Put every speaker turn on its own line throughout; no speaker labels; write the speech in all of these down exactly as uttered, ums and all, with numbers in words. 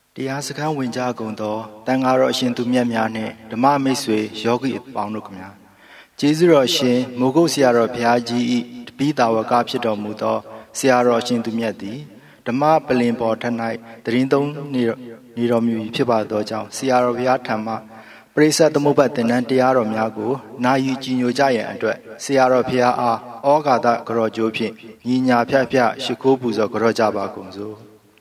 တရားစခန်းဝင်ကြကုန်သောတန်ဃာတော်ရှင်သူမြတ်များနှင့်ဓမ္မမိတ်ဆွေယောဂီပေါင်းတို့ခင်ဗျာကျေးဇူးတော်ရှင်မိုးကုတ်ဆရာတော်ဘုရားကြီး၏တပိတာဝကဖြစ်တော်မူသောဆရာတော်ရှင်သူမြတ်သည်ဓမ္မပလင်ပေါ်ထ၌တရင်သုံးနေနေတော်မူဖြစ်ပါသောကြောင့်ဆရာတော်ဘုရားထံမှပရိသတ်သမုပ္ပါသင်္นานတရားတော်များကိုနာယူကြည်ညိုကြရန်အတွက်ဆရာတော်ဘုရားအားဩဃာတကြောကျိုးဖြင့်ညီညာဖြတ်ဖြတ်ရှိခိုးပူဇော်ကြောကြပါကုန်စို့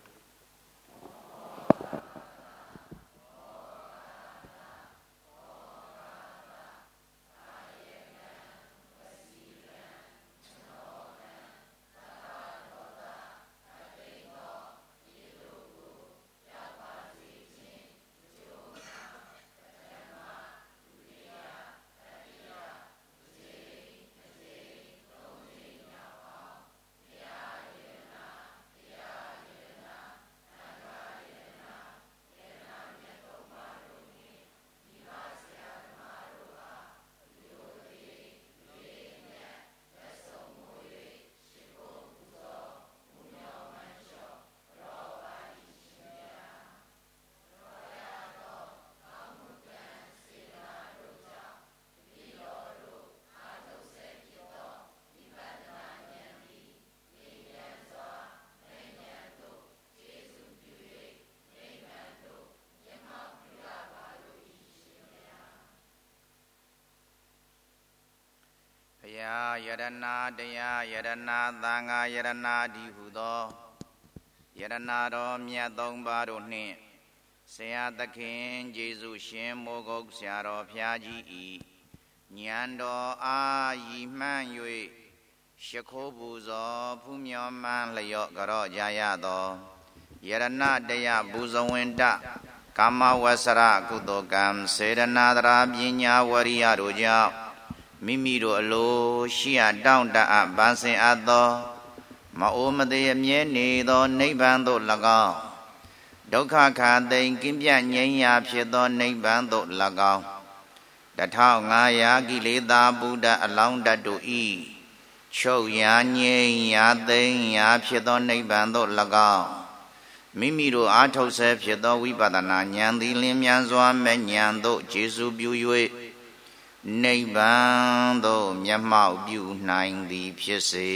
ယရနာတရားယရနာသံဃာယရနာဒီဟုသောယရနာတော်မြတ်သုံးပါးတို့နှင့်ဆရာသခင်ကျေးဇူးရှင်မိုးကုတ်ဆရာတော်ဘုရားကြီး၏ဉာဏ်တော်အားရည်မှန်း၍ရှိခိုးပူဇော်ဖူးမြော်မှန်းလျော့ကြောကြရသောယရနာတရားပူဇဝန္တကာမဝဆရကုသိုလ်ကံစေရနာတရာပညာဝရိယတို့ကြောင့်မိမိတို့အလိုရှိရတောင့်တအပ်ဗန်စင်အပ်သောမအိုမသေးအမြဲနေသောနိဗ္ဗာန်သို့၎င်းဒုက္ခခါသိမ်ကင်းပြငြိမ်းရာဖြစ်သောနိဗ္ဗာန်သို့၎င်းတထောင်ငါးရာကိလေသာဗုဒ္ဓအလောင်းတတ်တို့ဤချုပ်ရာငြိမ်းရာသိမ်ရာဖြစ်သောနိဗ္ဗာန်သို့၎င်းမိမိတို့အားထုတ်ဆဲဖြစ်သောဝိပဿနာဉာဏ်သည်လင်းမြန်စွာမဲ့ဉာဏ်သို့ကျေစုပြု၍နိဗ္ဗာန်သို့မျက်မှောက်ပြုနိုင်သည်ဖြစ်စေ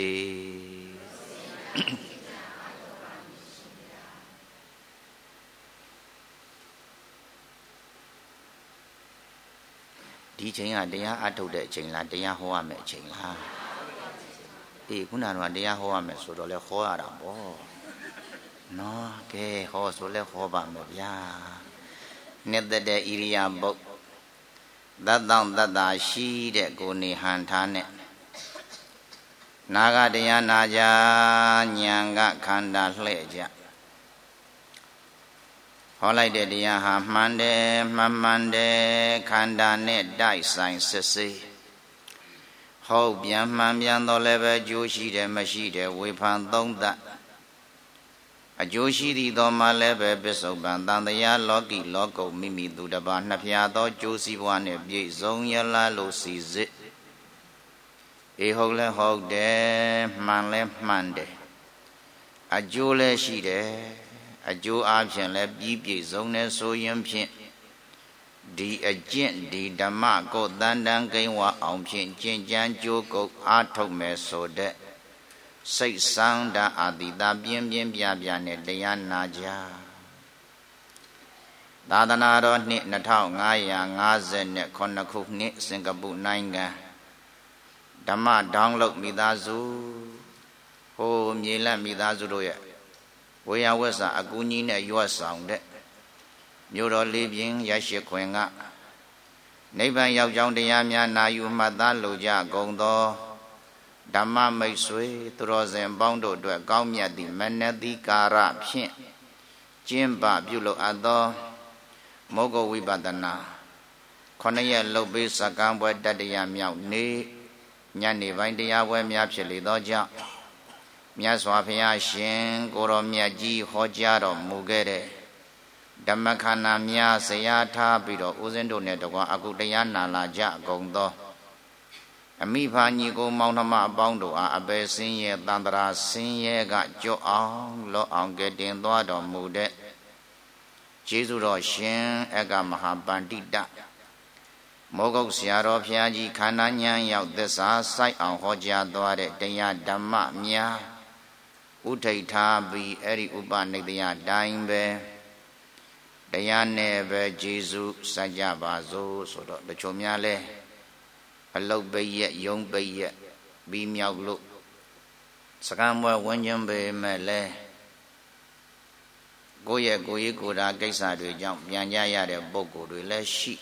ဒီချိန်ကတရားအထုတ်တဲ့အချိန်လားတရားဟောရမယ့်အချိန်လားအေးခုနကတရားဟောရမယ်ဆိုတော့လဲဟောရတာပေါ့နော်ကဲဟောဆိုလဲဟောပါမယ်ဗျာနှစ်သက်တဲ့ဣရိယာပုတ်သတ်တောင့်သတ်တာရှိတဲ့ကိုနေဟန်ထားနဲ့နာဂတရားနာကြဉာဏ်ကခန္ဓာလှဲ့ကြဟောလိုက်တဲ့တရားဟာမှန်တယ်မှန်မှန်တယ်ခန္ဓာနဲ့တိုက်ဆိုင်စစ်စေးဟုတ်ပြန်မှန်ပြန်တော့လည်းပဲကြိုးရှိတယ်မရှိတယ်ဝေဖန်သုံးသပ်အကျိုးရှိသည်တော်မှလည်းပဲပစ္စုပန်တန်တရားလောကီလောကုမိမိသူတစ်ပါးနှစ်ဖြာသောကျိုးစည်းပွားနှင့်ပြည့်စုံရလာလို့စီစစ်အေဟုတ်လဲဟုတ်တယ်မှန်လဲမှန်တယ်အကျိုးလည်းရှိတယ်အကျိုးအားဖြင့်လည်းပြီးပြည့်စုံနေဆိုရင်ဖြင့်ဒီအကျင့်ဒီဓမ္မကိုတန်တန်ကိန်းဝအောင်ဖြင့်ကျင့်ကြံကြိုးကုပ်အားထုတ်မယ်ဆိုတဲ့စိတ်ဆန်းတာအာတိတာပြင်းပြင်းပြပြနဲ့တရားနာကြသာသနာတော်နှစ်နှစ်ထောင်ငါးရာငါးဆယ်ခုနှစ်စင်ကာပူနိုင်ငံဓမ္မဒေါင်းလုတ်မိသားစုဟိုမြေလက်မိသားစုတို့ရဲ့ဝေယဝက်စာအကူကြီးနဲ့ရွတ်ဆောင်တဲ့မြို့တော်လေးပြင်းရရှိခွင်ကနိဗ္ဗာန်ရောက်ကြောင်းတရားများနာယူမှတ်သားလိုကြကုန်သောဓမ္မမိတ်ဆွေသူတော်စင်ပေါင်းတို့အတွက်ကောင်းမြတ်သည့်မနတိကာရဖြင့်ကျင့်ပပြုလုပ်အပ်သောမောဂဝိပဿနာခொနရက်လုတ်ပေးစကံပွဲတတ္တရမြောက်နေ့ညနေပိုင်းတရားပွဲများဖြစ်လေသောကြောင့်မြတ်စွာဘုရားရှင်ကိုရောမြတ်ကြီးဟောကြားတော်မူခဲ့တဲ့ဓမ္မခန္ဓာများဆရာထားပြီးတော့ဦးဇင်းတို့နဲ့တကွာအခုတရားနာလာကြကုန်သောအမိဖာညီကိုမောင်နှမအပေါင်းတို့အားအပေစင်းရဲ့တန်တရာစင်းရဲ့ကကြော့အောင်လော့အောင်ကဲတင်သွားတော်မူတဲ့ကျေးဇူးတော်ရှင်အက္ခမဟာပန္တိတမောဂုတ်ဆရာတော်ဘုရားကြီးခန္ဓာဉာဏ်ရောက်သစ္စာစိုက်အောင်ဟောကြားသွားတဲ့တရားဓမ္မများဥထိတ်ထားပြီးအဲ့ဒီဥပနိဒယတိုင်းပဲတရားနဲ့ပဲကျေးဇူးစัจကြပါစို့ဆိုတော့တချို့များလဲအလုတ်ပိရက်ယုံပိရက်ပြီးမြောက်လို့စကံဘွယ်ဝန်းကျင်ပေမဲ့လဲကိုယ့်ရဲ့ကိုယ်ရေးကိုယ်တာကိစ္စတွေကြောင့်ပြန်ကြရတဲ့ပုံကိုယ်တွေလည်းရှိ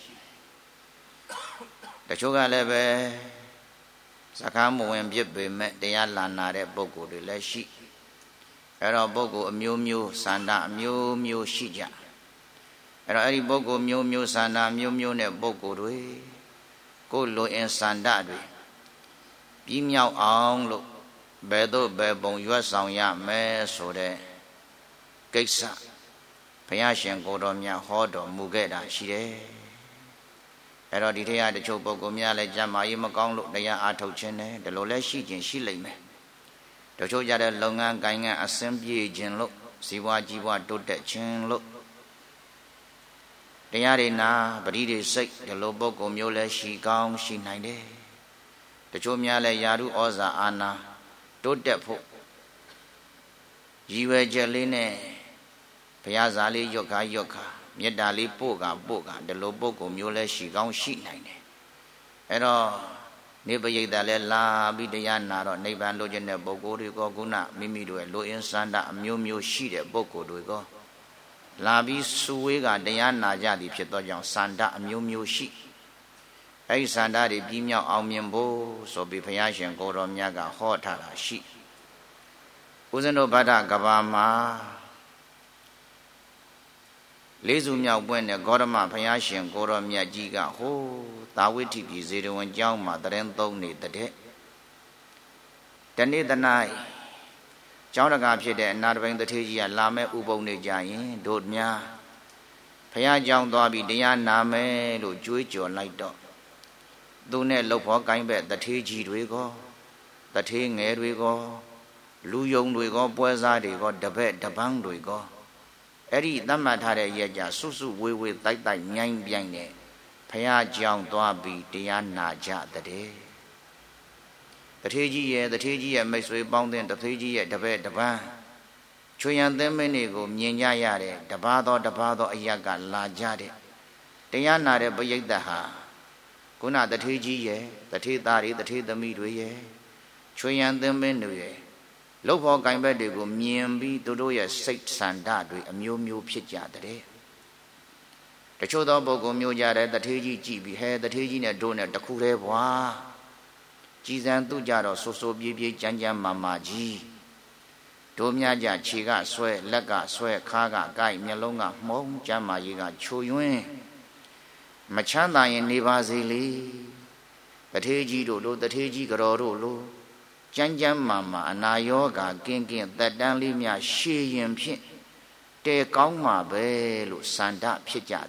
တချို့ကလည်းပဲစကားမဝင်ဖြစ်ပေမဲ့တရားလာနာတဲ့ပုံကိုယ်တွေလည်းရှိအဲ့တော့ပုံကိုယ်အမျိုးမျိုးစန္ဒအမျိုးမျိုးရှိကြအဲ့တော့အဲ့ဒီပုံကိုယ်မျိုးမျိုးစန္ဒမျိုးမျိုးနဲ့ပုံကိုယ်တွေကိုယ်လိုအင်စန္ဒတွေပြီးမြောက်အောင်လို့ဘယ်သို့ဘယ်ပုံရွတ်ဆောင်ရမယ်ဆိုတဲ့ကိစ္စဘုရားရှင်ကိုယ်တော်မြတ်ဟောတော်မူခဲ့တာရှိတယ်အဲ့တော့ဒီထက်တချို့ပုဂ္ဂိုလ်များလည်းကြမ်းမာရေးမကောင်းလို့တရားအားထုတ်ခြင်းနဲ့ဒီလိုလဲရှိခြင်းရှိလိမ့်မယ်တချို့ကြတဲ့လုပ်ငန်းကိုင်ငန်းအဆင်ပြေခြင်းလို့ဇီဝကြီးပွားတိုးတက်ခြင်းလို့တရားတွေနာပရိသေစိတ်ဒီလိုပုဂ္ဂိုလ်မျိုးလည်းရှိကောင်းရှိနိုင်တယ်တချို့များလည်းယာရုဩဇာအာဏာတိုးတက်ဖို့ရည်ရွယ်ချက်လေးနဲ့ဘုရားစာလေးရွတ်ခါရွတ်ခါမေတ္တာလေးပို့ကပို့ကဒီလိုပုဂ္ဂိုလ်မျိုးလည်းရှိကောင်းရှိနိုင်တယ်အဲ့တော့နေပရိသတ်လည်းလာပြီးတရားနာတော့နိဗ္ဗာန်လိုချင်တဲ့ပုဂ္ဂိုလ်တွေကခုနမိမိတို့ရဲ့လိုအင်းစန္ဒအမျိုးမျိုးရှိတဲ့ပုဂ္ဂိုလ်တွေကလာပြီးစုဝေးကတရားနာကြသည်ဖြစ်သောကြောင့်စန္ဒအမျိုးမျိုးရှိအဲ့ဒီစန္ဒတွေပြီးမြောက်အောင်မြင်ဖို့ဆိုပြီးဘုရားရှင်ကိုယ်တော်မြတ်ကဟောထားတာရှိဦးဇင်းတို့ဗဒ္ဒကဘာမှာလေးစုမြောက်ပွင့်တဲ့ဂေါတမဘုရားရှင်ကိုတော်မြတ်ကြီးကဟိုးသာဝိထိပြည်ဇေတဝန်ကျောင်းမှာတရင်သုံးနေတဲ့တနေ့တနေ့ကျောင်းတကာဖြစ်တဲ့အနာတပိန်တထေးကြီးကလာမဲ့ဥပုံနေကြရင်တို့များဘုရားကျောင်းသွားပြီးတရားနာမယ်လို့ကြွေးကြော်လိုက်တော့သူနဲ့လှုပ်ဖို့ကိုင်းပဲတထေးကြီးတွေကတထေးငယ်တွေကလူယုံတွေကပွဲစားတွေကတပည့်တပန်းတွေကအဲ့ဒီသတ်မှတ်ထားတဲ့ရက်ကြစွစွဝေးဝေးတိုက်တိုက်မြိုင်းပြိုင်နဲ့ဘုရားကြောင်းသွားပြီးတရားနာကြတဲ့တထေးကြီးရဲ့တထေးကြီးရဲ့မိတ်ဆွေပေါင်းတဲ့တထေးကြီးရဲ့တပည့်တပန်းချွေရန်သင်းမင်းတွေကိုမြင်ကြရတဲ့တပါးသောတပါးသောအရက်ကလာကြတဲ့တရားနာတဲ့ပရိသတ်ဟာခုနတထေးကြီးရဲ့တထေးသားတွေတထေးသမီးတွေရဲ့ချွေရန်သင်းမင်းတွေရဲ့လှုပ်ဖို့ကင်ဘက်တွေကိုမြင်ပြီးသူတို့ရဲ့စိတ်ဆန္ဒတွေအမျိုးမျိုးဖြစ်ကြတဲ့တချို့သောပုဂ္ဂိုလ်မျိုးကြတဲ့တထေးကြီးကြည့်ပြီးဟဲတထေးကြီးနဲ့တို့နဲ့တခုတည်းဘွာကြည်စံသူကြတော့ဆိုဆိုပြေးပြေးကြမ်းကြမ်းမာမာကြီးတို့များကြခြေကဆွဲလက်ကဆွဲခါးကကိုက်မျက်လုံးကမှုံးကြမ်းမာကြီးကချိုယွင်းမချမ်းသာရင်နေပါစေလေတထေးကြီးတို့တို့တထေးကြီးကြော်တို့လို့ကျမ်းကျမ်းမာမာအနာယောဂါကင်းကင်းသက်တမ်းလေးများရှည်ရင်ဖြင့်တဲကောင်းမှာပဲလို့စန္ဒဖြစ်ကြ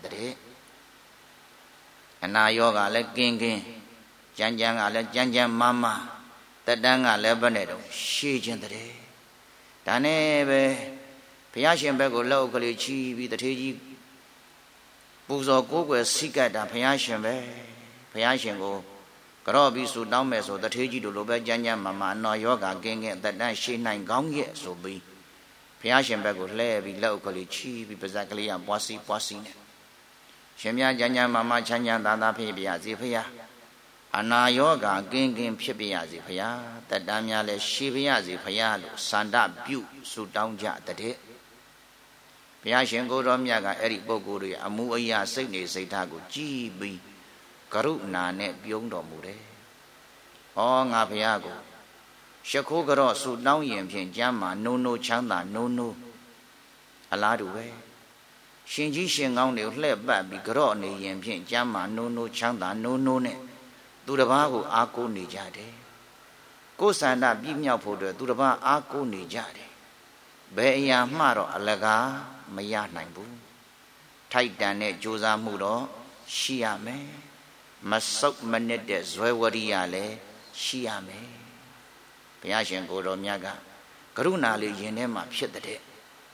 တဲ့အနာယောဂါလည်းကင်းကင်းကျမ်းကျမ်းကလည်းကျမ်းကျမ်းမာမာသက်တမ်းကလည်းဘယ်နဲ့တော့ရှည်ခြင်းတဲ့ဒါနဲ့ပဲဘုရားရှင်ဘက်ကိုလက်ဥကလေးချီးပြီးတထေးကြီးပူဇော်ကိုးကွယ်စိတ်ကတာဘုရားရှင်ပဲဘုရားရှင်ကိုကြော့ပြီးဆူတောင်းမယ်ဆိုတထေးကြီးတို့လိုပဲကြမ်းကြမ်းမာမာအနာယောဂါကင်းကင်းအသက်တန်းရှည်နိုင်ကောင်းရဲ့ဆိုပြီးဘုရားရှင်ဘက်ကိုလှဲပြီးလက်ဥကလေးချီးပြီးပါဇက်ကလေးကပွားစီပွားစီနဲ့ရှင်မြတ်ကြမ်းကြမ်းမာမာချမ်းချမ်းသာသာဖြစ်ပြရစီဖုရားအနာယောဂါကင်းကင်းဖြစ်ပြရစီဖုရားသက်တန်းများလည်းရှည်ပြရစီဖုရားလို့စန္ဒပြုဆူတောင်းကြတဲ့ဘုရားရှင်ကိုယ်တော်မြတ်ကအဲ့ဒီပုဂ္ဂိုလ်တွေအမှုအရာစိတ်နေစိတ်ထားကိုကြည်ပြီးကရုဏာနဲ့ပြုံးတော်မူတယ်။ဩငါဘုရားကိုရှခိုးကြော့ဆူတောင်းရင်ဖြင့်ကျမ်းမာနိုးနိုးချမ်းသာနိုးနိုးအလားတူပဲရှင်ကြီးရှင်ကောင်းတွေကိုလှည့်ပတ်ပြီးကြော့နေရင်ဖြင့်ကျမ်းမာနိုးနိုးချမ်းသာနိုးနိုးနဲ့သူတစ်ပါးကိုအားကိုးနေကြတယ်။ကိုယ်ဆန္ဒပြည့်မြောက်ဖို့အတွက်သူတစ်ပါးအားကိုးနေကြတယ်။ဘယ်အရာမှတော့အလကားမရနိုင်ဘူး။ထိုက်တန်တဲ့ကြိုးစားမှုတော့ရှိရမယ်။မဆုတ်မနစ်တဲ့ဇွဲဝရိယလည်းရှိရမယ်ဘုရားရှင်ကိုယ်တော်မြတ်ကကရုဏာလေးယင်ထဲမှာဖြစ်တဲ့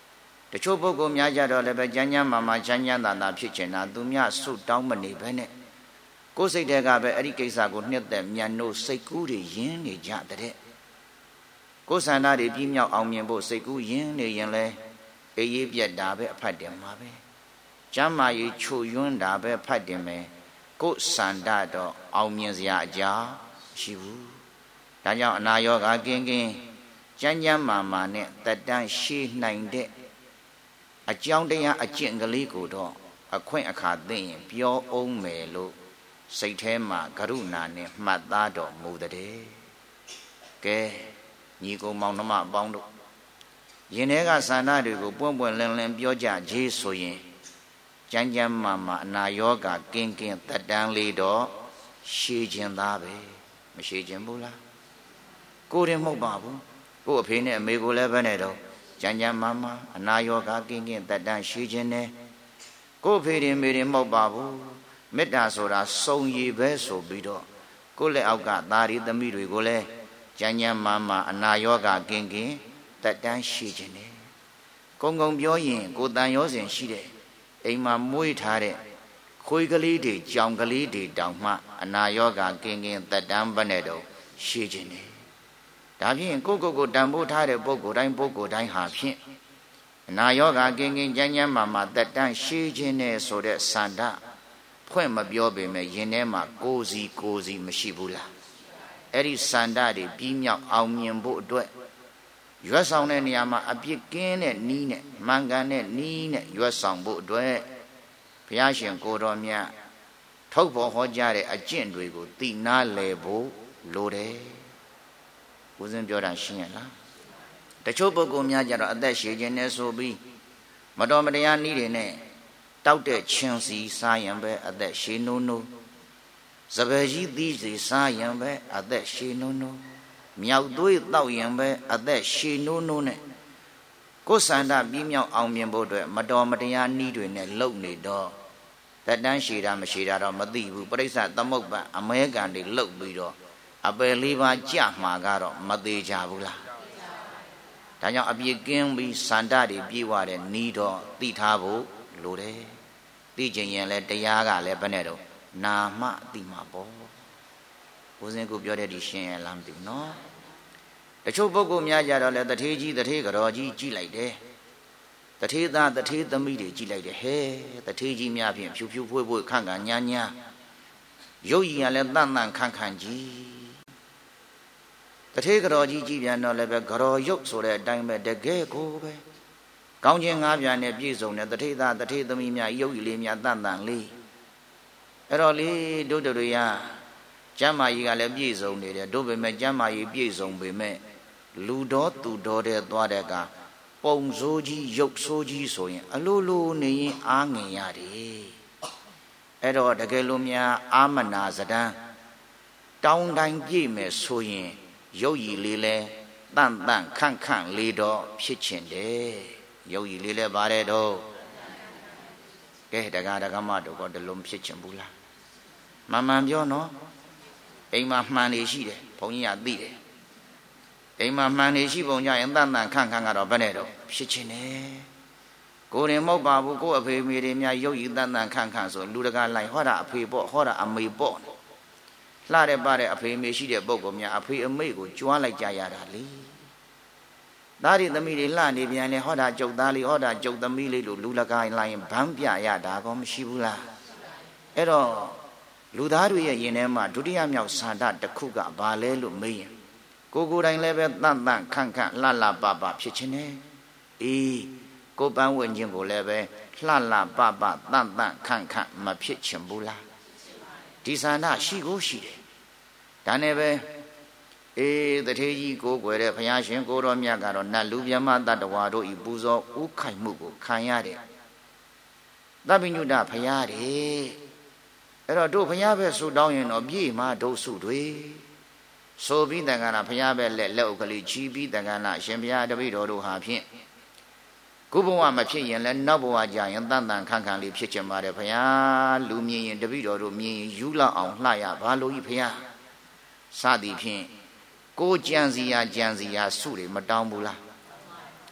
တချို့ပုဂ္ဂိုလ်များကြတော့လည်းပဲကျမ်းကျမ်းမာမာချမ်းချမ်းသာသာဖြစ်ချင်တာသူများဆုတောင်းမနေပဲနဲ့ကိုယ်စိတ်ထဲကပဲအဲ့ဒီကိစ္စကိုနှစ်သက်မြန်လို့စိတ်ကူးတွေယဉ်နေကြတဲ့ကိုယ်ဆန္ဒတွေပြည့်မြောက်အောင်မြင်ဖို့စိတ်ကူးယဉ်နေရင်လဲအေးရေးပြတ်တာပဲအဖတ်တင်မှာပဲကျမ်းမာရေးချိုယွန်းတာပဲဖတ်တင်မယ်ကိုယ်ဆန္ဒတော့အောင်မြင်စရာအကြောင်းရှိဘူးဒါကြောင့်အနာရောဂါကင်းကင်းကျမ်းကျမ်းမာမာနဲ့တက်တန်းရှိနိုင်တဲ့အကြောင်းတရားအကျင့်ကလေးကိုတော့အခွင့်အခါသိရင်ပြောအောင်မယ်လို့စိတ်ထဲမှာကရုဏာနဲ့မှတ်သားတော်မူတဲ့ကဲညီကိုမောင်နှမအပေါင်းတို့ယင်ထဲကဆန္ဒတွေကိုပွင့်ပွင့်လင်းလင်းပြောကြကြီးဆိုရင်ကျမ်းကျမ်းမာမာအနာရောဂါကင်းကင်းတက်တန်းလေးတော့ရှည်ခြင်းသားပဲမရှည်ခြင်းဘူးလားကိုယ်ရင်မဟုတ်ပါဘူးကို့အဖေနဲ့အမေကိုလည်းပဲနဲ့တော့ကျမ်းကျမ်းမာမာအနာရောဂါကင်းကင်းတက်တန်းရှည်ခြင်းနဲ့ကို့အဖေတွေမေတွေမဟုတ်ပါဘူးမေတ္တာဆိုတာစုံရည်ပဲဆိုပြီးတော့ကိုယ့်လက်အောက်ကသားရီသမီးတွေကိုလည်းကျမ်းကျမ်းမာမာအနာရောဂါကင်းကင်းတက်တန်းရှည်ခြင်းနဲ့ကုံကုံပြောရင်ကိုယ်တန်ရောစဉ်ရှိတဲ့အိမ်မှာမွေးထားတဲ့ခွေးကလေးတွေကြောင်ကလေးတွေတောင်မှအနာရောဂါကင်းကင်းသက်တမ်းပဲနဲ့တော့ရှည်ခြင်းတယ်ဒါဖြင့်ကိုယ့်ကိုယ်ကိုတန်ဖိုးထားတဲ့ပုဂ္ဂိုလ်တိုင်းပုဂ္ဂိုလ်တိုင်းဟာဖြင့်အနာရောဂါကင်းကင်းကျမ်းကျမ်းမာမာသက်တမ်းရှည်ခြင်းနဲ့ဆိုတဲ့စန္ဒဖွင့်မပြောပေမဲ့ယင်ထဲမှာကိုယ်စီကိုယ်စီမရှိဘူးလားအဲ့ဒီစန္ဒတွေပြီးမြောက်အောင်မြင်ဖို့အတွက်ရွက်ဆောင်တဲ့နေရာမှာအပြစ်ကင်းတဲ့နီးနဲ့မှန်ကန်တဲ့နီးနဲ့ရွက်ဆောင်ဖို့အတွက်ဘုရားရှင်ကိုယ်တော်မြတ်ထုတ်ဖော်ဟောကြားတဲ့အကျင့်တွေကိုသိနာလည်ဖို့လိုတယ်။ဦးဇင်းပြောတာရှင်းရလား။တချို့ပုဂ္ဂိုလ်များကြတော့အသက်ရှည်ခြင်းနဲ့ဆိုပြီးမတော်မတရားနီးတွေနဲ့တောက်တဲ့ချင်းစီစားရင်ပဲအသက်ရှည်နိုးနိုးစပယ်ကြီးသီးစီစားရင်ပဲအသက်ရှည်နိုးနိုးမြောက်သွေးတောက်ရင်ပဲအသက်ရှည်နိုးနိုးနဲ့ကိုယ်ဆန္ဒပြီးမြောက်အောင်မြင်ဖို့အတွက်မတော်မတရားနည်းတွေနဲ့လှုပ်နေတော့တက်တန်းရှည်တာမရှည်တာတော့မသိဘူးပရိစ္ဆသမုပ္ပါအမဲကန်တွေလှုပ်ပြီးတော့အပယ်လေးပါးကြမှာကတော့မသေးကြဘူးလားဒါကြောင့်အပြစ်ကင်းပြီးဆန္ဒတွေပြေဝတဲ့နည်းတော့သိထားဖို့လိုတယ်သိချင်ရင်လည်းတရားကလည်းဘယ်နဲ့တော့နာမသိမှာပေါ့ဦးဇင်းကိုပြောတဲ့ဒီရှင်းရလားမသိဘူးနော်တချို့ပုဂ္ဂိုလ်များကြတော့လေတထေးကြီးတထေးကတော်ကြီးကြည်လိုက်တယ်တထေးသားတထေးသမီးတွေကြည်လိုက်တယ်ဟဲတထေးကြီးများဖြင့်ဖြူဖြူဖွေးဖွေးခန့်ခန့်ညာညာရုပ်ရည်ကလည်းတန့်တန့်ခန့်ခန့်ကြီးတထေးကတော်ကြီးကြည်ပြန်တော့လည်းပဲကတော်ရုပ်ဆိုတဲ့အတိုင်းပဲတကယ်ကိုပဲကောင်းခြင်းငါးပြန်နဲ့ပြည့်စုံတဲ့တထေးသားတထေးသမီးများရုပ်ရည်လေးများတန့်တန့်လေးအဲ့တော့လေတို့တို့ရကျမ်းမာကြီးကလည်းပြည့်စုံနေတယ်တို့ပေမဲ့ကျမ်းမာကြီးပြည့်စုံပေမဲ့လူတော်သူတော်တဲ့သွားတဲ့ကပုံစိုးကြီးရုပ်ဆိုးကြီးဆိုရင်အလိုလိုနေရင်အားငင်ရတယ်အဲ့တော့တကယ်လို့များအာမနာစဒံတောင်းတိုင်းပြည့်မယ်ဆိုရင်ရုပ်ရည်လေးလဲတန့်တန့်ခန့်ခန့်လေးတော့ဖြစ်ချင်တယ်ရုပ်ရည်လေးလဲပါတယ်တော့ကဲတက္ကရာတက္ကမတို့ကဒီလိုဖြစ်ချင်ဘူးလားမှန်မှန်ပြောနော်အိမ်မှာမှန်နေရှိတယ်ဘုန်းကြီးကသိတယ်အိမ်မှာမှန်နေရှိပုံကြရင်တန်တန်ခန့်ခန့်ကတော့ဘယ်နဲ့တော့ဖြစ်ချင်းတယ်ကိုယ်ရင်မဟုတ်ပါဘူးကိုယ်အဖေမေတွေများရုပ်ရည်တန်တန်ခန့်ခန့်ဆိုလူတကာလိုက်ဟောတာအဖေပေါ့ဟောတာအမေပေါ့လှတဲ့ပါတဲ့အဖေမေရှိတဲ့ပုဂ္ဂိုလ်များအဖေအမေကိုကြွားလိုက်ကြရတာလေသားတွေသမီးတွေလှနေပြန်လေဟောတာကြုတ်သားလေးဟောတာကြုတ်သမီးလေးလို့လူတကာလိုက်ရင်ဗန်းပြရတာကောမရှိဘူးလားအဲ့တော့လူသားတွေရဲ့ယင်ထဲမှာဒုတိယမြောက်ဆန္ဒတစ်ခုကဘာလဲလို့မေးရင်ကိုကိုယ်တိုင်လည်းပဲတန့်တန့်ခန့်ခန့်လှလှပပဖြစ်ခြင်းနဲ့အေးကိုပန်းဝင်ခြင်းကိုလည်းပဲလှလှပပတန့်တန့်ခန့်ခန့်မဖြစ်ချင်ဘူးလားဒီဆန္ဒရှိကိုရှိတယ်ဒါနဲ့ပဲအေးတထေးကြီးကိုကွယ်တဲ့ဘုရားရှင်ကိုတော်မြတ်ကတော့နတ်လူမြမတတ္တဝါတို့ဤပူဇော်ဥခိုင်မှုကိုခံရတဲ့သဗ္ဗညုတဘုရားတဲ့အဲ့တော့တို့ဘုရားပဲဆုတောင်းရင်တော့ပြေမှာဒုစုတွေဆိုပြီးတန်ခါနာဘုရားပဲလက်လက်ဥကလေးချီးပြီးတန်ခါနာအရှင်ဘုရားတပည့်တော်တို့ဟာဖြင့်ကိုဘဝမဖြစ်ရင်လည်းနောက်ဘဝကြရင်တန်တန်ခန့်ခန့်လေးဖြစ်ချင်ပါတယ်ဘုရားလူမြင်ရင်တပည့်တော်တို့မြင်ရင်ယူလောက်အောင်လှရဘာလို့ဤဘုရားစသည်ဖြင့်ကိုကြံစီရာကြံစီရာစုတွေမတောင်းဘူးလား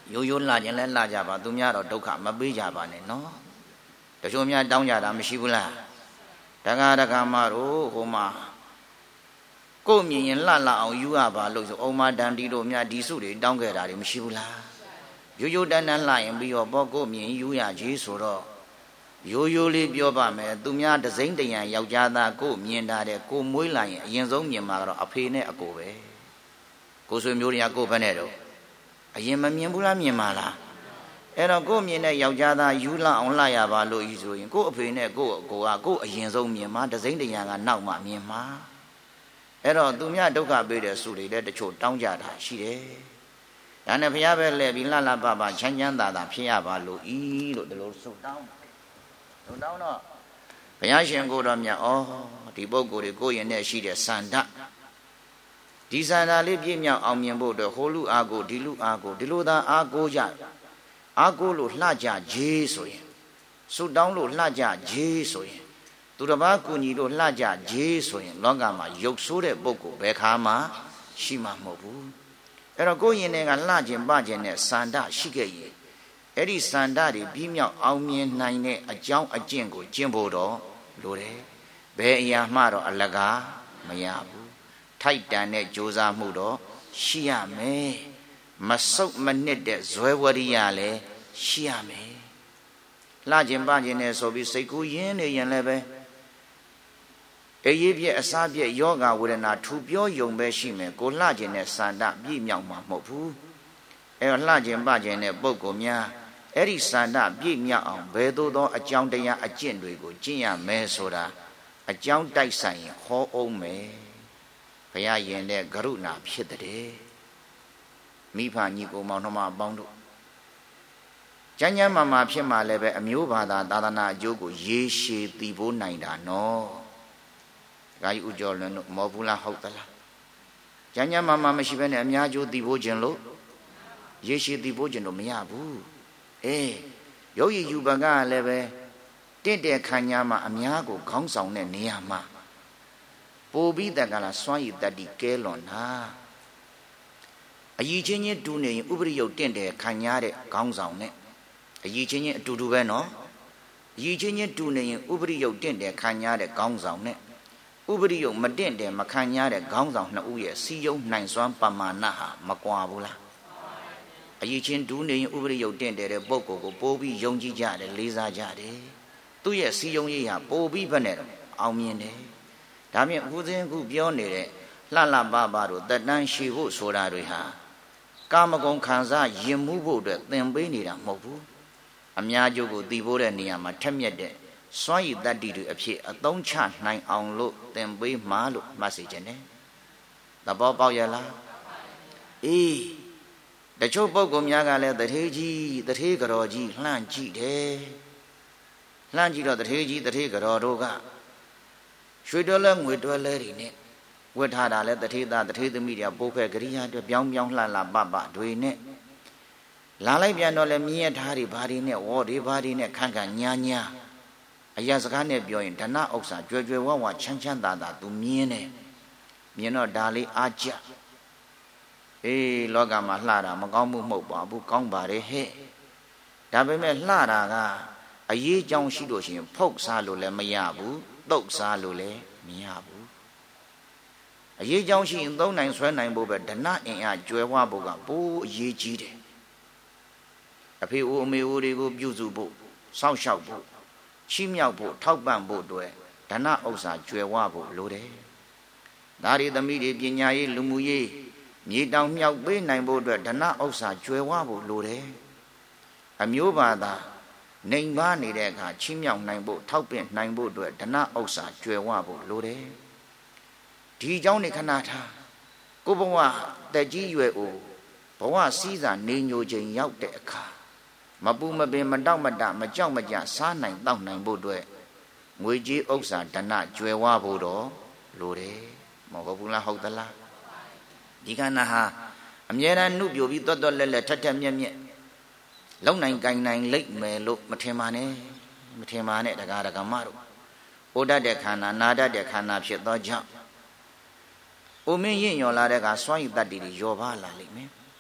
ရိုးရိုးလှခြင်းလဲလှကြပါသူများတော့ဒုက္ခမပေးကြပါနဲ့နော်တချို့များတောင်းကြတာမရှိဘူးလားတက္ကရာကမတို့ဟိုမှာကိုမြင်ရင်လှလှအောင်ယူရပါလို့ဆိုအုံမတန်တီတို့များဒီစုတွေတောင်းခဲ့တာတွေမရှိဘူးလားရိုးရိုးတန်းတန်းလှရင်ပြီးတော့ပေါ့ကိုမြင်ယူရကြီးဆိုတော့ရိုးရိုးလေးပြောပါမယ်သူများတစိမ့်တရံယောက်ျားသားကိုမြင်တာတဲ့ကိုမွေးလာရင်အရင်ဆုံးမြင်မှာကတော့အဖေနဲ့အကိုပဲကိုဆွေမျိုးတွေကကိုဘက်နဲ့တော့အရင်မမြင်ဘူးလားမြင်ပါလားအဲ့တော့ကိုမြင်တဲ့ယောက်ျားသားယူလာအောင်လှရပါလို့ဤဆိုရင်ကိုအဖေနဲ့ကိုအကိုကကိုအရင်ဆုံးမြင်မှာတစိမ့်တရံကနောက်မှမြင်မှာအဲ့တော့သူများဒုက္ခပေးတဲ့စုတွေလည်းတချို့တောင်းကြတာရှိတယ်ဒါနဲ့ဘုရားပဲလဲပြီးလှလှပပချမ်းချမ်းသာသာဖြစ်ရပါလို့ဤလို့ဒီလိုဆုတောင်းဆုတောင်းတော့ဘုရားရှင်ကိုတော်မြတ်ဩဒီပုဂ္ဂိုလ်တွေကိုရင်နဲ့ရှိတဲ့စန္ဒဒီစန္ဒလေးပြည့်မြောက်အောင်မြင်ဖို့အတွက်ဟိုလူအားကိုဒီလူအားကိုဒီလိုသာအားကိုကြအားကိုလို့လှကြကြီးဆိုရင်ဆုတောင်းလို့လှကြကြီးဆိုရင်သူတစ်ပါးကူညီလို့လှကြကြီးဆိုရင်လောကမှာရုပ်ဆိုးတဲ့ပုဂ္ဂိုလ်ဘယ်ခါမှရှိမှာမဟုတ်ဘူးအဲ့တော့ကိုယ်ရင်တွေကလှခြင်းပခြင်းနဲ့စန္ဒရှိခဲ့ရင်အဲ့ဒီစန္ဒတွေပြီးမြောက်အောင်မြင်နိုင်တဲ့အကြောင်းအကျင့်ကိုကျင့်ဖို့တော့လိုတယ်ဘယ်အရာမှတော့အလကားမရဘူးထိုက်တန်တဲ့ကြိုးစားမှုတော့ရှိရမယ်မဆုတ်မနစ်တဲ့ဇွဲဝရိယလည်းရှိရမယ်လှခြင်းပခြင်းနဲ့ဆိုပြီးစိတ်ကူးရင်းနေရင်လည်းပဲအရေးပြည့်အစားပြည့်ယောဂဝေဒနာထူပြောယုံပဲရှိမယ်ကိုလှခြင်းနဲ့စန္ဒပြည့်မြောက်မှာမဟုတ်ဘူးအဲတော့လှခြင်းပခြင်းနဲ့ပုဂ္ဂိုလ်များအဲ့ဒီစန္ဒပြည့်မြောက်အောင်ဘယ်သို့သောအကြောင်းတရားအကျင့်တွေကိုကျင့်ရမယ်ဆိုတာအကြောင်းတိုက်ဆိုင်ရင်ဟောအောင်မယ်ဘုရားရင်တဲ့ကရုဏာဖြစ်တဲ့မိဖညီကိုမောင်နှမအပေါင်းတို့ကျမ်းကျမ်းမာမာဖြစ်မှလည်းပဲအမျိုးဘာသာသာသနာအကျိုးကိုရေရှည်တည်ဖို့နိုင်တာနော်ဒါကြီးဥကျော်လွန်တို့မောဘူးလားဟုတ်သလားကျမ်းကျမ်းမာမာမရှိဘဲနဲ့အများကျိုးတည်ဖို့ခြင်းလို့ရေရှည်တည်ဖို့ခြင်းတော့မရဘူးအေးယောဂီယူပကလည်းပဲတင့်တယ်ခံညာမှာအများကိုခေါင်းဆောင်တဲ့နေရာမှာပိုပြီးတက်ကလာစွမ်းရည်တတိကဲလွန်တာအယီချင်းချင်းတူနေရင်ဥပရိယုတ်တင့်တယ်ခံညာတဲ့ခေါင်းဆောင်နဲ့အယီချင်းချင်းအတူတူပဲနော်အယီချင်းချင်းတူနေရင်ဥပရိယုတ်တင့်တယ်ခံညာတဲ့ခေါင်းဆောင်နဲ့ဥပရိယုတ်မတင့်တယ်မခံညာတဲ့ခေါင်းဆောင်နှစ်ဦးရဲ့စီယုံနိုင်စွမ်းပမာဏဟာမကွာဘူးလားအယီချင်းတူနေရင်ဥပရိယုတ်တင့်တယ်တဲ့ပုဂ္ဂိုလ်ကိုပိုးပြီးယုံကြည်ကြတယ်လေးစားကြတယ်သူ့ရဲ့စီယုံရေးဟာပိုးပြီးဘယ်နဲ့အောင်မြင်တယ်ဒါမြင်အခုစဉ်အခုပြောနေတဲ့လှလှပပတို့တက်တန်းရှိဖို့ဆိုတာတွေဟာကာမဂုဏ်ခံစားရင်မှုဖို့အတွက်သင်ပေးနေတာမဟုတ်ဘူးအများကျိုးကိုသိဖို့တဲ့နေရာမှာထက်မြက်တဲ့စွမ်းရည်တတ္တိတွေအဖြစ်အသုံးချနိုင်အောင်လို့သင်ပေးမှာလို့မှတ်စေခြင်းနဲ့သဘောပေါက်ရလားအေးတချို့ပုဂ္ဂိုလ်များကလည်းတထေးကြီးတထေးကြော်ကြီးလှမ်းကြည့်တယ်လှမ်းကြည့်တော့တထေးကြီးတထေးကြော်တို့ကရွှေတွဲလဲငွေတွဲလဲတွေနဲ့ဝတ်ထားတာလဲတထေးသားတထေးသမီးတွေကပိုးဖက်ကရိယာတွေပြောင်းပြောင်းလှလှပပတွေနဲ့လာလိုက်ပြန်တော့လဲမြင်းရထားတွေဘာတွေနဲ့ဝေါ်တွေဘာတွေနဲ့ခန့်ခန့်ညာညာအရာစကားနဲ့ပြောရင်ဓနဥစ္စာကြွယ်ကြွယ်ဝဝချမ်းချမ်းသာသာသူမြင်းတယ်မြင်တော့ဒါလေးအားကြအေးလောကမှာလှတာမကောင်းမှုမဟုတ်ပါဘူးကောင်းပါတယ်ဟဲ့ဒါပေမဲ့လှတာကအရေးကြောင်းရှိလို့ရှိရင်ဖုတ်စားလို့လည်းမရဘူးတုတ်စားလို့လည်းမရဘူးအရေးကြောင်းရှိရင်သုံးနိုင်ဆွဲနိုင်ဖို့ပဲဓနအင်အားကြွယ်ဝဖို့ကပိုးအရေးကြီးတယ်အဖေဦးအမေဦးတွေကိုပြုစုဖို့စောင့်ရှောက်ဖို့ချီးမြှောက်ဖို့ထောက်ပံ့ဖို့အတွက်ဓနဥစ္စာကြွယ်ဝဖို့လိုတယ်ဒါရီသမီးတွေပညာရေးလူမှုရေးမြေတောင်မြောက်ပေးနိုင်ဖို့အတွက်ဓနဥစ္စာကြွယ်ဝဖို့လိုတယ်အမျိုးဘာသာနှိမ်ပါနေတဲ့အခါချီးမြှောက်နိုင်ဖို့ထောက်ပံ့နိုင်ဖို့အတွက်ဓနဥစ္စာကြွယ်ဝဖို့လိုတယ်ဒီเจ้าနေခဏထားကိုဘဝတက်ကြီးရွယ်အိုဘဝစည်းစာနေညိုချိန်ရောက်တဲ့အခါမပူမပင်မတောက်မတမကြောက်မကြစားနိုင်တောက်နိုင်ဖို့အတွက်ငွေကြေးဥစ္စာဓနကြွယ်ဝဖို့တော့လိုတယ်မဟုတ်ဘူးလားဟုတ်သလားဒီကဏ္ဍဟာအမြဲတမ်းနှုတ်ပြပြီးတွတ်တွတ်လက်လက်ထက်ထက်မြက်မြက်လုံနိုင်ကိုင်နိုင်လိမ့်မယ်လို့မထင်ပါနဲ့မထင်ပါနဲ့တရားဓမ္မတို့ဩတတ်တဲ့ခန္ဓာနာတတ်တဲ့ခန္ဓာဖြစ်သောကြောင့်အိုမင်းရင့်ညော်လာတဲ့ကစွမ်းရည်တတ္တိတွေယောပါလာလိမ့်မယ်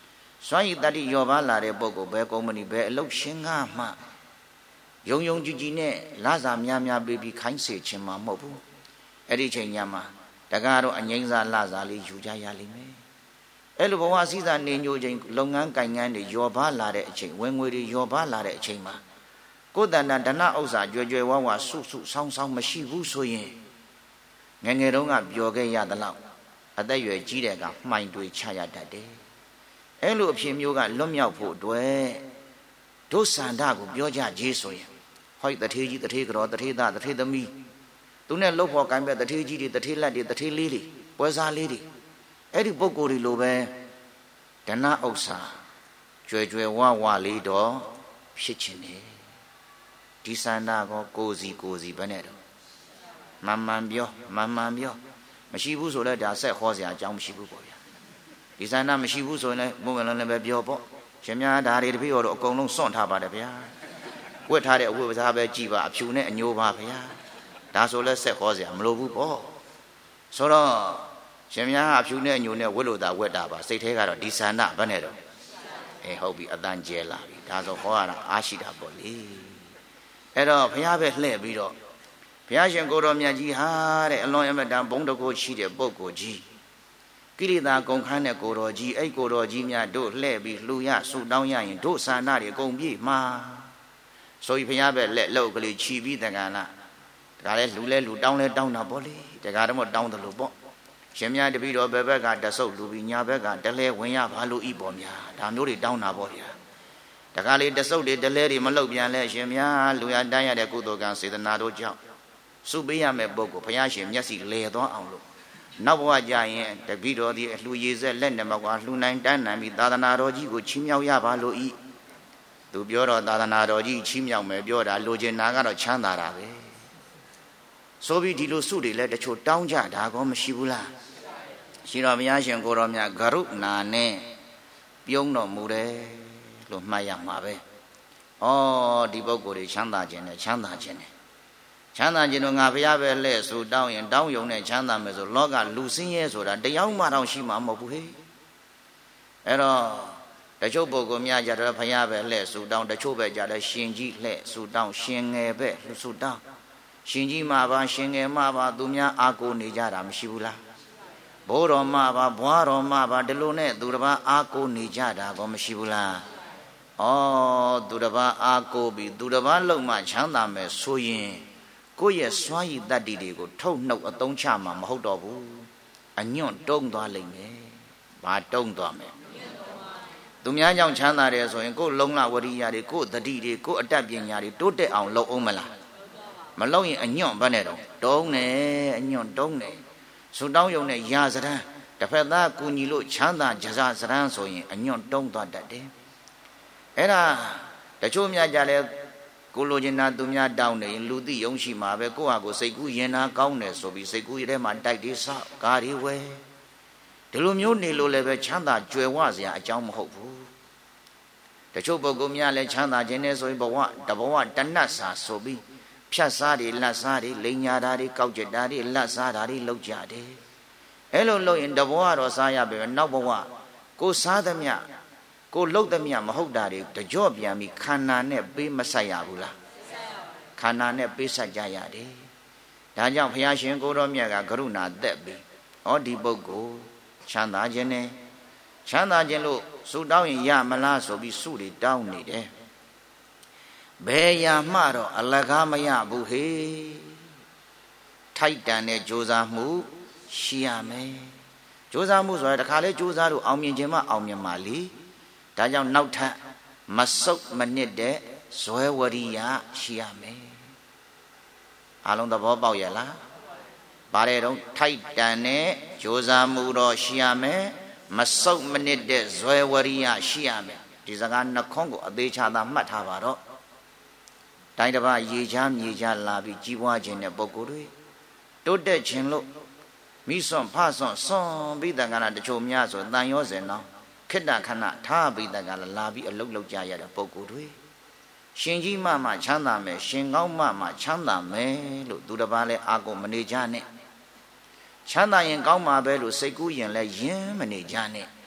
စွမ်းရည်တတ္တိရောပါလာတဲ့ပုဂ္ဂိုလ်ဘယ်ကုမ္ပဏီဘယ်အလုပ်ရှင်ကမှယုံယုံကြည်ကြည်နဲ့လစာများများပေးပြီးခိုင်းစေခြင်းမှမဟုတ်ဘူးအဲ့ဒီချိန်ညမှာတကားတော့အငိမ့်စားလစာလေးယူကြရလိမ့်မယ်အဲ့လိုဘဝစည်းစာနေညိုချိန်လုပ်ငန်းကိုင်ငန်းတွေရောပါလာတဲ့အချိန်ဝင်ငွေတွေရောပါလာတဲ့အချိန်မှာကိုယ်တန်တန်ဒနာဥစ္စာကြွယ်ကြွယ်ဝဝဆုဆုဆောင်းဆောင်းမရှိဘူးဆိုရင်ငငယ်တုန်းကပျော်ခဲ့ရသလောက်အသက်ရွယ်ကြီးတဲ့ကမှိုင်တွေချရတတ်တယ်အဲ့လိုအဖြစ်မျိုးကလွတ်မြောက်ဖို့အတွက်ဒုစန္ဒကိုပြောကြကြီးဆိုရင်ဟောတထေးကြီးတထေးကတော်တထေးသားတထေးသမီးသူနဲ့လှုပ်ဖို့ကိုင်းပဲတထေးကြီးတွေတထေးလက်တွေတထေးလေးတွေပွဲစားလေးတွေအဲ့ဒီပုဂ္ဂိုလ်တွေလိုပဲဒနာဥစ္စာကြွယ်ကြွယ်ဝဝလေးတော့ဖြစ်ခြင်းတယ်ဒီစန္ဒကောကိုစီကိုစီဘယ်နဲ့တော့မှန်မှန်ပြောမှန်မှန်ပြောမရှိဘူးဆိုတော့ဒါဆက်ခေါ်စရာအကြောင်းမရှိဘူးပေါ့ဗျာဒီစန္ဒမရှိဘူးဆိုရင်လည်းဘုံကလည်းလည်းပဲပြောပေါ့ရှင်များဒါတွေတပည့်တော်တို့အကုန်လုံးစွန့်ထားပါတယ်ဗျာဝတ်ထားတဲ့အဝတ်ပစားပဲကြည်ပါအဖြူနဲ့အညိုပါဗျာဒါဆိုလဲဆက်ခေါ်စရာမလိုဘူးပေါ့ဆိုတော့ရှင်များအဖြူနဲ့အညိုနဲ့ဝတ်လို့သာဝတ်တာပါစိတ်ထဲကတော့ဒီစန္ဒဘယ်နဲ့တော့အေးဟုတ်ပြီအတန်ကျဲလာပြီဒါဆိုဟောရတာအားရှိတာပေါ့လေအဲ့တော့ဘုရားပဲလှည့်ပြီးတော့ဘုရားရှင်ကိုတော်မြတ်ကြီးဟာတဲ့အလွန်အမတန်ဘုံတကိုရှိတဲ့ပုဂ္ဂိုလ်ကြီးကိရိတာကုန်ခန်းတဲ့ကိုတော်ကြီးအဲ့ကိုတော်ကြီးများတို့လှည့်ပြီးလှူရဆူတောင်းရရင်တို့ဆန္ဒတွေအကုန်ပြည့်မှာဆိုပြီးဘုရားပဲလက်လောက်ကလေးခြီးပြီးတကံလားဒါလည်းလူလဲလူတောင်းလဲတောင်းတာပေါ့လေတကံတော့တောင်းတယ်လို့ပေါ့ရှင်များတပည့်တော်ဘယ်ဘက်ကတဆုပ်လူပြီးညာဘက်ကတလဲဝင်ရပါလို့ဤပေါ်များဒါမျိုးတွေတောင်းတာပေါ့ဗျာတကံလေးတဆုပ်တွေတလဲတွေမလုတ်ပြန်လဲရှင်များလူရတန်းရတဲ့ကုသိုလ်ကံစေတနာတို့ကြောင့်စုပေးရမယ့်ပုဂ္ဂိုလ်ဘုရားရှင်မျက်စိလဲသွားအောင်လို့နောက်ဘဝကြရင်တပည့်တော်ဒီအလှူရည်ဆက်လက်နဲ့မကွာလှူနိုင်တန်းနိုင်ပြီးသာသနာတော်ကြီးကိုချီးမြှောက်ရပါလို့ဤသူပြောတော့သာသနာတော်ကြီးချီးမြှောက်မယ်ပြောတာလိုချင်တာကတော့ချမ်းသာတာပဲဆိုပြီးဒီလိုစုတွေလည်းတချို့တောင်းကြတာကောမရှိဘူးလားရှိတော်ဘုရားရှင်ကိုတော်မြတ်ကရုဏာနဲ့ပြုံးတော်မူတယ်လို့မှတ်ရမှာပဲဩဒီပုဂ္ဂိုလ်တွေချမ်းသာခြင်းနဲ့ချမ်းသာခြင်းနဲ့ချမ်းသာခြင်းတို့ငါဘုရားပဲလဲဆိုတောင်းရင်တောင်းယုံနဲ့ချမ်းသာမယ်ဆိုလောကလူစင်းရဲဆိုတာတရားမှတော့ရှိမှာမဟုတ်ဘူးဟဲ့အဲ့တော့တချို့ပုဂ္ဂိုလ်များကြတော့ဘုရားပဲလဲဆိုတောင်းတချို့ပဲကြတော့ရှင်ကြီးလဲဆိုတောင်းရှင်ငယ်ပဲဆိုတောင်းရှင်ကြီးမှာပါရှင်ငယ်မှာပါသူများအာကိုနေကြတာမရှိဘူးလားဘိုးတော်မှာပါဘွားတော်မှာပါဒီလိုနဲ့သူတစ်ပါးအာကိုနေကြတာကောမရှိဘူးလားဩသူတစ်ပါးအာကိုပြီးသူတစ်ပါးလုံးမှချမ်းသာမယ်ဆိုရင်ကိုယ့်ရဲ့စွမ်းရည်တတ္တိတွေကိုထုတ်နှုတ်အသုံးချမှာမဟုတ်တော့ဘူးအညွန့်တုံးသွားလိမ့်မယ်ဘာတုံးသွားမယ်သူများကြောင့်ချမ်းသာတယ်ဆိုရင်ကိုယ်လုံလဝရိယတွေကိုယ်တတိတွေကိုယ်အတတ်ပညာတွေတိုးတက်အောင်လုပ်အောင်မလားမလုပ်ရင်အညွန့်ဘာနဲ့တော့တုံးနေအညွန့်တုံးနေဆူတောင်းယုံနဲ့ရာစရန်တစ်ဖက်သားကူညီလို့ချမ်းသာကြစစရန်ဆိုရင်အညွန့်တုံးသွားတတ်တယ်အဲ့ဒါတချို့များကြလဲကိုလိုချင်တာသူများတောင်းနေရင်လူသိယုံရှိမှာပဲကိုယ့်ဟာကိုယ်စိတ်ကူးရင်နာကောင်းတယ်ဆိုပြီးစိတ်ကူးရတဲ့မှာတိုက်တွေဆောက်ကားတွေဝဲဒီလိုမျိုးနေလို့လည်းပဲချမ်းသာကြွယ်ဝစရာအကြောင်းမဟုတ်ဘူးတချို့ပုဂ္ဂိုလ်များလည်းချမ်းသာခြင်းနဲ့ဆိုရင်ဘဝတဘဝတဏ္ဍစာဆိုပြီးဖြတ်စားတွေလက်စားတွေလိန်ညာတာတွေကောက်ကျက်တာတွေလက်စားတာတွေလောက်ကြတယ်အဲ့လိုလုပ်ရင်တဘဝတော့စားရပဲနောက်ဘဝကိုစားသမျှကိုလှုပ်သမျှမဟုတ်တာတွေတကြော့ပြန်ပြီးခန္ဓာနဲ့ပေးမဆက်ရဘူးလားခန္ဓာနဲ့ပေးဆက်ကြရတယ်ဒါကြောင့်ဘုရားရှင်ကိုတော်မြတ်ကကရုဏာသက်ပြီးဩဒီပုဂ္ဂိုလ်ချမ်းသာခြင်းနဲ့ချမ်းသာခြင်းလို့စုတောင်းရင်ရမလားဆိုပြီးစုတွေတောင်းနေတယ်ဘယ်ရာမှတော့အလကားမရဘူးဟေထိုက်တန်တဲ့ကြိုးစားမှုရှိရမယ်ကြိုးစားမှုဆိုရတခါလေကြိုးစားလို့အောင်မြင်ခြင်းမအောင်မြင်ပါလေဒါကြောင့်နောက်ထပ်မဆုတ်မနစ်တဲ့ဇွဲဝရိယရှိရမယ်အားလုံးသဘောပေါက်ရဲ့လားဗါတဲ့တော့ထိုက်တန်တဲ့ကြိုးစားမှုတော့ရှိရမယ်မဆုတ်မနစ်တဲ့ဇွဲဝရိယရှိရမယ်ဒီစကားနှခွန်းကိုအသေးချာသာမှတ်ထားပါတော့တိုင်းတစ်ပါးရေချမ်းမြေချလာပြီးကြီးပွားခြင်းတဲ့ပုဂ္ဂိုလ်တွေတိုးတက်ခြင်းလို့မိစွန်ဖစွန်စွန်ပြီးတန်ခါတချို့များဆိုတန်ရောစင်တော့ခိတ္တခဏထားပြီးတန်ခါလာပြီးအလုတ်လောက်ကြရတဲ့ပုဂ္ဂိုလ်တွေရှင်ကြီးမှမှချမ်းသာမယ်ရှင်ကောင်းမှမှချမ်းသာမယ်လို့သူတစ်ပါးလဲအာကိုမနေကြနဲ့ချမ်းသာရင်ကောင်းမှာပဲလို့စိတ်ကူးရင်လဲယဉ်မနေကြနဲ့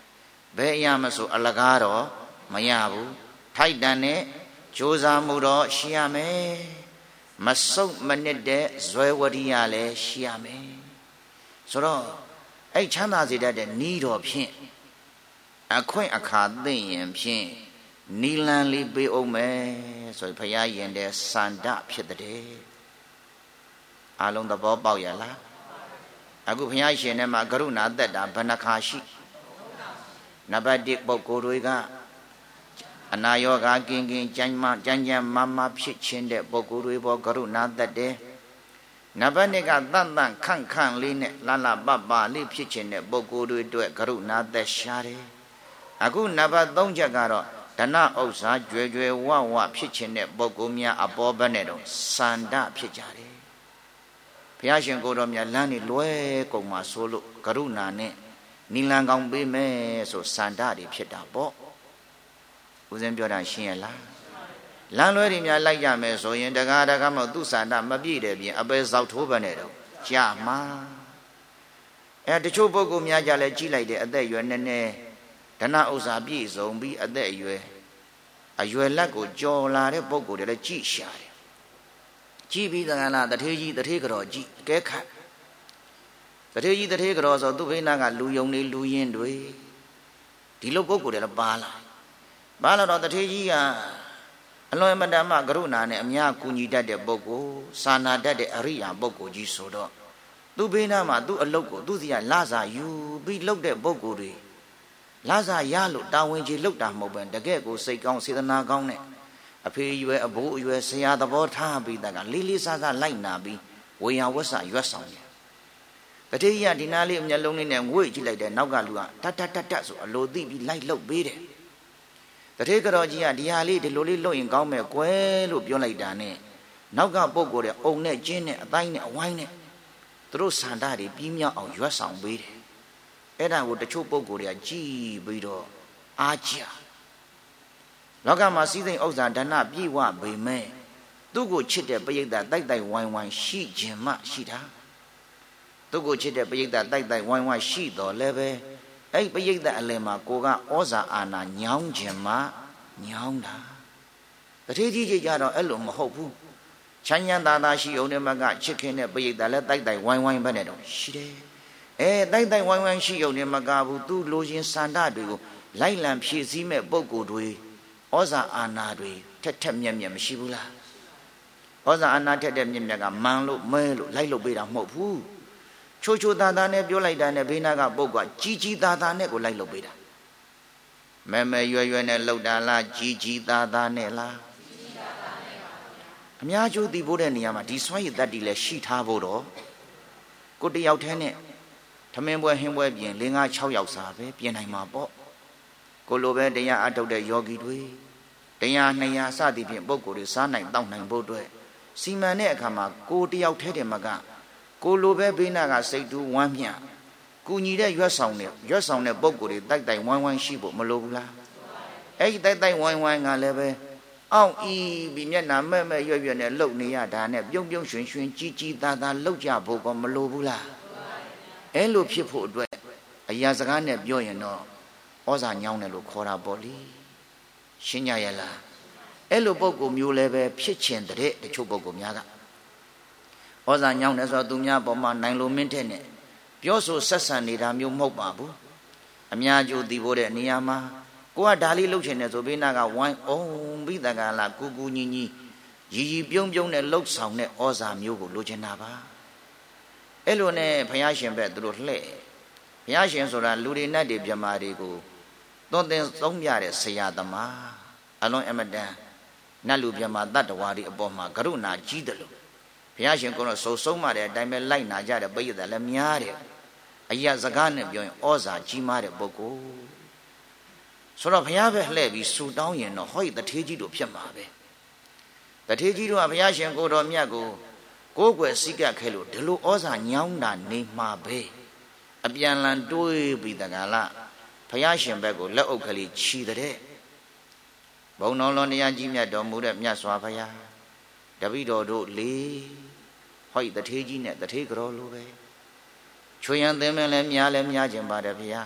ဘယ်အရာမဆိုအလကားတော့မရဘူးထိုက်တန်တဲ့ကြိုးစားမှုတော့ရှိရမယ်မဆုတ်မနစ်တဲ့ဇွဲဝရိယလည်းရှိရမယ်ဆိုတော့အဲ့ချမ်းသာစေတတ်တဲ့ဤတော်ဖြင့်အခွင့်အခါသိရင်ဖြင့်နီလန်လေးပေးအောင်မယ်ဆိုဘုရားရင်တဲ့စန္ဒဖြစ်တဲ့အလုံးသဘောပေါက်ရလားအခုဘုရားရှင်ထဲမှာကရုဏာသက်တာဘယ်နှခါရှိနံပါတ်တစ်ပုဂ္ဂိုလ်တွေကအနာရောဂါကင်းကင်းကြမ်းမှကြမ်းကြမ်းမမဖြစ်ခြင်းတဲ့ပုဂ္ဂိုလ်တွေပေါ်ကရုဏာသက်တယ်နံပါတ်နှစ်ကတန်တန်ခန့်ခန့်လေးနဲ့လလပပလေးဖြစ်ခြင်းတဲ့ပုဂ္ဂိုလ်တွေအတွက်ကရုဏာသက်ရှားတယ်အခုနံပါတ်သုံးချက်ကတော့ဓနဥစ္စာကြွယ်ကြွယ်ဝဝဖြစ်ခြင်းတဲ့ပုဂ္ဂိုလ်များအပေါ်ဘက်နဲ့တော့စန္ဒဖြစ်ကြတယ်ဘုရားရှင်ကိုယ်တော်မြတ်လမ်းနေလွဲကုန်မှာဆိုလို့ကရုဏာနဲ့နိလန်ကောင်းပေးမယ်ဆိုစန္ဒတွေဖြစ်တာပေါ့ဦးဇင်းပြောတာရှင်းရလားလမ်းလွဲတွေများလိုက်ကြမယ်ဆိုရင်တကားတကားမဟုတ်သူစန္ဒမပြည့်တယ်ပြင်အပဲဇောက်ထိုးပဲနဲ့တော့ကြာမှာအဲတချို့ပုဂ္ဂိုလ်များကြလဲကြီးလိုက်တယ်အသက်အရွယ်နည်းနည်းဓနဥစ္စာပြည့်စုံပြီးအသက်အရွယ်အရွယ်လက်ကိုကြော်လာတဲ့ပုဂ္ဂိုလ်တွေလည်းကြည်ရှာတယ်ကြည်ပြီးသံဃာနာတထေးကြီးတထေးကြော်ကြည်အကဲခတ်တထေးကြီးတထေးကြော်ဆိုသူ့ဘိနာကလူယုံနေလူရင်းတွေဒီလိုပုဂ္ဂိုလ်တွေလည်းပါလာပါလာတော့တထေးကြီးကအလွန်မတမကရုဏာနဲ့အများကူညီတတ်တဲ့ပုဂ္ဂိုလ်စာနာတတ်တဲ့အရိယာပုဂ္ဂိုလ်ကြီးဆိုတော့သူ့ဘိနာမှာသူ့အလုတ်ကိုသူ့စီကလစာယူပြီးလှုပ်တဲ့ပုဂ္ဂိုလ်တွေလစာရလို့တာဝန်ကြီးလှုပ်တာမဟုတ်ပဲတကယ့်ကိုစိတ်ကောင်းစေတနာကောင်းနဲ့အဖေအရွယ်အဘိုးအရွယ်ဆရာသဘောထားပြီးတကလေးလေးစားစားလိုက်နာပြီးဝေယဝဆရွတ်ဆောင်တယ်တတိယဒီနာလေးအမျက်လုံးလေးနဲ့ငွေ့ကြည့်လိုက်တဲ့နောက်ကလူကတတ်တတ်တတ်တတ်ဆိုအလိုသိပြီးလိုက်လှုပ်ပေးတယ်တတိကတော်ကြီးကဒီဟာလေးဒီလိုလေးလှုပ်ရင်ကောင်းမယ်ကွယ်လို့ပြောလိုက်တာနဲ့နောက်ကပုဂ္ဂိုလ်တွေအုံနဲ့ကျင်းနဲ့အတိုင်းနဲ့အဝိုင်းနဲ့သူတို့စန္ဒတွေပြီးမြောက်အောင်ရွတ်ဆောင်ပေးတယ်အဲ့ဒါကိုတချို့ပုဂ္ဂိုလ်တွေကကြည်ပြီးတော့အားကြလောကမှာစည်းစိမ်ဥစ္စာဒါနပြည့်ဝပေမဲ့သူ့ကိုချစ်တဲ့ပရိသတ်တိုက်တိုက်ဝိုင်းဝိုင်းရှိခြင်းမှရှိတာသူ့ကိုချစ်တဲ့ပရိသတ်တိုက်တိုက်ဝိုင်းဝိုင်းရှိတော်လည်းပဲအဲ့ပရိသတ်အလယ်မှာကိုကဩဇာအာဏာညောင်းခြင်းမှညောင်းတာတတိကြီးကြီးကြတော့အဲ့လိုမဟုတ်ဘူးချမ်းချမ်းသာသာရှိအောင်နဲ့မကချစ်ခင်တဲ့ပရိသတ်လည်းတိုက်တိုက်ဝိုင်းဝိုင်းပဲနဲ့တော့ရှိတယ်အဲတိုက်တိုက်ဝိုင်းဝိုင်းရှိုံနဲ့မကဘူးသူလိုချင်စန္ဒတွေကိုလိုက်လံဖြည့်ဆည်းမဲ့ပုဂ္ဂိုလ်တွေဩဇာအာဏာတွေထက်ထက်မြက်မြက်မရှိဘူးလားဩဇာအာဏာထက်ထက်မြက်မြက်ကမန်လို့မဲလို့လိုက်လို့ပေးတာမဟုတ်ဘူးချိုချိုသားသားနဲ့ပြောလိုက်တာနဲ့ဘေးနာကပုဂ္ဂိုလ်ကကြီးကြီးသားသားနဲ့ကိုလိုက်လို့ပေးတာမဲမဲရွယ်ရွယ်နဲ့လှုပ်တာလားကြီးကြီးသားသားနဲ့လားအများကျိုးသိဖို့တဲ့နေရာမှာဒီစွမ်းရည်တတ်တည်လဲရှိထားဖို့တော့ကိုတယောက်တည်းနဲ့ထမင်းပွဲဟင်းပွဲပြင်၄၅၆ယောက်စာပဲပြင်နိုင်မှာပေါ့ကိုလိုပဲတရားအထုတ်တဲ့ယောဂီတွေတရားနှစ်ရာစသည်ဖြင့်ပုဂ္ဂိုလ်တွေစားနိုင်တောက်နိုင်ဖို့အတွက်စီမံတဲ့အခါမှာကိုတယောက်တည်းတည်းမကကိုလိုပဲဘေးနာကစိတ်တူးဝမ်းမြကူညီတဲ့ရွက်ဆောင်တဲ့ရွက်ဆောင်တဲ့ပုဂ္ဂိုလ်တွေတိုက်တိုက်ဝိုင်းဝိုင်းရှိဖို့မလိုဘူးလားအဲ့ဒီတိုက်တိုက်ဝိုင်းဝိုင်းကလည်းပဲအောင့်ဤပြီးမျက်နှာမဲ့မဲ့ရွက်ရွက်နဲ့လှုပ်နေရတာနဲ့ပြုံးပြုံးရွှင်ရွှင်ကြီးကြီးသားသားလှုပ်ကြဖို့ကမလိုဘူးလားအဲ့လိုဖြစ်ဖို့အတွက်အရာစကားနဲ့ပြောရင်တော့ဩဇာညောင်းတယ်လို့ခေါ်တာပေါ့လေရှင်းကြရဲ့လားအဲ့လိုပုံကိုမျိုးလည်းပဲဖြစ်ချင်တဲ့တချို့ပုံကိုများကဩဇာညောင်းတယ်ဆိုတော့သူများပေါ်မှာနိုင်လိုမင်းတဲ့နဲ့ပြောဆိုဆက်ဆံနေတာမျိုးမဟုတ်ပါဘူးအများကျိုးသိဖို့တဲ့နေရာမှာကိုကဒါလေးလှုပ်ချင်တယ်ဆိုဘေးနာကဝိုင်းအောင်ပြီးတကလာကူကူညီညီရီရီပြုံးပြုံးနဲ့လှုပ်ဆောင်တဲ့ဩဇာမျိုးကိုလိုချင်တာပါအဲ့လိုနဲ့ဘုရားရှင်ဘက်သူတို့လှဲ့ဘုရားရှင်ဆိုတာလူတွေနဲ့တွေမြမာတွေကိုသွန်သင်သုံးပြတဲ့ဆရာသမားအလုံးအမတန်နတ်လူမြမာတတ္တဝါတွေအပေါ်မှာကရုဏာကြီးတယ်လို့ဘုရားရှင်ကတော့စုံဆုံးမတဲ့အတိုင်းပဲလိုက်နာကြတဲ့ပိဋကလည်းများတယ်အရာစကားနဲ့ပြောရင်ဩဇာကြီးမားတဲ့ပုဂ္ဂိုလ်ဆိုတော့ဘုရားပဲလှဲ့ပြီးဆူတောင်းရင်တော့ဟောဒီတထေးကြီးတို့ဖြစ်မှာပဲတထေးကြီးတို့ကဘုရားရှင်ကိုတော်မြတ်ကိုကိုယ်ွယ်စိကပ်ခဲလို့ဒီလိုဩဇာညောင်းတာနေမှာပဲအပြန်လန်တွေးပြီးတကလားဘုရားရှင်ဘက်ကိုလက်အုပ်ကလေးချီတဲ့ဘုံတော်လုံးတရားကြီးမြတ်တော်မူတဲ့မြတ်စွာဘုရားတပည့်တော်တို့လေဟောဒီတထေးကြီးနဲ့တထေးကြောလိုပဲချွေရန်သင်းမင်းလည်းများလည်းများခြင်းပါတယ်ဘုရား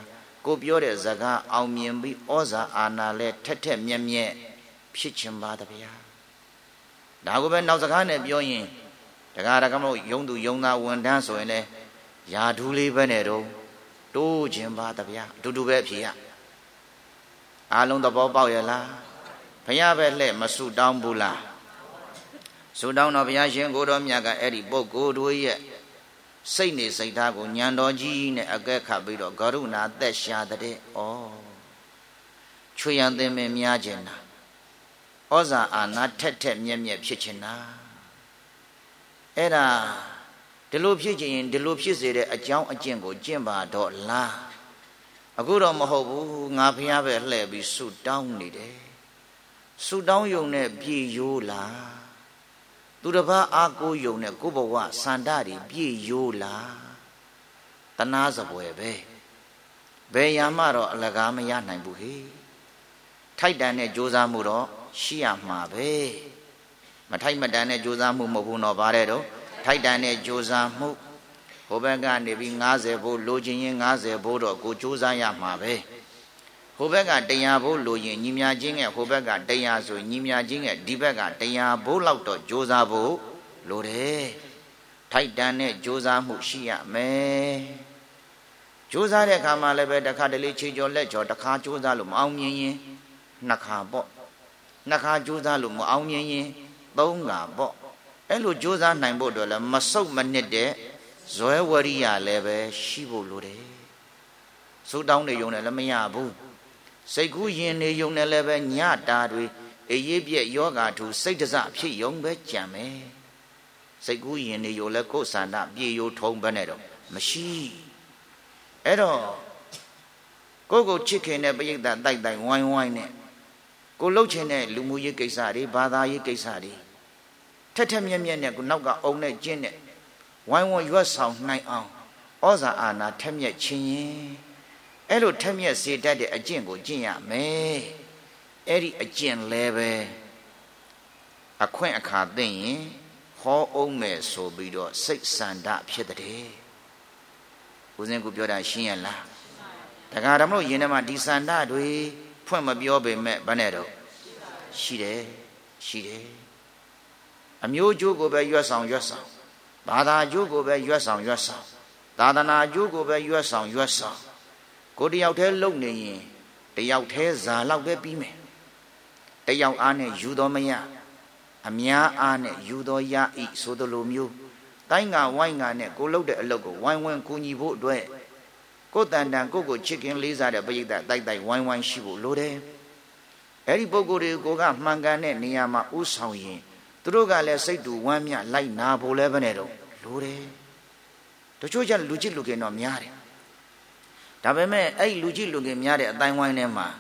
ကိုပြောတဲ့ဇကာအောင်မြင်ပြီးဩဇာအာဏာလဲထက်ထက်မြက်မြက်ဖြစ်ချင်ပါတဗျာဒါကိုပဲနောက်စကားနဲ့ပြောရင်တကားတကမလို့ယုံသူယုံသားဝန်တန်းဆိုရင်လဲယာဓူးလေးပဲနဲ့တော့တိုးခြင်းပါတဗျာအတူတူပဲဖြေရအားလုံးသဘောပေါက်ရလားဘုရားပဲလှဲ့မဆူတောင်းဘူးလားဆူတောင်းတော့ဘုရားရှင်ကိုတော်မြတ်ကအဲ့ဒီပုဂ္ဂိုလ်တို့ရဲ့စိတ်နေစိတ်ထားကိုဉာဏ်တော်ကြီးနဲ့အကဲခတ်ပြီးတော့ကရုဏာသက်ရှာတဲ့ဩချွေရန်သင်မင်းများခြင်းနာဩဇာအာဏာထက်ထက်မြက်မြက်ဖြစ်ခြင်းနာအဲ့ဒါဒီလိုဖြစ်ခြင်းရင်ဒီလိုဖြစ်စေတဲ့အကြောင်းအကျင့်ကိုကျင့်ပါတော့လားအခုတော့မဟုတ်ဘူးငါဖျားပဲလှည့်ပြီးဆူတောင်းနေတယ်ဆူတောင်းယုံနဲ့ပြေရိုးလားသူတစ်ပါးအားကိုးယုံနဲ့ကိုယ့်ဘဝစန္ဒတွေပြေရိုးလားတနာစပွဲပဲဘယ်ရမှတော့အလကားမရနိုင်ဘူးဟေ့ထိုက်တန်တဲ့ကြိုးစားမှုတော့ရှိရမှာပဲမထိုက်မတန်တဲ့ကြိုးစားမှုမဟုတ်ဘူးတော့ဗါတဲ့တော့ထိုက်တန်တဲ့ကြိုးစားမှုဟိုဘက်ကနေပြီး၅၀ဘိုးလိုချင်ရင်၅၀ဘိုးတော့ကိုကြိုးစားရမှာပဲဟိုဘက်ကတရာဘိုးလိုရင်ညီမြချင်းရဲ့ဟိုဘက်ကတရာဆိုညီမြချင်းရဲ့ဒီဘက်ကတရာဘိုးလောက်တော့ကြိုးစားဖို့လိုတယ်ထိုက်တန်တဲ့ကြိုးစားမှုရှိရမယ်ကြိုးစားတဲ့အခါမှာလည်းပဲတစ်ခါတလေခြေကျော်လက်ကျော်တစ်ခါကြိုးစားလို့မအောင်မြင်ရင်နှစ်ခါပေါ့နှစ်ခါကြိုးစားလို့မအောင်မြင်ရင်သုံးခါပေါ့အဲ့လိုကြိုးစားနိုင်ဖို့အတွက်လည်းမဆုတ်မနစ်တဲ့ဇွဲဝရိယလည်းပဲရှိဖို့လိုတယ်သုတောင်းနေုံနဲ့လည်းမရဘူးစိတ်ကူးရင်နေုံနဲ့လည်းပဲညတာတွေအေးရပြက်ယောဂါထူစိတ်တစဖြစ်ယုံပဲကြံမယ်စိတ်ကူးရင်နေုံလည်းကိုယ်စန္ဒပြေယိုထုံပဲနဲ့တော့မရှိအဲ့တော့ကိုယ့်ကိုချစ်ခင်တဲ့ပရိသတ်တိုက်တိုက်ဝိုင်းဝိုင်းနဲ့ကိုလှုပ်ချင်တဲ့လူမှုရေးကိစ္စတွေဘာသာရေးကိစ္စတွေထက်ထက်မြက်မြက်နဲ့ကိုနောက်ကအုံနဲ့ကျင့်တဲ့ဝိုင်းဝန်းရွတ်ဆောင်နိုင်အောင်ဩဇာအာဏာထက်မြက်ခြင်းရင်အဲ့လိုထက်မြက်စေတတ်တဲ့အကျင့်ကိုကျင့်ရမယ်အဲ့ဒီအကျင့်လဲပဲအခွင့်အခါသိရင်ဟောအောင်မယ်ဆိုပြီးတော့စိတ်ဆန္ဒဖြစ်တဲ့ဦးဇင်းကပြောတာရှင်းရလားတခါတည်းမလို့ယင်ထဲမှာဒီဆန္ဒတွေဖွင့်မပြောပေမဲ့ဘာနဲ့တော့ရှိတယ်ရှိတယ်အမျိုးကျိုးကိုပဲရွတ်ဆောင်ရွတ်ဆောင်ဘာသာကျိုးကိုပဲရွတ်ဆောင်ရွတ်ဆောင်သာသနာကျိုးကိုပဲရွတ်ဆောင်ရွတ်ဆောင်ကိုတယောက်တည်းလုံနေရင်တယောက်တည်းဇာလောက်ပဲပြီးမယ်တယောက်အားနဲ့ယူတော်မရအများအားနဲ့ယူတော်ရဤဆိုသလိုမျိုးတိုင်းကဝိုင်းကနဲ့ကိုလှုပ်တဲ့အလုပ်ကိုဝိုင်းဝန်းကူညီဖို့အတွက်ကိုတန်တန်ကိုကိုချစ်ခင်လေးစားတဲ့ပရိသတ်တိုက်တိုက်ဝိုင်းဝန်းရှိဖို့လိုတယ်အဲ့ဒီပုဂ္ဂိုလ်တွေကိုကမှန်ကန်တဲ့နေရာမှာဥဆောင်ရင်သူတို့ကလည်းစိတ်တူဝမ်းမြလိုက်နာဖို့လည်းပဲနဲ့တော့လိုတယ်တချို့ကျလူချစ်လူခင်တော့များတယ်ဒါပေမဲ့အဲ့လူချစ်လူခင်များတဲ့အတိုင်းဝိုင်းထဲမှာ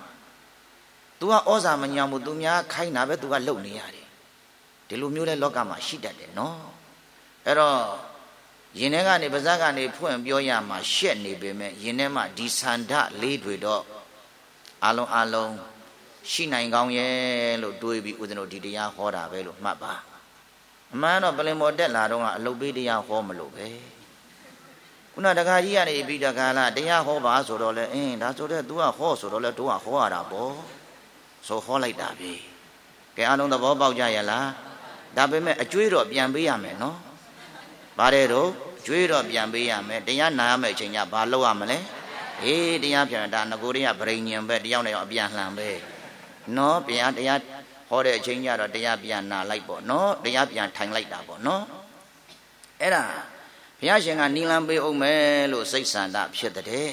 तू ကဩဇာမညောင်ဘူး तू များခိုင်းတာပဲ तू ကလုံနေရတယ်ဒီလိုမျိုးလဲလောကမှာရှိတတ်တယ်နော်အဲ့တော့ယင်ထဲကနေပါးစပ်ကနေဖွင့်ပြောရမှာရှက်နေပေမဲ့ယင်ထဲမှာဒီဆန္ဒလေးတွေတော့အလုံးအလုံးရှိနိုင်ကောင်းရဲ့လို့တွေးပြီးဦးဇင်းတို့ဒီတရားဟောတာပဲလို့မှတ်ပါအမှန်တော့ပလင်ပေါ်တက်လာတော့ကအလုတ်ပေးတရားဟောမလို့ပဲခုနတခါကြီးကနေပြီးတခါလားတရားဟောပါဆိုတော့လဲအင်းဒါဆိုတော့ तू ကဟောဆိုတော့လဲ तू ကဟောရတာပေါ့ဆိုဟောလိုက်တာပဲကဲအလုံးသဘောပေါက်ကြရဲ့လားဒါပေမဲ့အကျွေးတော့ပြန်ပေးရမယ်နော်ဗါတဲ့တော့အကျွေးတော့ပြန်ပေးရမယ်တရားနာရမယ့်အချိန်ကဘာလုပ်ရမလဲအေးတရားပြန်တာငကိုတည်းကဗရိညင်ပဲတရားနဲ့အပြန်လှန်ပဲနော်ပြန်တရားဟောတဲ့အချိန်ကျတော့တရားပြန်နာလိုက်ပေါ့နော်တရားပြန်ထိုင်လိုက်တာပေါ့နော်အဲ့ဒါဘုရားရှင်ကနီလန်ပေးအောင်မယ်လို့စိတ်ဆန္ဒဖြစ်တဲ့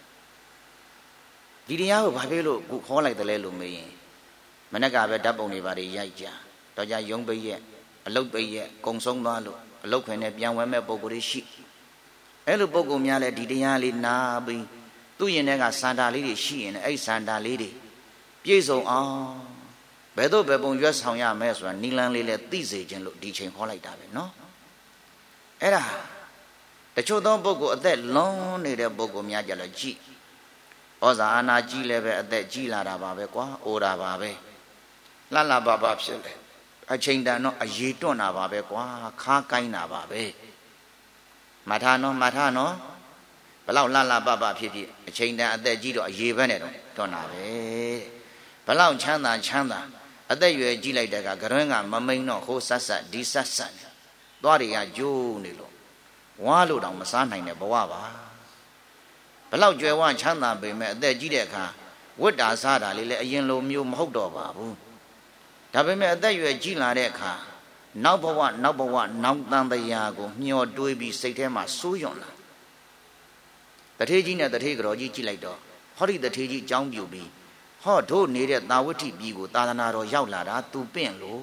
ဒီတရားကိုဘာဖြစ်လို့ခုဟောလိုက်တယ်လဲလို့မေးရင်မနေ့ကပဲဓာတ်ပုံတွေပါတွေရိုက်ကြတော့ကြရုံးပိတ်ရဲ့အလုတ်ပိတ်ရဲ့ကုံဆုံးသွားလို့အလုတ်ခွင်နဲ့ပြန်ဝဲမဲ့ပုံကိုယ်ရှိအဲ့လိုပုံကိုများလဲဒီတရားလေးနာပြီးသူ့ရင်ထဲကစန္ဒာလေးတွေရှိရင်အဲ့စန္ဒာလေးတွေပြည့်စုံအောင်ဘယ်တော့ဘယ်ပုံရွတ်ဆောင်ရမယ်ဆိုတာနီလန်းလေးလဲသိစေခြင်းလို့ဒီချိန်ဟောလိုက်တာပဲနော်အဲ့ဒါတချို့သောပုဂ္ဂိုလ်အသက်လွန်နေတဲ့ပုဂ္ဂိုလ်များကြလို့ကြည်ဩဇာအာဏာကြီးလည်းပဲအသက်ကြီးလာတာပါပဲကွာအိုတာပါပဲလှလှပပဖြစ်လေအချိန်တန်တော့အရေးတွန့်တာပါပဲကွာခါကိုင်းတာပါပဲမထနော်မထနော်ဘလောက်လှလှပပဖြစ်ဖြစ်အချိန်တန်အသက်ကြီးတော့အရေးပဲနဲ့တော့တွန်းတာပဲဘလောက်ချမ်းသာချမ်းသာအသက်ရွယ်ကြီးလိုက်တဲ့ကကရွန်းကမမိန်တော့ဟိုဆက်ဆက်ဒီဆက်ဆက်သွားတွေကကျိုးနေလို့ဝါလို့တောင်မစားနိုင်တဲ့ဘဝပါဘလောက်ကြွယ်ဝချမ်းသာပေမဲ့အသက်ကြီးတဲ့အခါဝိတ္တာစားတာလေးလည်းအရင်လိုမျိုးမဟုတ်တော့ပါဘူးဒါပေမဲ့အသက်ရွယ်ကြီးလာတဲ့အခါနောက်ဘဝနောက်ဘဝနောက်တန်တရားကိုမျှော်တွေးပြီးစိတ်ထဲမှာစိုးရွံ့လာတထေးကြီးနဲ့တထေးကြော်ကြီးကြည့်လိုက်တော့ဟောဒီတထေးကြီးအကြောင်းပြုပြီးဟောတို့နေတဲ့သာဝတိပြည်ကိုသာသနာတော်ရောက်လာတာသူပင့်လို့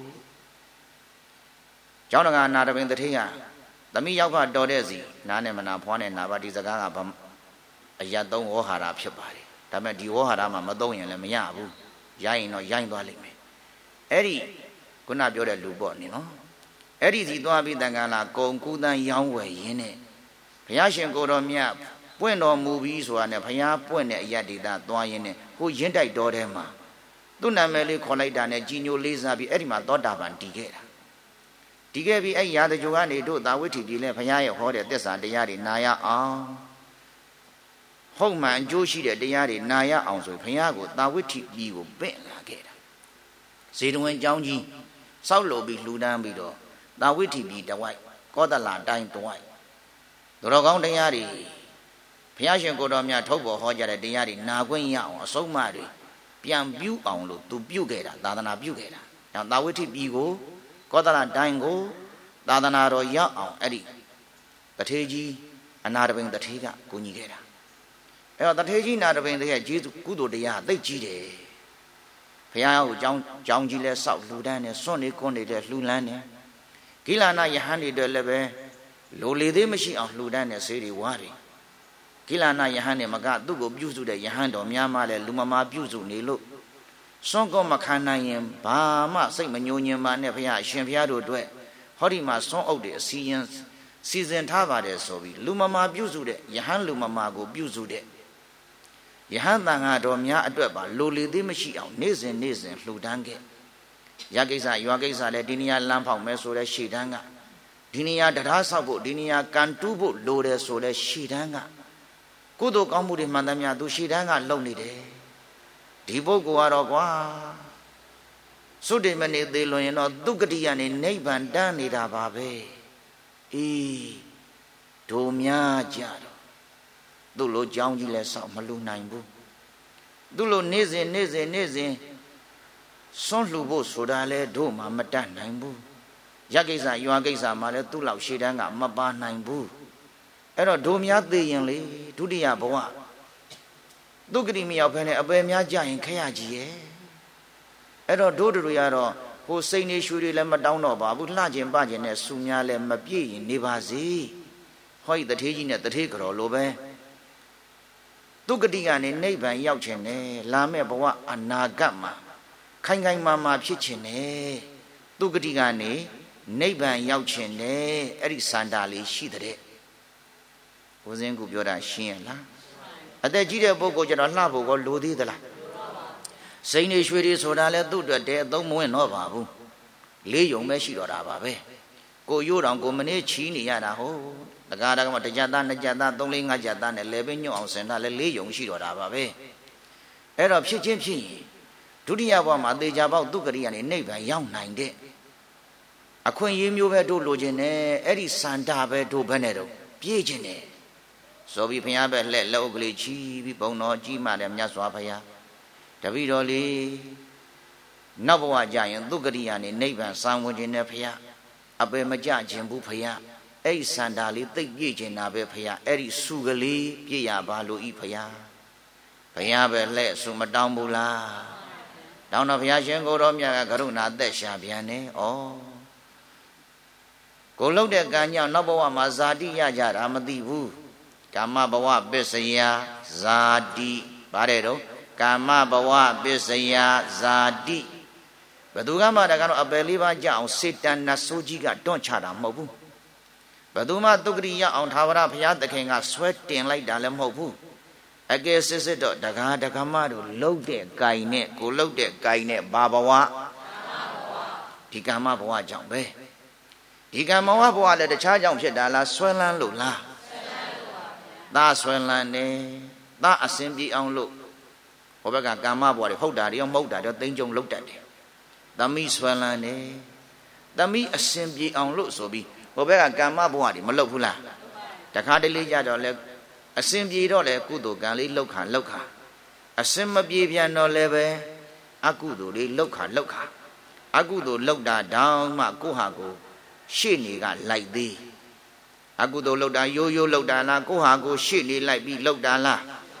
ကျောင်းတော်ကနာတပင်တထေးကသမီးယောက်ကတော်တဲ့စီနားနဲ့မနာဖွားနဲ့နာပါဒီစကားကဗအရသုံးဝေါဟာရဖြစ်ပါတယ်ဒါပေမဲ့ဒီဝေါဟာရမှာမသုံးရင်လည်းမရဘူးရိုင်းရင်တော့ရိုင်းသွားလိမ့်မယ်အဲ့ဒီခုနပြောတဲ့လူပေါ့နိနော်အဲ့ဒီစီသွားပြီးတန်ခါလာကုံကူးတန်းရောင်းဝယ်ရင်းနဲ့ဘုရားရှင်ကိုတော်မြတ်ပွင့်တော်မူပြီးဆိုတာနဲ့ဘုရားပွင့်တဲ့အယတ္တိတာသွားရင်းနဲ့ဟိုရင်းတိုက်တော်ထဲမှာသူ့နာမည်လေးခေါ်လိုက်တာနဲ့ကြီးညိုလေးစားပြီးအဲ့ဒီမှာသောတာပန်တည်ခဲ့တာတည်ခဲ့ပြီးအဲ့ရာဇဂိုကနေတို့သာဝတိပြည်လဲဘုရားရဲ့ဟောတဲ့သစ္စာတရားတွေနာရအောင်ဟုတ်မှန်အကျိုးရှိတဲ့တရားတွေနာရအောင်ဆိုဘုရားကိုသာဝတိပြည်ကိုပင့်လာခဲ့တာဇေတဝန်ကျောင်းကြီးစောက်လို့ပြီးလှူဒန်းပြီးတော့သာဝတိပြည်တဝိုက်ကောသလတိုင်းတဝိုက်သူတော်ကောင်းတရားတွေဘုရားရှင်ကိုတော်မြတ်ထုတ်ပေါ်ဟောကြားတဲ့တရားတွေနာခွင့်ရအောင်အဆုံးအမတွေပြန်ပြုအောင်လို့သူပြုခဲ့တာသာသနာပြုခဲ့တာ။ဒါသာဝတိပြည်ကိုကောသလတိုင်းကိုသာသနာတော်ရောက်အောင်အဲ့ဒီတထေးကြီးအနာတပင်တထေးကကိုညီခဲ့တာ။အဲ့တော့တထေးကြီးနာတပင်တထေးရဲ့ကျေးဇူးကုသိုလ်တရားသိကြီးတယ်။ဘုရားကိုကြောင်းကြောင်းကြီးလဲစောက်လှူဒန်းနေစွန့်နေကွန်းနေတဲ့လှူလန်းနေဂိလာနာယဟန်တွေတွေလည်းပဲလိုလေသေးမရှိအောင်လှူဒန်းနေစေတွေဝါတွေကိလာနာယဟန်နဲ့မကသူ့ကိုပြုစုတဲ့ယဟန်တော်များမှလည်းလူမမာပြုစုနေလို့စွန့်ကောမခံနိုင်ရင်ဘာမှစိတ်မညှိုးညင်ပါနဲ့ဘုရားအရှင်ဘုရားတို့အတွက်ဟောဒီမှာစွန့်အုပ်တဲ့အစီရင်စီစဉ်ထားပါတယ်ဆိုပြီးလူမမာပြုစုတဲ့ယဟန်လူမမာကိုပြုစုတဲ့ယဟန်တန်ဃာတော်များအတွက်ပါလိုလေသေးမရှိအောင်နေ့စဉ်နေ့စဉ်လှူဒန်းခဲ့ရကိစ္စရွာကိစ္စလည်းဒီနေရာလမ်းဖောက်မယ်ဆိုတဲ့ရှေ့တန်းကဒီနေရာတရားဆောက်ဖို့ဒီနေရာကန်တူးဖို့လိုတယ်ဆိုတဲ့ရှေ့တန်းကကုသိုလ်ကောင်းမှုတွေမှန်သမျှသူရှေ့တန်းကလုံနေတယ်ဒီပုဂ္ဂိုလ်ကတော့ကွာသုတေမနေသေးလွန်ရင်တော့သူကတိယနဲ့နိဗ္ဗာန်တန်းနေတာပါပဲအေးဒုများကြတော့သူ့လိုကြောင်းကြီးလဲဆောက်မလူနိုင်ဘူးသူ့လိုနေ့စဉ်နေ့စဉ်နေ့စဉ်စွန့်လှူဖို့ဆိုတာလဲတို့မှမတတ်နိုင်ဘူးရကိစ္စရွာကိစ္စမှာလဲသူ့လောက်ရှေ့တန်းကမပါနိုင်ဘူးအဲ့တော့ဒုများသိရင်လေဒုတိယဘဝဒုက္ခတိမရောက်ဖ ೇನೆ အပယ်များကြရင်ခရကြီးရဲ့အဲ့တော့ဒုတို့ရတော့ဟိုစိတ်နေရွှေတွေလည်းမတောင်းတော့ပါဘူးလှကျင်ပကျင်နဲ့စူများလည်းမပြည့်ရင်နေပါစေဟောဒီတထေးကြီးနဲ့တထေးကြော်လိုပဲဒုက္ခတိကနေနိဗ္ဗာန်ရောက်ခြင်းနဲ့လာမဲ့ဘဝအနာဂတ်မှာခိုင်ခိုင်မာမာဖြစ်ခြင်းနဲ့ဒုက္ခတိကနေနိဗ္ဗာန်ရောက်ခြင်းနဲ့အဲ့ဒီစန္ဒာလေးရှိတဲ့ဘုဇင်းကပြောတာရှင်းရလားအသက်ကြီးတဲ့ပုဂ္ဂိုလ်ကျတော့လှဖို့ကောလိုသေးသလားစိန်နေရွှေတွေဆိုတာလဲသူ့အတွက်တဲအသုံးမဝင်တော့ပါဘူးလေးယုံပဲရှိတော့တာပါပဲကိုရိုးတောင်ကိုမနေချီးနေရတာဟုတ်တကားတကားမတကြသားနှစ်ကြသားသုံးလေးငါးကြသားနဲ့လဲပဲညွန့်အောင်ဆင်တာလဲလေးယုံရှိတော့တာပါပဲအဲ့တော့ဖြစ်ချင်းဖြစ်ရင်ဒုတိယဘဝမှာသေချာပေါက်သူကရိယာနေနိဗ္ဗာန်ရောက်နိုင်တဲ့အခွင့်အရေးမျိုးပဲတို့လိုချင်တယ်အဲ့ဒီစန္ဒာပဲတို့ဘယ်နဲ့တော့ပြေးချင်တယ်ဆိုပြီးဘုရားပဲလှဲ့လက်အုပ်ကလေးချီးပြီးဘုံတော်ကြီးမှလည်းမြတ်စွာဘုရားတပည့်တော်လေးနောက်ဘဝကြရင်သူကရိယာနေနိဗ္ဗာန်စံဝင်ခြင်းနဲ့ဘုရားအပေမကြခြင်းဘူးဘုရားအဲ့ဒီစန္ဒာလေးသိပ်ပြည့်ခြင်းနာပဲဘုရားအဲ့ဒီစုကလေးပြည့်ရပါလို့ဤဘုရားဘုရားပဲလှဲ့စုမတောင်းဘူးလားတောင်းတော့ဘုရားရှင်ကိုတော်မြတ်ကကရုဏာသက်ရှာပြန်နေဩကိုလှုပ်တဲ့ကံကြောင့်နောက်ဘဝမှာဇာတိရကြတာမသိဘူးကာမဘဝပစ္စယဇာတိဗါတဲ့တော့ကာမဘဝပစ္စယဇာတိဘယ်သူကမှတကတော့အပယ်လေးပါးကြအောင်စေတနာဆိုးကြီးကတွန့်ချတာမဟုတ်ဘူးဘယ်သူမှသုခတိရအောင်သာဝရဘုရားသခင်ကဆွဲတင်လိုက်တာလည်းမဟုတ်ဘူးအကယ်စစ်စစ်တော့တကားတကမတို့လှုပ်တဲ့ဂိုင်နဲ့ကိုလှုပ်တဲ့ဂိုင်နဲ့ဘာဘဝဒီကာမဘဝကြောင့်ပဲဒီကာမဘဝလည်းတခြားကြောင့်ဖြစ်တာလားဆွဲလန်းလို့လားသားဆွဲလန်းနေသားအစဉ်ပြေအောင်လို့ဟိုဘက်ကကာမဘဝတွေဟုတ်တာတွေရောမဟုတ်တာတွေသိမ့်ကြုံလောက်တတ်တယ်သမီးဆွဲလန်းနေသမီးအစဉ်ပြေအောင်လို့ဆိုပြီးဟိုဘက်ကကာမဘဝတွေမလုပ်ဘူးလားတခါတလေကြတော့လေအစဉ်ပြေတော့လေကုသိုလ်ကံလေးလောက်ခါလောက်ခါအစဉ်မပြေပြန်တော့လည်းပဲအကုသိုလ်လေးလောက်ခါလောက်ခါအကုသိုလ်လောက်တာတောင်းမှကိုဟာကိုရှေ့နေကလိုက်သေးအကုသိုလ်လောက်တာရိုးရိုးလောက်တာလားကိုဟာကိုရှေ့နေလိုက်ပြီးလောက်တာလား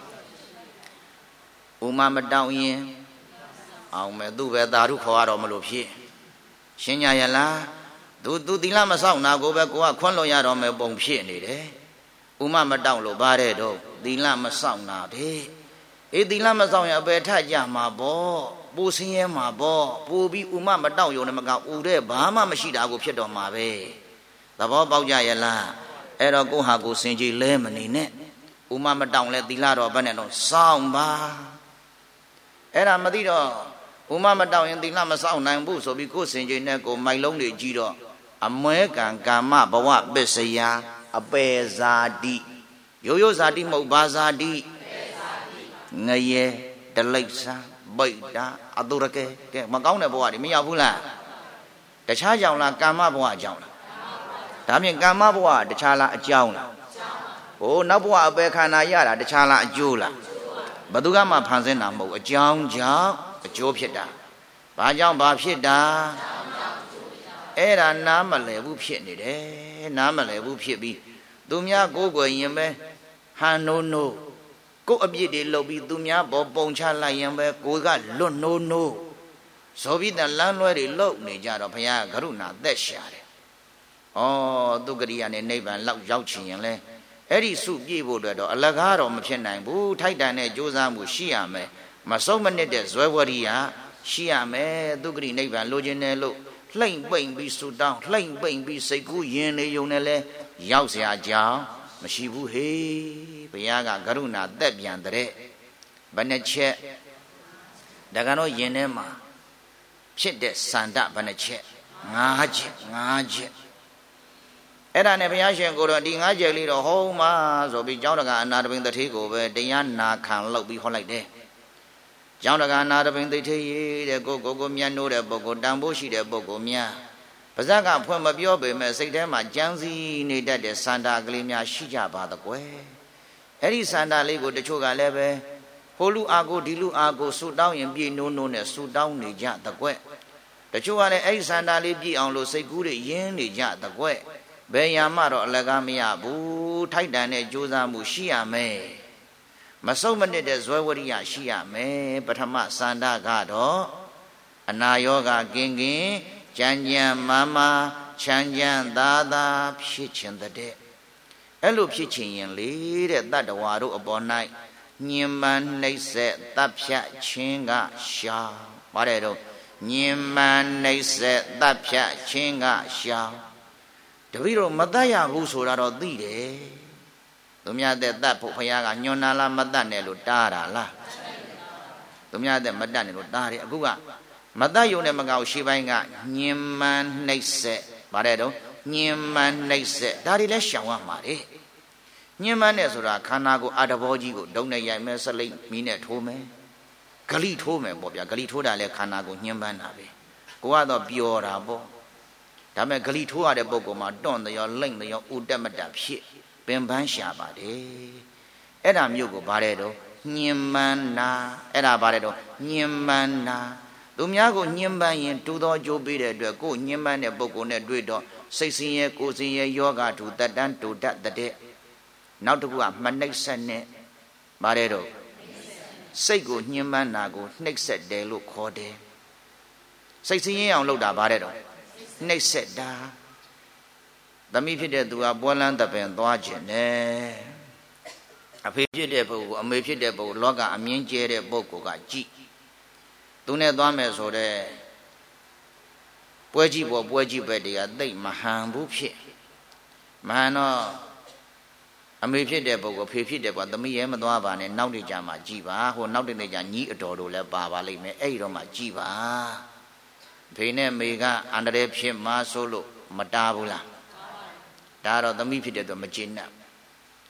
ဥမမတောင်းရင်အောင်မဲ့သူ့ပဲသာဓုခေါ်ရတော့မလို့ဖြစ်ရှင်းကြရလားသူသူသီလမဆောက်နာကိုပဲကိုကခွန်းလို့ရတော့မယ်ပုံဖြစ်နေတယ်ဥမမတောင်းလို့ပါတယ်တော့သီလမဆောက်နာတဲ့အေးသီလမဆောက်ရင်အပယ်ထကြမှာပေါ့ပူဆင်းရဲမှာပေါ့ပူပြီးဥမမတောင်းရုံနဲ့မကဥတဲ့ဘာမှမရှိတာကိုဖြစ်တော့မှာပဲသဘောပေါက်ကြရလားအဲ့တော့ကိုဟာကိုစင်ကြည်လဲမနေနဲ့ဥမမတောင်းလဲသီလတော့ဘယ်နဲ့တော့စောင့်ပါအဲ့ဒါမသိတော့ဥမမတောင်းရင်သီလမစောင့်နိုင်ဘူးဆိုပြီးကိုစင်ကြည်နဲ့ကိုမိုက်လုံးတွေကြီးတော့အမွဲကံကာမဘဝပစ္စယအပေဇာတိရိုးရိုးဇာတိမဟုတ်ဘာဇာတိငရဲတလိပ်ဆာဗိတ်တာအတုရကဲကဲမကောင်းတဲ့ဘဝတွေမရောက်ဘူးလားတခြားကြောင့်လားကာမဘဝအကြောင်းလားဒါဖြင့်ကာမဘဝတခြားလားအကြောင်းလားဟိုနောက်ဘဝအပေခန္ဓာရတာတခြားလားအကျိုးလားဘယ်သူကမှဖန်ဆင်းတာမဟုတ်အကြောင်းကြောင့်အကျိုးဖြစ်တာဘာကြောင့်ဘာဖြစ်တာအဲ့ဒါနားမလည်ဘူးဖြစ်နေတယ်နားမလည်ဘူးဖြစ်ပြီးသူများကိုယ်ကိုယ်ရင်ပဲဟန်နိုးနိုးကိုယ်အပြစ်တွေလုပ်ပြီးသူများပေါ်ပုံချလိုက်ရင်ပဲကိုယ်ကလွတ်နိုးနိုးဇောပြီးတဲ့လမ်းလွဲတွေလုပ်နေကြတော့ဘုရားကရုဏာသက်ရှာတယ်ဩသူကရိယာနဲ့နိဗ္ဗာန်လောက်ရောက်ချင်ရင်လဲအဲ့ဒီစုပြည့်ဖို့အတွက်တော့အလကားတော့မဖြစ်နိုင်ဘူးထိုက်တန်တဲ့ကြိုးစားမှုရှိရမယ်မဆုံးမနစ်တဲ့ဇွဲဝရိယရှိရမယ်သူကရိနိဗ္ဗာန်လိုချင်တယ်လို့လှိမ့်ပိန်ပြီးဆူတောင်းလှိမ့်ပိန်ပြီးစိတ်ကူးရင်နေုံနဲ့လဲရောက်เสียကြောင်းမရှိဘူးဟေးဘုရားကကရုဏာသက်ပြန်တဲ့ဘယ်နှချက်ဒါကတော့ယင်ထဲမှာဖြစ်တဲ့စန္ဒဘယ်နှချက်၅ချက်၅ချက်အဲ့ဒါနဲ့ဘုရားရှင်ကိုတော့ဒီ၅ချက်လေးတော့ဟောမှာဆိုပြီးကျောင်းတကအနာတပင်တထေးကိုပဲတရားနာခံလောက်ပြီးဟောလိုက်တယ်ကျောင်းတကအနာတပင်တထေးရေးတဲ့ကိုကိုကိုမြတ်နိုးတဲ့ပုဂ္ဂိုလ်တန်ဖိုးရှိတဲ့ပုဂ္ဂိုလ်များပါဇက်ကဖွင့်မပြောပေမဲ့စိတ်ထဲမှာကြမ်းစီနေတတ်တဲ့စန္ဒကလေးများရှိကြပါသကွယ်အဲ့ဒီစန္ဒလေးကိုတချို့ကလည်းပဲဟိုလူအာကိုဒီလူအာကိုဆူတောင်းရင်ပြေနိုးနိုးနဲ့ဆူတောင်းနေကြသကွယ်တချို့ကလည်းအဲ့ဒီစန္ဒလေးပြည့်အောင်လို့စိတ်ကူးတွေရင်းနေကြသကွယ်ဘယ်ရမှတော့အလကားမရဘူးထိုက်တန်တဲ့ကြိုးစားမှုရှိရမယ်မစုံမနစ်တဲ့ဇွဲဝရိယရှိရမယ်ပထမစန္ဒကတော့အနာယောဂကင်းကင်းကြံကြံမာမာချမ်းချမ်းသာသာဖြစ်ခြင်းတဲ့အဲ့လိုဖြစ်ခြင်းရင်လေတဲ့တတ္တဝါတို့အပေါ်၌ညင်မှန်နှိပ်စက်တပ်ဖြတ်ခြင်းကရှာပါတယ်တော့ညင်မှန်နှိပ်စက်တပ်ဖြတ်ခြင်းကရှာတပည့်တော်မတတ်ရဘူးဆိုတာတော့သိတယ်သူများတဲ့တတ်ဖို့ဘုရားကညွန်နာလားမတတ်နဲ့လို့တားတာလားသူများတဲ့မတတ်နဲ့လို့တားတယ်အခုကမတတ်ယုံနဲ့မကောက်ရှေ့ပိုင်းကညင်မှန်နှိပ်စက်ပါတယ်တော့ညင်မှန်နှိပ်စက်ဒါတွေလဲရှောင်ရမှာလေညင်မှန်နဲ့ဆိုတာခန္ဓာကိုယ်အတဘောကြီးကိုဒုံနဲ့ရိုက်မယ်ဆက်လိမ့်မီးနဲ့ထိုးမယ်ဂလိထိုးမယ်ပေါ့ဗျာဂလိထိုးတာလဲခန္ဓာကိုညင်မှန်တာပဲကိုကတော့ပျော်တာပေါ့ဒါမဲ့ဂလိထိုးရတဲ့ပုဂ္ဂိုလ်မှာတွန့်တယ်ရောလိမ့်တယ်ရောဥတက်မတက်ဖြစ်ပင်ပန်းရှာပါတယ်အဲ့ဒါမျိုးကိုဗါတဲ့တော့ညင်မှန်နာအဲ့ဒါဗါတဲ့တော့ညင်မှန်နာသူများကိုညှဉ်းပန်းရင်တူသောအကျိုးပေးတဲ့အတွက်ကိုညှဉ်းပန်းတဲ့ပုဂ္ဂိုလ်နဲ့တွေ့တော့စိတ်ဆင်းရဲကိုယ်ဆင်းရဲယောဂထူတတန်းတူတတ်တဲ့နောက်တစ်ခုကမနှိပ်ဆက်နဲ့ပါတယ်တော့စိတ်ကိုညှဉ်းပန်းတာကိုနှိပ်ဆက်တယ်လို့ခေါ်တယ်စိတ်ဆင်းရဲအောင်လုပ်တာပါတယ်တော့နှိပ်ဆက်တာသမီးဖြစ်တဲ့သူကပွဲလန်းတပင်သွားခြင်းနဲ့အဖေဖြစ်တဲ့ပုဂ္ဂိုလ်အမေဖြစ်တဲ့ပုဂ္ဂိုလ်လောကအမြင့်ကျဲတဲ့ပုဂ္ဂိုလ်ကကြည်သူနဲ့သွားမယ်ဆိုတဲ့ပွဲကြီးပေါ်ပွဲကြီးပဲတွေကသိမဟန်ဘူးဖြစ်မဟန်တော့အမေဖြစ်တဲ့ပုဂ္ဂိုလ်ဖေဖြစ်တဲ့ပုဂ္ဂိုလ်သမီးရဲမသွားပါနဲ့နောက်တကြမှာကြည်ပါဟိုနောက်တနေ့ကျညီအတော်တို့လည်းပါပါလိမ့်မယ်အဲ့ဒီတော့မှကြည်ပါဖေနဲ့မေကအန္တရာယ်ဖြစ်မှဆိုလို့မတားဘူးလားဒါတော့သမီးဖြစ်တဲ့သူမကျေနပ်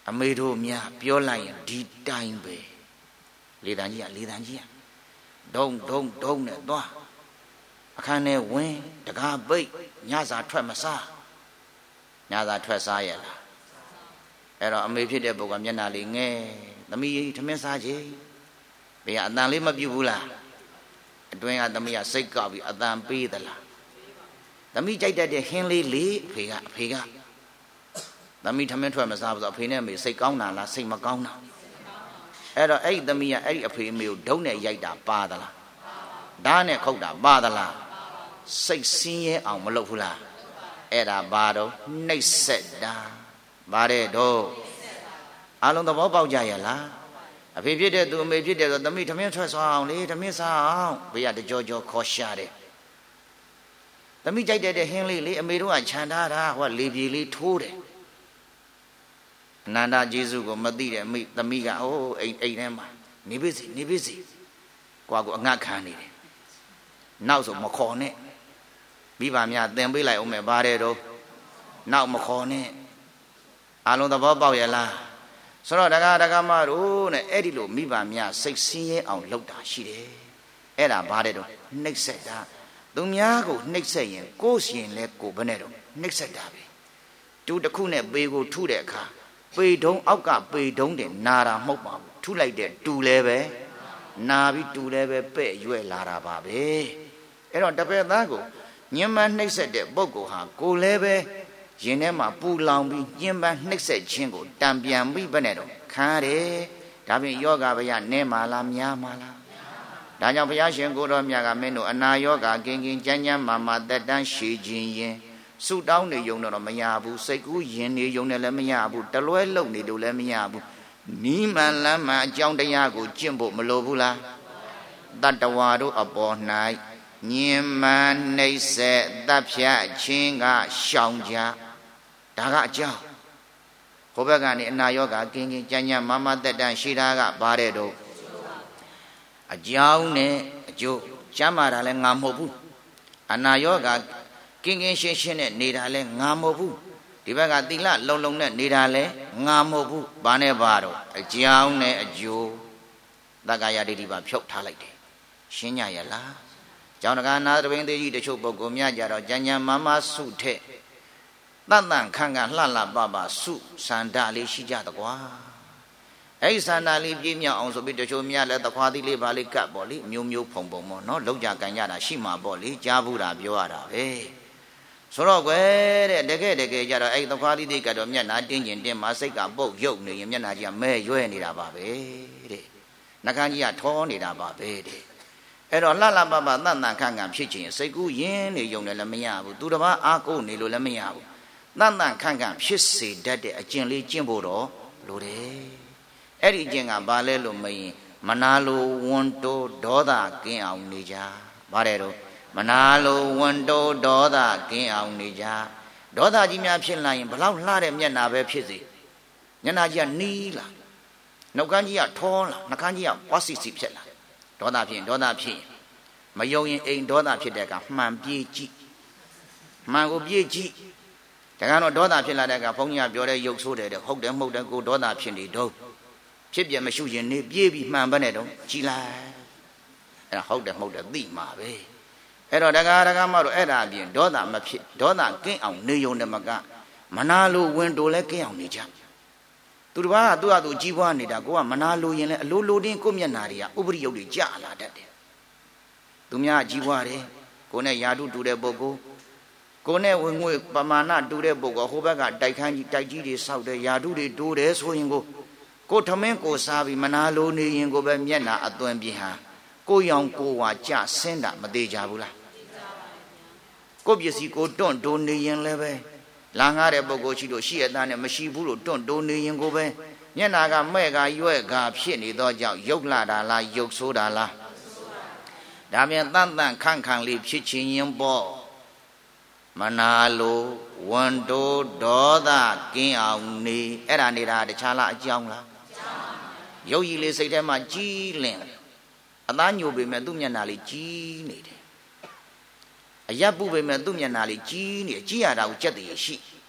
အမေတို့များပြောလိုက်ရင်ဒီတိုင်းပဲလေတန်းကြီးကလေတန်းကြီးကဒုံဒုံဒုံနဲ့သွားအခန်းထဲဝင်တကားပိတ်ညစာထွက်မစားညစာထွက်စားရလားအဲ့တော့အမေဖြစ်တဲ့ပုဂ္ဂိုလ်ကမျက်နှာလေးငဲသမီးထမင်းစားချေဘေးကအတန်လေးမပြုတ်ဘူးလားအတွင်းကသမီးကစိတ်ကောက်ပြီးအတန်ပေးသလားသမီးကြိုက်တတ်တဲ့ဟင်းလေးလေးအဖေကအဖေကသမီးထမင်းထွက်မစားဘူးဆိုအဖေနဲ့အမေစိတ်ကောင်းတာလားစိတ်မကောင်းတာအဲ့တော့အဲ့ဒီသမီးကအဲ့ဒီအဖေအမေကိုဒုံနဲ့ရိုက်တာပါသလားဓာတ်နဲ့ခုတ်တာပါသလားစိတ်ဆင်းရဲအောင်မလုပ်ဘူးလားအဲ့ဒါဘာတော့နှိပ်စက်တာဘာတဲ့တော့အလုံးသဘောပေါက်ကြရဲ့လားအဖေဖြစ်တဲ့သူအမေဖြစ်တဲ့ဆိုသမီးထမင်းထွက်စားအောင်လေထမင်းစားအောင်ဘေးကတကြောကြောခေါ်ရှာတယ်သမီးကြိုက်တဲ့ဟင်းလေးလေအမေတို့ကခြံထားတာဟိုကလေပြေလေးထိုးတယ်အနန္တကျေးဇူးကိုမသိတဲ့အမိသမီးကအိုးအိမ်အိမ်ထဲမှာနေပါစေနေပါစေကွာကိုအငတ်ခံနေတယ်နောက်ဆိုမခေါ်နဲ့မိဘများသင်ပေးလိုက်အောင်မယ်ဘာတဲ့တော့နောက်မခေါ်နဲ့အလုံးသဘောပေါက်ရဲ့လားဆိုတော့တက္ကတက္ကမတို့နဲ့အဲ့ဒီလိုမိဘများစိတ်ဆင်းရဲအောင်လုပ်တာရှိတယ်အဲ့ဒါဘာတဲ့တော့နှိပ်စက်တာသူများကိုနှိပ်စက်ရင်ကိုယ်ရှင်လဲကိုဘယ်နဲ့တော့နှိပ်စက်တာပဲတူတစ်ခုနဲ့ပေကိုထုတဲ့အခါပေတုံးအောက်ကပေတုံးတဲ့နာတာမဟုတ်ပါဘူးထုလိုက်တဲ့တူလဲပဲနာပြီးတူလဲပဲပဲ့ရွဲ့လာတာပါပဲအဲ့တော့တပည့်သားကိုညှဉ်းပန်းနှိပ်စက်တဲ့ပုဂ္ဂိုလ်ဟာကိုယ်လဲပဲရင်ထဲမှာပူလောင်ပြီးညှဉ်းပန်းနှိပ်စက်ခြင်းကိုတံပြန်ပြီးပဲနဲ့တော့ခံရတယ်ဒါဖြင့်ယောဂဗျာနဲမာလားများမာလားဒါကြောင့်ဘုရားရှင်ကိုတော်မြတ်ကမင်းတို့အနာယောဂကင်ကင်ကြမ်းကြမ်းမာမာတက်တန်းရှည်ခြင်းရင်ဆုတောင်းနေယုံတော့မရဘူးစိတ်ကူးရင်နေယုံနဲ့လည်းမရဘူးတလွဲလုံနေလို့လည်းမရဘူးနီးမှန်လမ်းမှန်အကြောင်းတရားကိုကျင့်ဖို့မလိုဘူးလားတတ္တဝါတို့အပေါ်၌ညင်မှန်နှိပ်စက်တပ်ဖြတ်ခြင်းကရှောင်ကြဒါကအကြောင်းဟိုဘက်ကနေအနာယောဂကင်ကင်ကြမ်းကြမ်းမာမာတက်တန်းရှည်တာကဘာတဲ့တော့အကြောင်းနဲ့အကျိုးကျမ်းမာတာလည်းငါမဟုတ်ဘူးအနာယောဂကင်းကင်းရှင်းရှင်းနဲ့နေတာလည်းငါမဟုတ်ဘူးဒီဘက်ကသီလလုံလုံနဲ့နေတာလည်းငါမဟုတ်ဘူးဘာနဲ့ဘာတော့အကြောင်းနဲ့အကျိုးသက္ကာယဒိဋ္ဌိပါဖြုတ်ထားလိုက်တယ်ရှင်းညရလားကျောင်းတကာနာသဘင်သေးကြီးတချို့ပုဂ္ဂိုလ်များကြတော့ကြမ်းကြမ်းမာမာစုထက်တန်တန်ခန့်ခန့်လှလှပပစုစန္ဒလေးရှိကြတကွာအဲ့ဒီစန္ဒလေးပြည့်မြောက်အောင်ဆိုပြီးတချို့များလည်းသခွားသီးလေးပါလေးကတ်ပေါ့လေမျိုးမျိုးဖုံဖုံပေါ့နော်လောက်ကြကန်ကြတာရှိမှာပေါ့လေကြားဘူးတာပြောရတာပဲဆိုတော့ကွယ်တဲ့တကယ်တကယ်ကြတော့အဲ့သခွားသီးလေးကတော့မျက်နှာတင်းကျင်တင်းမှာစိတ်ကပုတ်ရုပ်နေရင်မျက်နှာကြီးကမဲရွဲနေတာပါပဲတဲ့နှကန်းကြီးကထောနေတာပါပဲတဲ့အဲ့တော့လှလှပပတန်တန်ခန့်ခန့်ဖြစ်ခြင်းစိတ်ကူးရင်းနေုံနဲ့လည်းမရဘူးသူတစ်ပါးအားကိုးနေလို့လည်းမရဘူးတန်တန်ခန့်ခန့်ဖြစ်စေတတ်တဲ့အကျင့်လေးကျင့်ဖို့တော့လိုတယ်အဲ့ဒီအကျင့်ကဘာလဲလို့မရင်မနာလိုဝန်တိုးဒေါသကင်းအောင်နေကြပါတယ်တော့မနာလိုဝန်တိုးဒေါသကင်းအောင်နေကြဒေါသကြီးများဖြစ်လာရင်ဘလောက်လှတဲ့မျက်နှာပဲဖြစ်စေမျက်နှာကြီးကနီးလာနှုတ်ခမ်းကြီးကထောလာနှာခမ်းကြီးကဝါစီစီဖြစ်လာဒေါသဖြစ်ဒေါသဖြစ်မယုံရင်အိမ်ဒေါသဖြစ်တဲ့အခါမှန်ပြေးကြည့်မှန်ကိုပြေးကြည့်ဒါကတော့ဒေါသဖြစ်လာတဲ့အခါဘုန်းကြီးကပြောတဲ့ရုပ်ဆိုးတယ်တဲ့ဟုတ်တယ်မဟုတ်တယ်ကိုဒေါသဖြစ်နေတော့ဖြစ်ပြမရှိရင်နေပြေးပြီးမှန်ပါနဲ့တော့ကြည်လိုက်အဲ့ဒါဟုတ်တယ်မဟုတ်တယ်သိမှာပဲအဲ့တော့တက္ကရာကမတို့အဲ့ဒါအပြင်ဒေါသမဖြစ်ဒေါသကင်းအောင်နေုံတမကမနာလိုဝင်တိုလဲကင်းအောင်နေကြသူတစ်ပါးကသူ့ဟာသူကြီးပွားနေတာကိုကမနာလိုရင်လဲအလိုလိုတင်းကိုမျက်နာတွေကဥပရိယုတ်တွေကြာလာတတ်တယ်သူများကြီးပွားတယ်ကိုနဲ့ယာတုတူတဲ့ပုဂ္ဂိုလ်ကိုနဲ့ဝင်ငွေပမာဏတူတဲ့ပုဂ္ဂိုလ်ဟိုဘက်ကတိုက်ခန်းကြီးတိုက်ကြီးတွေစောက်တယ်ယာတုတွေတိုးတယ်ဆိုရင်ကိုကိုထမင်းကိုစားပြီးမနာလိုနေရင်ကိုပဲမျက်နာအသွင်ပြင်းဟာကိုရောင်ကိုဝါကြဆင်းတာမသေးကြဘူးလားကိုပစ္စည်းကိုတွန့်တိုးနေရင်လည်းပဲလာငားတဲ့ပုဂ္ဂိုလ်ရှိလို့ရှိရတဲ့နဲ့မရှိဘူးလို့တွန့်တိုးနေရင်ကိုပဲမျက်နာကမဲ့ကရွဲ့ကဖြစ်နေတော့ကြောင့်ရုပ်လာတာလားရုပ်ဆိုးတာလားဒါပြန်တန်တန်ခန့်ခန့်လေးဖြစ်ချင်းရင်ပေါ့မနာလိုဝန်တိုးဒေါသကင်းအောင်နေအဲ့ဒါနေတာတခြားလားအကြောင်းလားရုပ်ရည်လေးစိတ်ထဲမှာကြီးလင်အသားညိုပေမဲ့သူ့မျက်နှာလေးကြီးနေတယ်အယပ်ပုပေမဲ့သူ့မျက်နှာလေးကြီးနေကြီးရတာကိုကြက်တည်ရှိ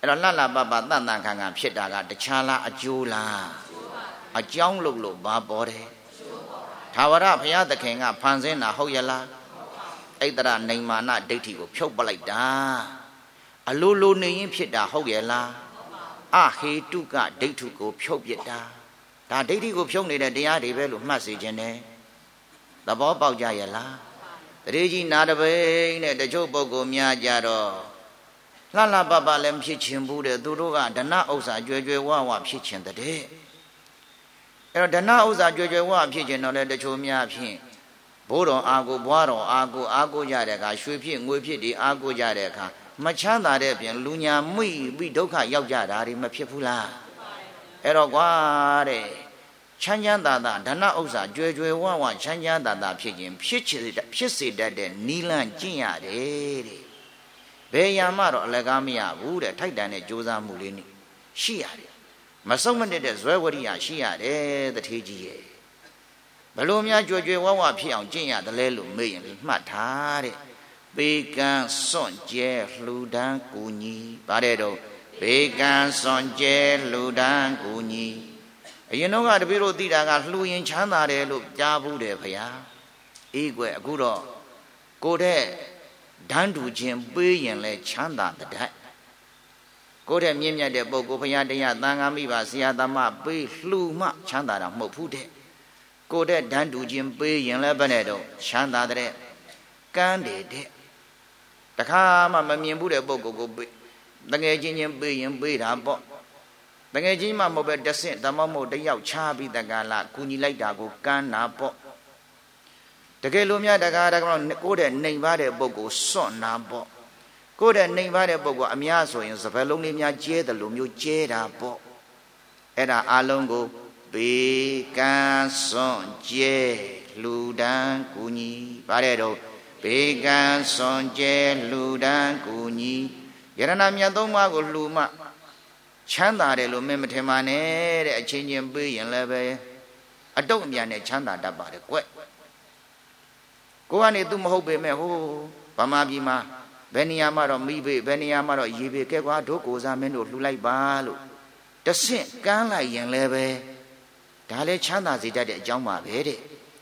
အဲ့တော့လှလှပပတန်တန်ခံခံဖြစ်တာကတခြားလားအကျိုးလားအကြောင်းလို့လို့ဘာပေါ်တယ်ထာဝရဘုရားသခင်ကဖန်ဆင်းတာဟုတ်ရလားဣတရနိမာနဒိဋ္ဌိကိုဖြုတ်ပလိုက်တာအလိုလိုနေရင်ဖြစ်တာဟုတ်ရလားအဟေတုကဒိဋ္ဌုကိုဖြုတ်ပြတာဒါဒိဋ္ဌိကိုဖြုတ်နေတဲ့တရားတွေပဲလို့မှတ်စေခြင်းနဲ့သဘောပေါက်ကြရလားတရေကြီးနာတပိနဲ့တချို့ပုဂ္ဂိုလ်များကြတော့လှလှပပလည်းဖြစ်ခြင်းဘူးတဲ့သူတို့ကဒဏဥစ္စာကြွယ်ကြွယ်ဝဝဖြစ်ခြင်းတဲ့အဲ့တော့ဒဏဥစ္စာကြွယ်ကြွယ်ဝဖြစ်ခြင်းတော့လည်းတချို့များဖြင့်ဘိုးတော်အာကိုဘွားတော်အာကိုအာကိုကြတဲ့အခါရွှေဖြစ်ငွေဖြစ်ဒီအာကိုကြတဲ့အခါမချမ်းသာတဲ့ပြင်လူညာမိပြီးဒုက္ခရောက်ကြတာတွေမဖြစ်ဘူးလားအဲ့တော့ကွာတဲ့ချမ်းချမ်းသာသာဓနဥစ္စာကြွယ်ကြွယ်ဝဝချမ်းချမ်းသာသာဖြစ်ခြင်းဖြစ်ချင်ဖြစ်စေတတ်တဲ့နီလန့်ကျင့်ရတယ်တဲ့ဘယ်ရမှတော့အလကားမရဘူးတဲ့ထိုက်တန်တဲ့ကြိုးစားမှုလေးနဲ့ရှိရတယ်မဆုံးမနစ်တဲ့ဇွဲဝရိယရှိရတယ်တထေးကြီးရဲ့ဘလို့များကြွယ်ကြွယ်ဝဝဖြစ်အောင်ကျင့်ရတယ်လဲလို့မေးရင်မှတ်ထားတဲ့ဘေကံစွန့်ကျဲလှူဒန်းကူညီဗါတဲ့တော့ဘေကံစွန့်ကျဲလှူဒန်းကူညီအရင်တော့ကတပည့်တို့သိတာကလှူရင်ချမ်းသာတယ်လို့ကြားဘူးတယ်ဗျာအေးကွယ်အခုတော့ကိုတဲ့ဓာန်တူခြင်းပေးရင်လဲချမ်းသာတဲ့ကိုတဲ့မြင့်မြတ်တဲ့ပုဂ္ဂိုလ်ဘုရားတရားသံဃာမိဘဆရာသမားပေးလှူမှချမ်းသာတာမဟုတ်ဘူးတဲ့ကိုတဲ့ဓာန်တူခြင်းပေးရင်လဲဘယ်နဲ့တော့ချမ်းသာတဲ့ကမ်းတယ်တဲ့တခါမှမမြင်ဘူးတဲ့ပုဂ္ဂိုလ်ကိုပေးတငယ်ချင်းချင်းပေးရင်ပေးတာပေါ့တငယ်ချင်းမှမဟုတ်ပဲတဆင့်ဓမ္မမို့တယောက်ချပြီးတက္ကလာကူညီလိုက်တာကိုကမ်းတာပေါ့တကယ်လို့များတကားတကားကိုတဲ့နှိမ်ပါတဲ့ပုဂ္ဂိုလ်စွန့်နာပေါ့ကိုတဲ့နှိမ်ပါတဲ့ပုဂ္ဂိုလ်အများဆိုရင်စပယ်လုံးလေးများကျဲတယ်လို့မျိုးကျဲတာပေါ့အဲ့ဒါအလုံးကိုဘေကံစွန့်ကျဲလူဒန်းကူညီဗါတဲ့တော့ဘေကံစွန့်ကျဲလူဒန်းကူညီယရဏမြတ်သုံးပါးကိုလှူမှချမ်းသာတယ်လို့မင်းမထင်ပါနဲ့တဲ့အချင်းချင်းပေးရင်လည်းပဲအတုတ်အမြန်နဲ့ချမ်းသာတတ်ပါတယ်ကွကိုကနေသူမဟုတ်ပေမဲ့ဟိုဗမာပြည်မှာဘယ်နေရာမှာတော့မိဘေဘယ်နေရာမှာတော့ရေဘေကဲကွာဒုကိုစားမင်းတို့လှူလိုက်ပါလို့တဆင့်ကမ်းလိုက်ရင်လည်းပဲဒါလည်းချမ်းသာစေတတ်တဲ့အကြောင်းပါပဲတဲ့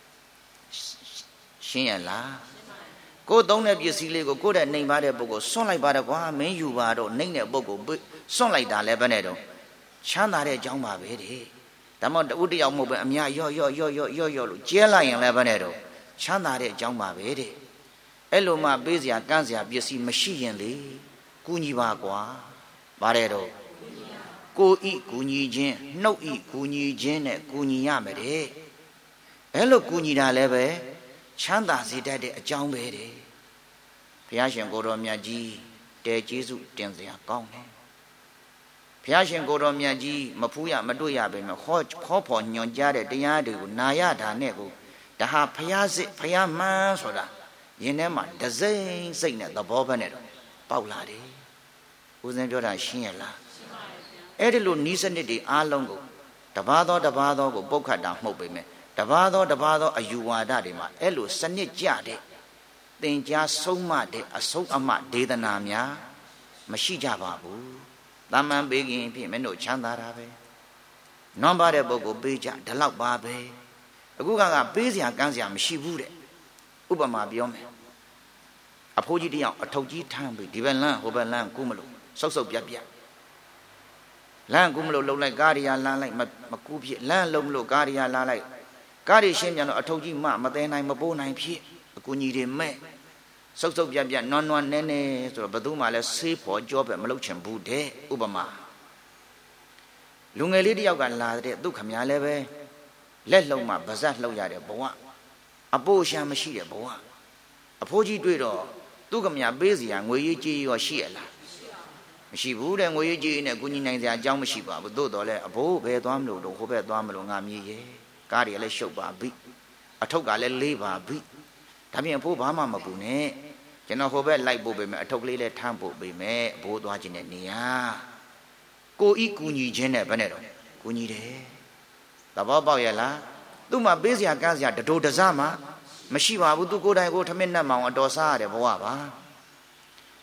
ရှင်းရလားကိုသုံးတဲ့ပစ္စည်းလေးကိုကိုတဲ့နှိမ်ပါတဲ့ပုဂ္ဂိုလ်စွန့်လိုက်ပါတော့ကွာမင်းယူပါတော့နှိမ်တဲ့ပုဂ္ဂိုလ်စွန့်လိုက်တာလည်းဘယ်နဲ့တော့ချမ်းသာတဲ့အကြောင်းပါပဲတဲ့ဒါမှမဟုတ်တဦးတယောက်မဟုတ်ပဲအများရော့ရော့ရော့ရော့ရော့ရော့လို့ကျဲလိုက်ရင်လည်းဘယ်နဲ့တော့ချမ်းသာတဲ့အကြောင်းပါပဲတဲ့အဲ့လိုမှပေးစရာကမ်းစရာပစ္စည်းမရှိရင်လေကူညီပါကွာဗါတဲ့တော့ကိုဤကူညီခြင်းနှုတ်ဤကူညီခြင်းနဲ့ကူညီရမယ်တဲ့အဲ့လိုကူညီတာလည်းပဲချမ်းသာစေတတ်တဲ့အကြောင်းပဲတဲ့ဘုရားရှင်ကိုတော်မြတ်ကြီးတဲကျေးဇူးတင်စရာကောင်းတယ်ဘုရားရှင်ကိုတော်မြတ်ကြီးမဖူးရမတွေ့ရပဲနဲ့ခေါ်ခေါ်ဖော်ညွန်ကြားတဲ့တရားတွေကိုနာရတာနဲ့ကိုဒါဟာဘုရားစစ်ဘုရားမှန်ဆိုတာယင်ထဲမှာဒစိမ့်စိတ်နဲ့သဘောပဲနဲ့တော့ပေါက်လာတယ်ဦးဇင်းပြောတာရှင်းရလားအဲ့ဒီလိုနီးစနစ်တွေအားလုံးကိုတပါးသောတပါးသောကိုပုတ်ခတ်တာမှုတ်ပေမဲ့တပါးသောတပါးသောအယူဝါဒတွေမှာအဲ့လိုစနစ်ကြတဲ့သင်ကြားဆုံးမတဲ့အဆုံးအမဒေသနာများမရှိကြပါဘူးတာမန်ပေးခင်ဖြင့်မင်းတို့ချမ်းသာတာပဲနွမ်းပါတဲ့ပုဂ္ဂိုလ်ပေးကြဒီလောက်ပါပဲအခုကကပေးစရာကမ်းစရာမရှိဘူးတဲ့ဥပမာပြောမယ်အဖိုးကြီးတယောက်အထုပ်ကြီးထမ်းပြီးဒီဘက်လမ်းဟိုဘက်လမ်းကူးမလို့ဆုပ်ဆုပ်ပြက်ပြက်လမ်းကူးမလို့လှုပ်လိုက်ကားရီယာလမ်းလိုက်မကူးဖြစ်လမ်းလုံးမလို့ကားရီယာလမ်းလိုက်ကားရီရှင်းပြန်တော့အထုပ်ကြီးမမသိနိုင်မပိုးနိုင်ဖြစ်အကူကြီးတွေမဲ့ဆုပ်ဆုပ်ပြက်ပြက်နွမ်းနွမ်းနဲနဲဆိုတော့ဘယ်သူမှလည်းဆေးဖို့ကြောပဲမလုပ်ချင်ဘူးတဲ့ဥပမာလူငယ်လေးတယောက်ကလာတဲ့သူ့ခမများလည်းပဲလက်လုံးမှဗဇက်လှုပ်ရတဲ့ဘဝအပိုးရှမ်းမရှိတဲ့ဘဝအဖိုးကြီးတွေ့တော့သူ့ခမများပေးစီရငွေရေးကြေးရောရှိရလားမရှိဘူးတဲ့ငွေရေးကြေးနဲ့ကုညီနိုင်စရာအကြောင်းမရှိပါဘူးသို့တော်လည်းအဘိုးဘယ်သွားမလို့တော့ဟိုဘက်သွားမလို့ငါမြည်ရဲ့ကားတွေလည်းရှုပ်ပါပြီအထုပ်ကလည်းလေးပါပြီဒါပြင်အဖိုးဘာမှမပူနဲ့ကျွန်တော်ဟိုဘက်လိုက်ပို့ပေးမယ်အထုပ်ကလေးလည်းထမ်းပို့ပေးမယ်အဘိုးသွားခြင်းနဲ့နေရကိုဤကူညီခြင်းနဲ့ဘယ်နဲ့တော့ကူညီတယ်သဘောပေါက်ရဲ့လားသူ့မှာပေးစရာကမ်းစရာတတိုးတစမှမရှိပါဘူးသူကိုယ်တိုင်ကိုထမင်းနဲ့မောင်အတော်စားရတဲ့ဘဝပါ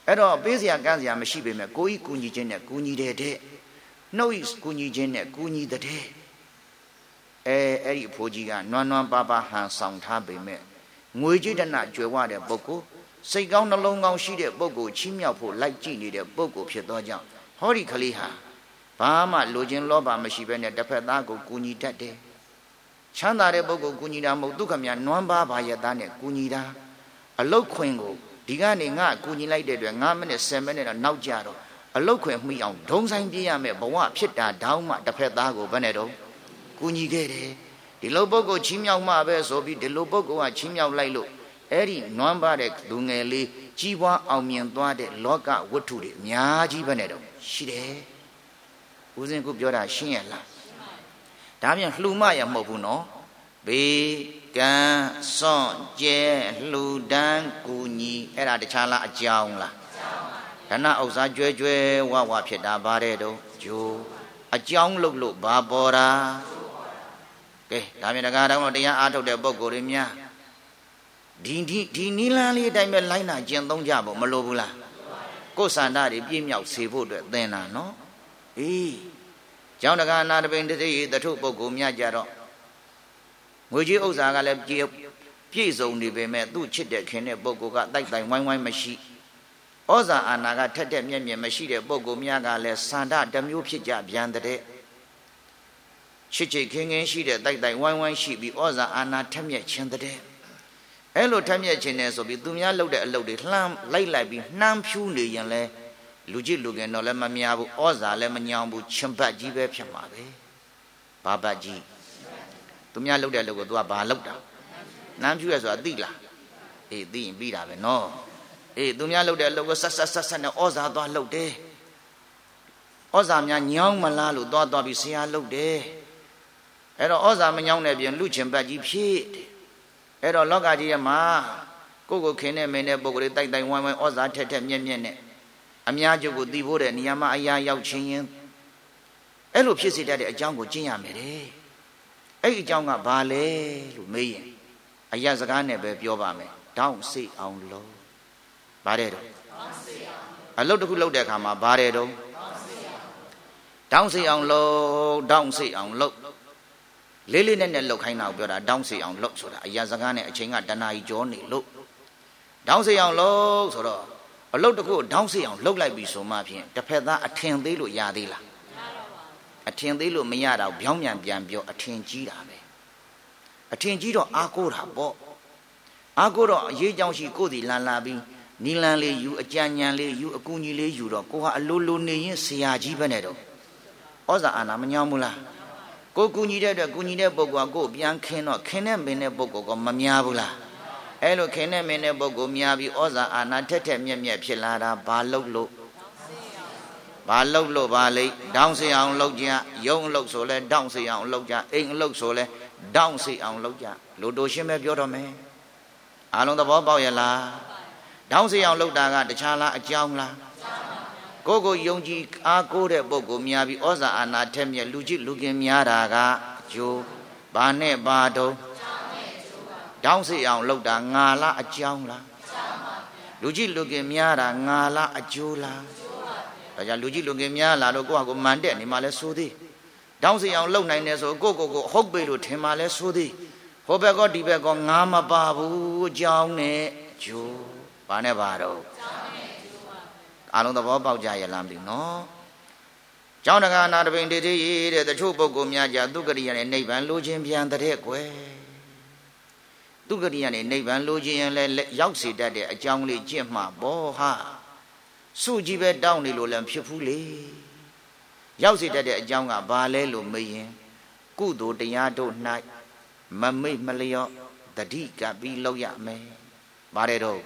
အဲ့တော့ပေးစရာကမ်းစရာမရှိပေမဲ့ကိုကြီးကူညီခြင်းနဲ့ကူညီတဲ့တဲ့နှုတ်ဤကူညီခြင်းနဲ့ကူညီတဲ့အဲအဲ့ဒီအဖိုးကြီးကနွမ်းနွမ်းပါးပါးဟန်ဆောင်ထားပေမဲ့ငွေကြေးတနကြွယ်ဝတဲ့ပုဂ္ဂိုလ်စိတ်ကောင်းနှလုံးကောင်းရှိတဲ့ပုဂ္ဂိုလ်ချီးမြှောက်ဖို့လိုက်ကြည့်နေတဲ့ပုဂ္ဂိုလ်ဖြစ်သောကြောင့်ဟောဒီကလေးဟာဘာမှလိုချင်လောဘမရှိဘဲနဲ့တစ်ဖက်သားကိုကူညီတတ်တယ်ချမ်းသာတဲ့ပုဂ္ဂိုလ်ကူညီတာမဟုတ်ဒုက္ခများနွမ်းပါးပါရသားနဲ့ကူညီတာအလုတ်ခွင်ကိုဒီကနေငါကူညီလိုက်တဲ့အတွက်၅မိနစ်၁၀မိနစ်တော့နောက်ကြတော့အလုတ်ခွင်မှီအောင်ဒုံဆိုင်ပြေးရမယ်ဘဝဖြစ်တာတောင်းမှတစ်ဖက်သားကိုဘယ်နဲ့တော့ကူညီခဲ့တယ်ဒီလိုပုဂ္ဂိုလ်ချီးမြှောက်မှပဲဆိုပြီးဒီလိုပုဂ္ဂိုလ်ကချီးမြှောက်လိုက်လို့အဲ့ဒီနွမ်းပါတဲ့လူငယ်လေးကြီးပွားအောင်မြင်သွားတဲ့လောကဝတ္ထုတွေအများကြီးပဲနဲ့တော့ရှိတယ်ဦးဇင်းကပြောတာရှင်းရလားဒါပြန်လှူမရမဟုတ်ဘူးနော်ဘေးကံစွန့်ကျဲလှူဒန်းကူညီအဲ့ဒါတခြားလားအကြောင်းလားဓနဥစ္စာကြွယ်ကြွယ်ဝဝဖြစ်တာဗါတဲ့တော့ဂျိုးအကြောင်းလို့လို့ဘာပေါ်တာကဲဒါပြန်တကားတော့တရားအားထုတ်တဲ့ပုဂ္ဂိုလ်တွေများဒီဒီဒီနီလန်းလေးအတိုင်းပဲလိုက်နာကျင့်သုံးကြဖို့မလိုဘူးလားကိုယ်စန္ဒတွေပြည့်မြောက်စေဖို့အတွက်သင်တာနော်အေးကျောင်းတကားနာတပိန်တတိတထုပုဂ္ဂိုလ်များကြတော့ငွေကြီးဥစ္စာကလည်းပြည့်ပြည့်စုံနေပေမဲ့သူ့ချစ်တဲ့ခင်တဲ့ပုဂ္ဂိုလ်ကတိုက်တိုင်ဝိုင်းဝိုင်းမရှိဩဇာအာဏာကထက်တဲ့မြက်မြက်မရှိတဲ့ပုဂ္ဂိုလ်များကလည်းစန္ဒတစ်မျိုးဖြစ်ကြပြန်တဲ့ချစ်ချစ်ခင်ခင်ရှိတဲ့တိုက်တိုင်ဝိုင်းဝိုင်းရှိပြီးဩဇာအာဏာထက်မြက်ခြင်းတဲ့အဲ့လိုထက်မြက်ခြင်းနဲ့ဆိုပြီးသူများလုပ်တဲ့အလုပ်တွေလှမ်းလိုက်လိုက်ပြီးနှမ်းဖြူးနေရင်လဲလူကြည့်လူကင်တော့လည်းမများဘူးဩဇာလည်းမညောင်းဘူးချင်းပတ်ကြီးပဲဖြစ်မှာပဲဘာပတ်ကြီးသူများလုပ်တဲ့လုပ်ကို तू ကဘာလုပ်တာနှမ်းဖြူးရဆိုတာသိလားအေးသိရင်ပြီးတာပဲနော်အေးသူများလုပ်တဲ့အလုပ်ကိုဆက်ဆက်ဆက်ဆက်နဲ့ဩဇာသွားလုပ်တယ်ဩဇာများညောင်းမလားလို့သွားသွားပြီးဆရာလုပ်တယ်အဲ့တော့ဩဇာမညောင်းတဲ့ပြင်လူချင်းပတ်ကြီးဖြစ်တယ်အဲ့တော့လောကကြီးရဲ့မှာကိုကိုခင်နဲ့မင်းနဲ့ပုဂ္ဂိုလ်တွေတိုက်တိုင်ဝိုင်းဝိုင်းဩဇာထက်ထက်မြက်မြက်နဲ့အများကျုပ်ကိုသိဖို့တဲ့နေရာမှာအရာရောက်ချင်းရင်အဲ့လိုဖြစ်စေတတ်တဲ့အကြောင်းကိုကျင့်ရမယ်တဲ့အဲ့ဒီအကြောင်းကဘာလဲလို့မေးရင်အရာစကားနဲ့ပဲပြောပါမယ်တောင်းစိတ်အောင်လို့ဘာတဲ့တော့အလုပ်တစ်ခုလုပ်တဲ့အခါမှာဘာတဲ့တော့တောင်းစိတ်အောင်လို့တောင်းစိတ်အောင်လို့လေးလေးနဲ့နဲ့လှုပ်ခိုင်းတာကိုပြောတာတောင်းစိတ်အောင်လှုပ်ဆိုတာအရာစကားနဲ့အချိန်ကတဏှာကြီးကြောနေလို့တောင်းစိတ်အောင်လှုပ်ဆိုတော့အလုပ်တစ်ခုကိုတောင်းစိတ်အောင်လှုပ်လိုက်ပြီဆိုမှဖြင့်တစ်ဖက်သားအထင်သေးလို့ရသေးလားအထင်သေးလို့မရတော့ဗျောင်းပြန်ပြန်ပြောအထင်ကြီးတာပဲအထင်ကြီးတော့အားကိုးတာပေါ့အားကိုးတော့အရေးကြောင်းရှိကိုယ်စီလန်လာပြီးနီလန်လေးယူအကြံဉာဏ်လေးယူအကူကြီးလေးယူတော့ကိုဟာအလိုလိုနေရင်ဆရာကြီးပဲနဲ့တော့ဩဇာအာဏာမညောင်းဘူးလားကိုကူညီတဲ့အတွက်ကူညီတဲ့ပုဂ္ဂိုလ်ကကိုပြန်ခင်းတော့ခင်းတဲ့မင်းတဲ့ပုဂ္ဂိုလ်ကမများဘူးလားအဲ့လိုခင်းတဲ့မင်းတဲ့ပုဂ္ဂိုလ်များပြီးဩဇာအာဏာထက်ထက်မြက်မြက်ဖြစ်လာတာဘာလို့လို့ဘာလို့လို့ဘာလိတောင်းစီအောင်လုပ်ကြရုံအလုပ်ဆိုလဲတောင်းစီအောင်လုပ်ကြအိမ်အလုပ်ဆိုလဲတောင်းစီအောင်လုပ်ကြလူတို့ရှင်းပဲပြောတော့မယ်အားလုံးသဘောပေါက်ရဲ့လားတောင်းစီအောင်လုပ်တာကတခြားလားအကြောင်းလားကိုကိုယုံကြည်အားကိုးတဲ့ပုဂ္ဂိုလ်များပြီးဩဇာအာဏာထက်မြက်လူကြည့်လူကင်များတာကအကျိုးဘာနဲ့ဘာတော့တောင်းစီအောင်လုပ်တာငါလားအကြောင်းလားလူကြည့်လူကင်များတာငါလားအကျိုးလားဒါကြောင့်လူကြည့်လူကင်များလာတော့ကိုယ့်ဟာကိုမှန်တဲ့နေမှာလဲဆိုသေးတောင်းစီအောင်လုပ်နိုင်တယ်ဆိုကိုကိုကိုဟုတ်ပြီလို့ထင်မှာလဲဆိုသေးဟိုဘက်ကဒီဘက်ကငါမပါဘူးအကြောင်းနဲ့ကျိုးဘာနဲ့ပါတော့အားလုံးသဘောပေါက်ကြရလားမသိဘူးနော်ကျောင်းတကာနာတပိန်တေတေတဲ့တချို့ပုဂ္ဂိုလ်များကြသူကရိယာနဲ့နိဗ္ဗာန်လိုချင်ပြန်တဲ့ကွယ်သူကရိယာနဲ့နိဗ္ဗာန်လိုချင်ရင်လည်းရောက်စေတတ်တဲ့အကြောင်းလေးကြင့်မှပေါ့ဟာစုကြည့်ပဲတောင်းနေလို့လည်းဖြစ်ဘူးလေရောက်စေတတ်တဲ့အကြောင်းကဘာလဲလို့မေးရင်ကုသိုလ်တရားတို့၌မမိတ်မလျော့တတိကပြီးလောက်ရမယ်ဘာတဲ့တော့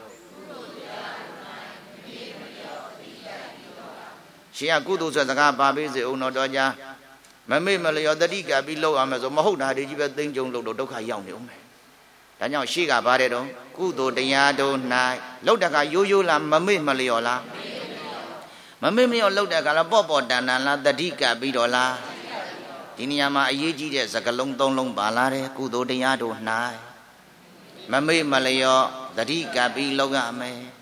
ရှင်ကကုသိုလ်ဆိုစကားပါပေးစေအောင်တော့ကြာမမေ့မလျော်တတိကပြီးလောက်ရမယ်ဆိုမဟုတ်တာတွေကြီးပဲသိမ့်ကြုံလို့တော့ဒုက္ခရောက်နေအောင်မယ်ဒါကြောင့်ရှေ့ကဘာတဲ့တော့ကုသိုလ်တရားတို့၌လောက်တကရိုးရိုးလားမမေ့မလျော်လားမမေ့မလျော်လောက်တဲ့ကလားပေါ့ပေါ့တန်တန်လားတတိကပြီးတော့လားဒီနေရာမှာအရေးကြီးတဲ့စကားလုံးသုံးလုံးပါလာတယ်ကုသိုလ်တရားတို့၌မမေ့မလျော်တတိကပြီးလောက်ရမယ်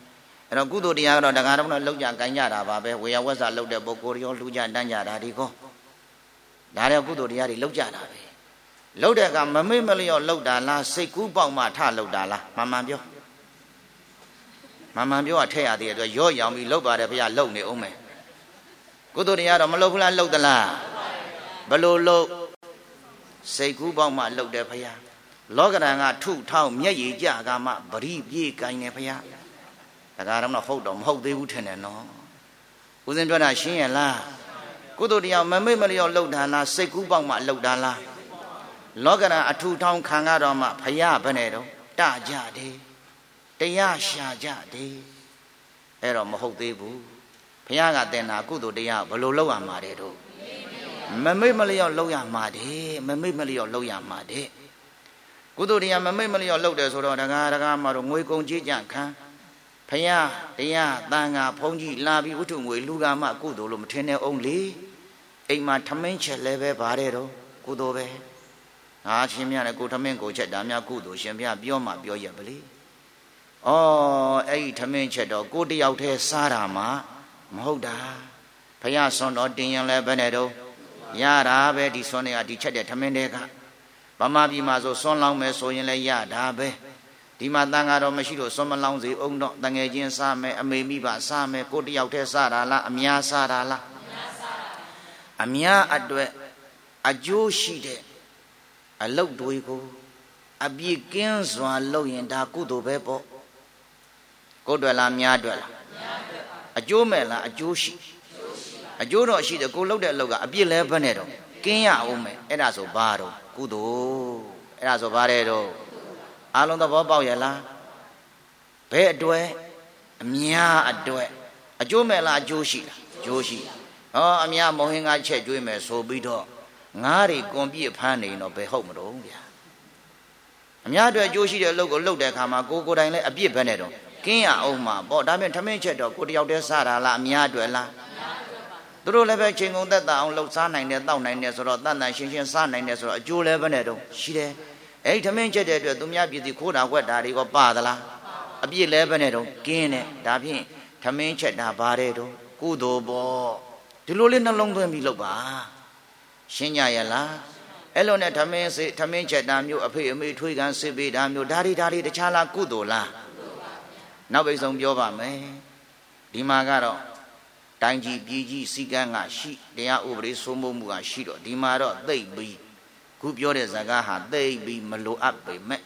အဲ့တော့ကုသိုလ်တရားကတော့တရားတော်နဲ့လောက်ကြကိုင်းကြတာပါပဲဝေယဝဆလောက်တဲ့ပုဂ္ဂိုလ်ရောလူကြတန်းကြတာဒီကောဒါတဲ့ကုသိုလ်တရားတွေလောက်ကြတာပဲလောက်တဲ့ကမမေ့မလျော့လောက်တာလားစိတ်ကူးပေါက်မှထလောက်တာလားမှန်မှန်ပြောမှန်မှန်ပြောကထည့်ရသေးတဲ့အတွက်ရော့ရောင်ပြီးလောက်ပါတယ်ဘုရားလုံနေအောင်မယ်ကုသိုလ်တရားတော့မလောက်ဘူးလားလောက်သလားဘလို့လောက်စိတ်ကူးပေါက်မှလောက်တယ်ဘုရားလောကဓာတ်ကထုထောင်းမျက်ရည်ကြကမှပရိပြေကိုင်းနေဘုရားဒါကတော့ဟုတ်တော့မဟုတ်သေးဘူးထင်တယ်နော်ဦးဇင်းပြောတာရှင်းရလားကုသိုလ်တရားမမေ့မလျော့လောက်တာလားစိတ်ကူးပေါက်မှလောက်တာလားလောကဓာတ်အထုထောင်းခံရတော့မှဘုရားဘယ်နဲ့တော့တကြတယ်တရားရှာကြတယ်အဲ့တော့မဟုတ်သေးဘူးဘုရားကတင်တာကုသိုလ်တရားဘယ်လိုလုပ်ရမှာတဲ့တို့မမိတ်မလျော့လုပ်ရမှာတဲ့မမိတ်မလျော့လုပ်ရမှာတဲ့ကုသိုလ်တရားမမိတ်မလျော့လုပ်တယ်ဆိုတော့တကားတကားမှာတော့ငွေကုန်ကြေးကြခံဘုရားတရားတန်ခါဘုန်းကြီးလာပြီးဝတ္ထုငွေလူကမှကုသိုလ်လို့မထင်နဲ့အောင်လေအိမ်မှာထမင်းချက်လည်းပဲဗါတဲ့တော့ကုသိုလ်ပဲငါချင်းများနဲ့ကိုထမင်းကိုချက်တာများကုသိုလ်ရှင်ဘုရားပြောမှပြောရပါလေဩအဲ့ဒီထမင်းချက်တော့ကိုတယောက်တည်းစားတာမှမဟုတ်တာဘုရားဆွန်တော်တင်ရင်လည်းဘယ်နဲ့တော့ရတာပဲဒီဆွန်တွေကဒီချက်တဲ့ထမင်းတွေကဗမာပြည်မှာဆိုဆွန်လောင်းမယ်ဆိုရင်လည်းရတာပဲဒီမှာတန်ဃာတော်မရှိလို့ဆွန်မလောင်းစေအောင်တော့တငယ်ချင်းစားမယ်အမေမိဘစားမယ်ကိုတယောက်တည်းစားတာလားအများစားတာလားအများအတွက်အကျိုးရှိတဲ့အလုတ်တွေကိုအပြည့်ကင်းစွာလုပ်ရင်ဒါကုသိုလ်ပဲပေါ့ကိုယ်တွေလားများတွေလားအကျိုးမဲ့လားအကျိုးရှိအကျိုးတော့ရှိတယ်ကိုလုပ်တဲ့အလုပ်ကအပြည့်လဲဘယ်နဲ့တော့ကင်းရအောင်မယ်အဲ့ဒါဆိုဘာတော့ကုသိုလ်အဲ့ဒါဆိုဘာတဲ့တော့အားလုံးသဘောပေါက်ရလားဘယ်အတွက်အများအတွက်အကျိုးမဲ့လားအကျိုးရှိလားအကျိုးရှိဟောအများမောဟင်္ဂချက်ကျွေးမယ်ဆိုပြီးတော့ငါးတွေကွန်ပြည့်ဖမ်းနေတော့ဘယ်ဟုတ်မလို့ဗျာအများအတွက်အကျိုးရှိတဲ့အလုပ်ကိုလုပ်တဲ့အခါမှာကိုကိုယ်တိုင်လည်းအပြည့်ပဲနဲ့တော့ကင်းရအောင်မှာပေါ့ဒါပြန်ထမင်းချက်တော့ကိုတယောက်တည်းစားတာလားအများအတွက်လားသူတို့လည်းပဲချိန်ကုန်သက်သာအောင်လှုပ်စားနိုင်တယ်တောက်နိုင်တယ်ဆိုတော့တန်တန်ရှင်းရှင်းစားနိုင်တယ်ဆိုတော့အကျိုးလည်းပဲနဲ့တော့ရှိတယ်အဲ့ဒီထမင်းချက်တဲ့အတွက်သူများပြည်စီခိုးတာဝက်တာတွေကပါသလားအပြည့်လည်းပဲနဲ့တော့ကင်းတယ်ဒါဖြင့်ထမင်းချက်တာဘာတဲ့တော့ကုသိုလ်ပေါ့ဒီလိုလေးနှလုံးသွင်းပြီးလုပ်ပါရှင်းကြရလားအဲ့လိုနဲ့ထမင်းစေထမင်းချက်တာမျိုးအဖေအမေထွေးကန်စစ်ပေးတာမျိုးဒါတွေဒါတွေတခြားလားကုသိုလ်လားနောက်ပိတ်ဆုံးပြောပါမယ်ဒီမှာကတော့တိုင်းကြီးပြည်ကြီးစီကံကရှိတရားဥပဒေစိုးမိုးမှုကရှိတော့ဒီမှာတော့သိပ်ပြီးခုပြောတဲ့ဇာကဟာသိပ်ပြီးမလိုအပ်ပေမဲ့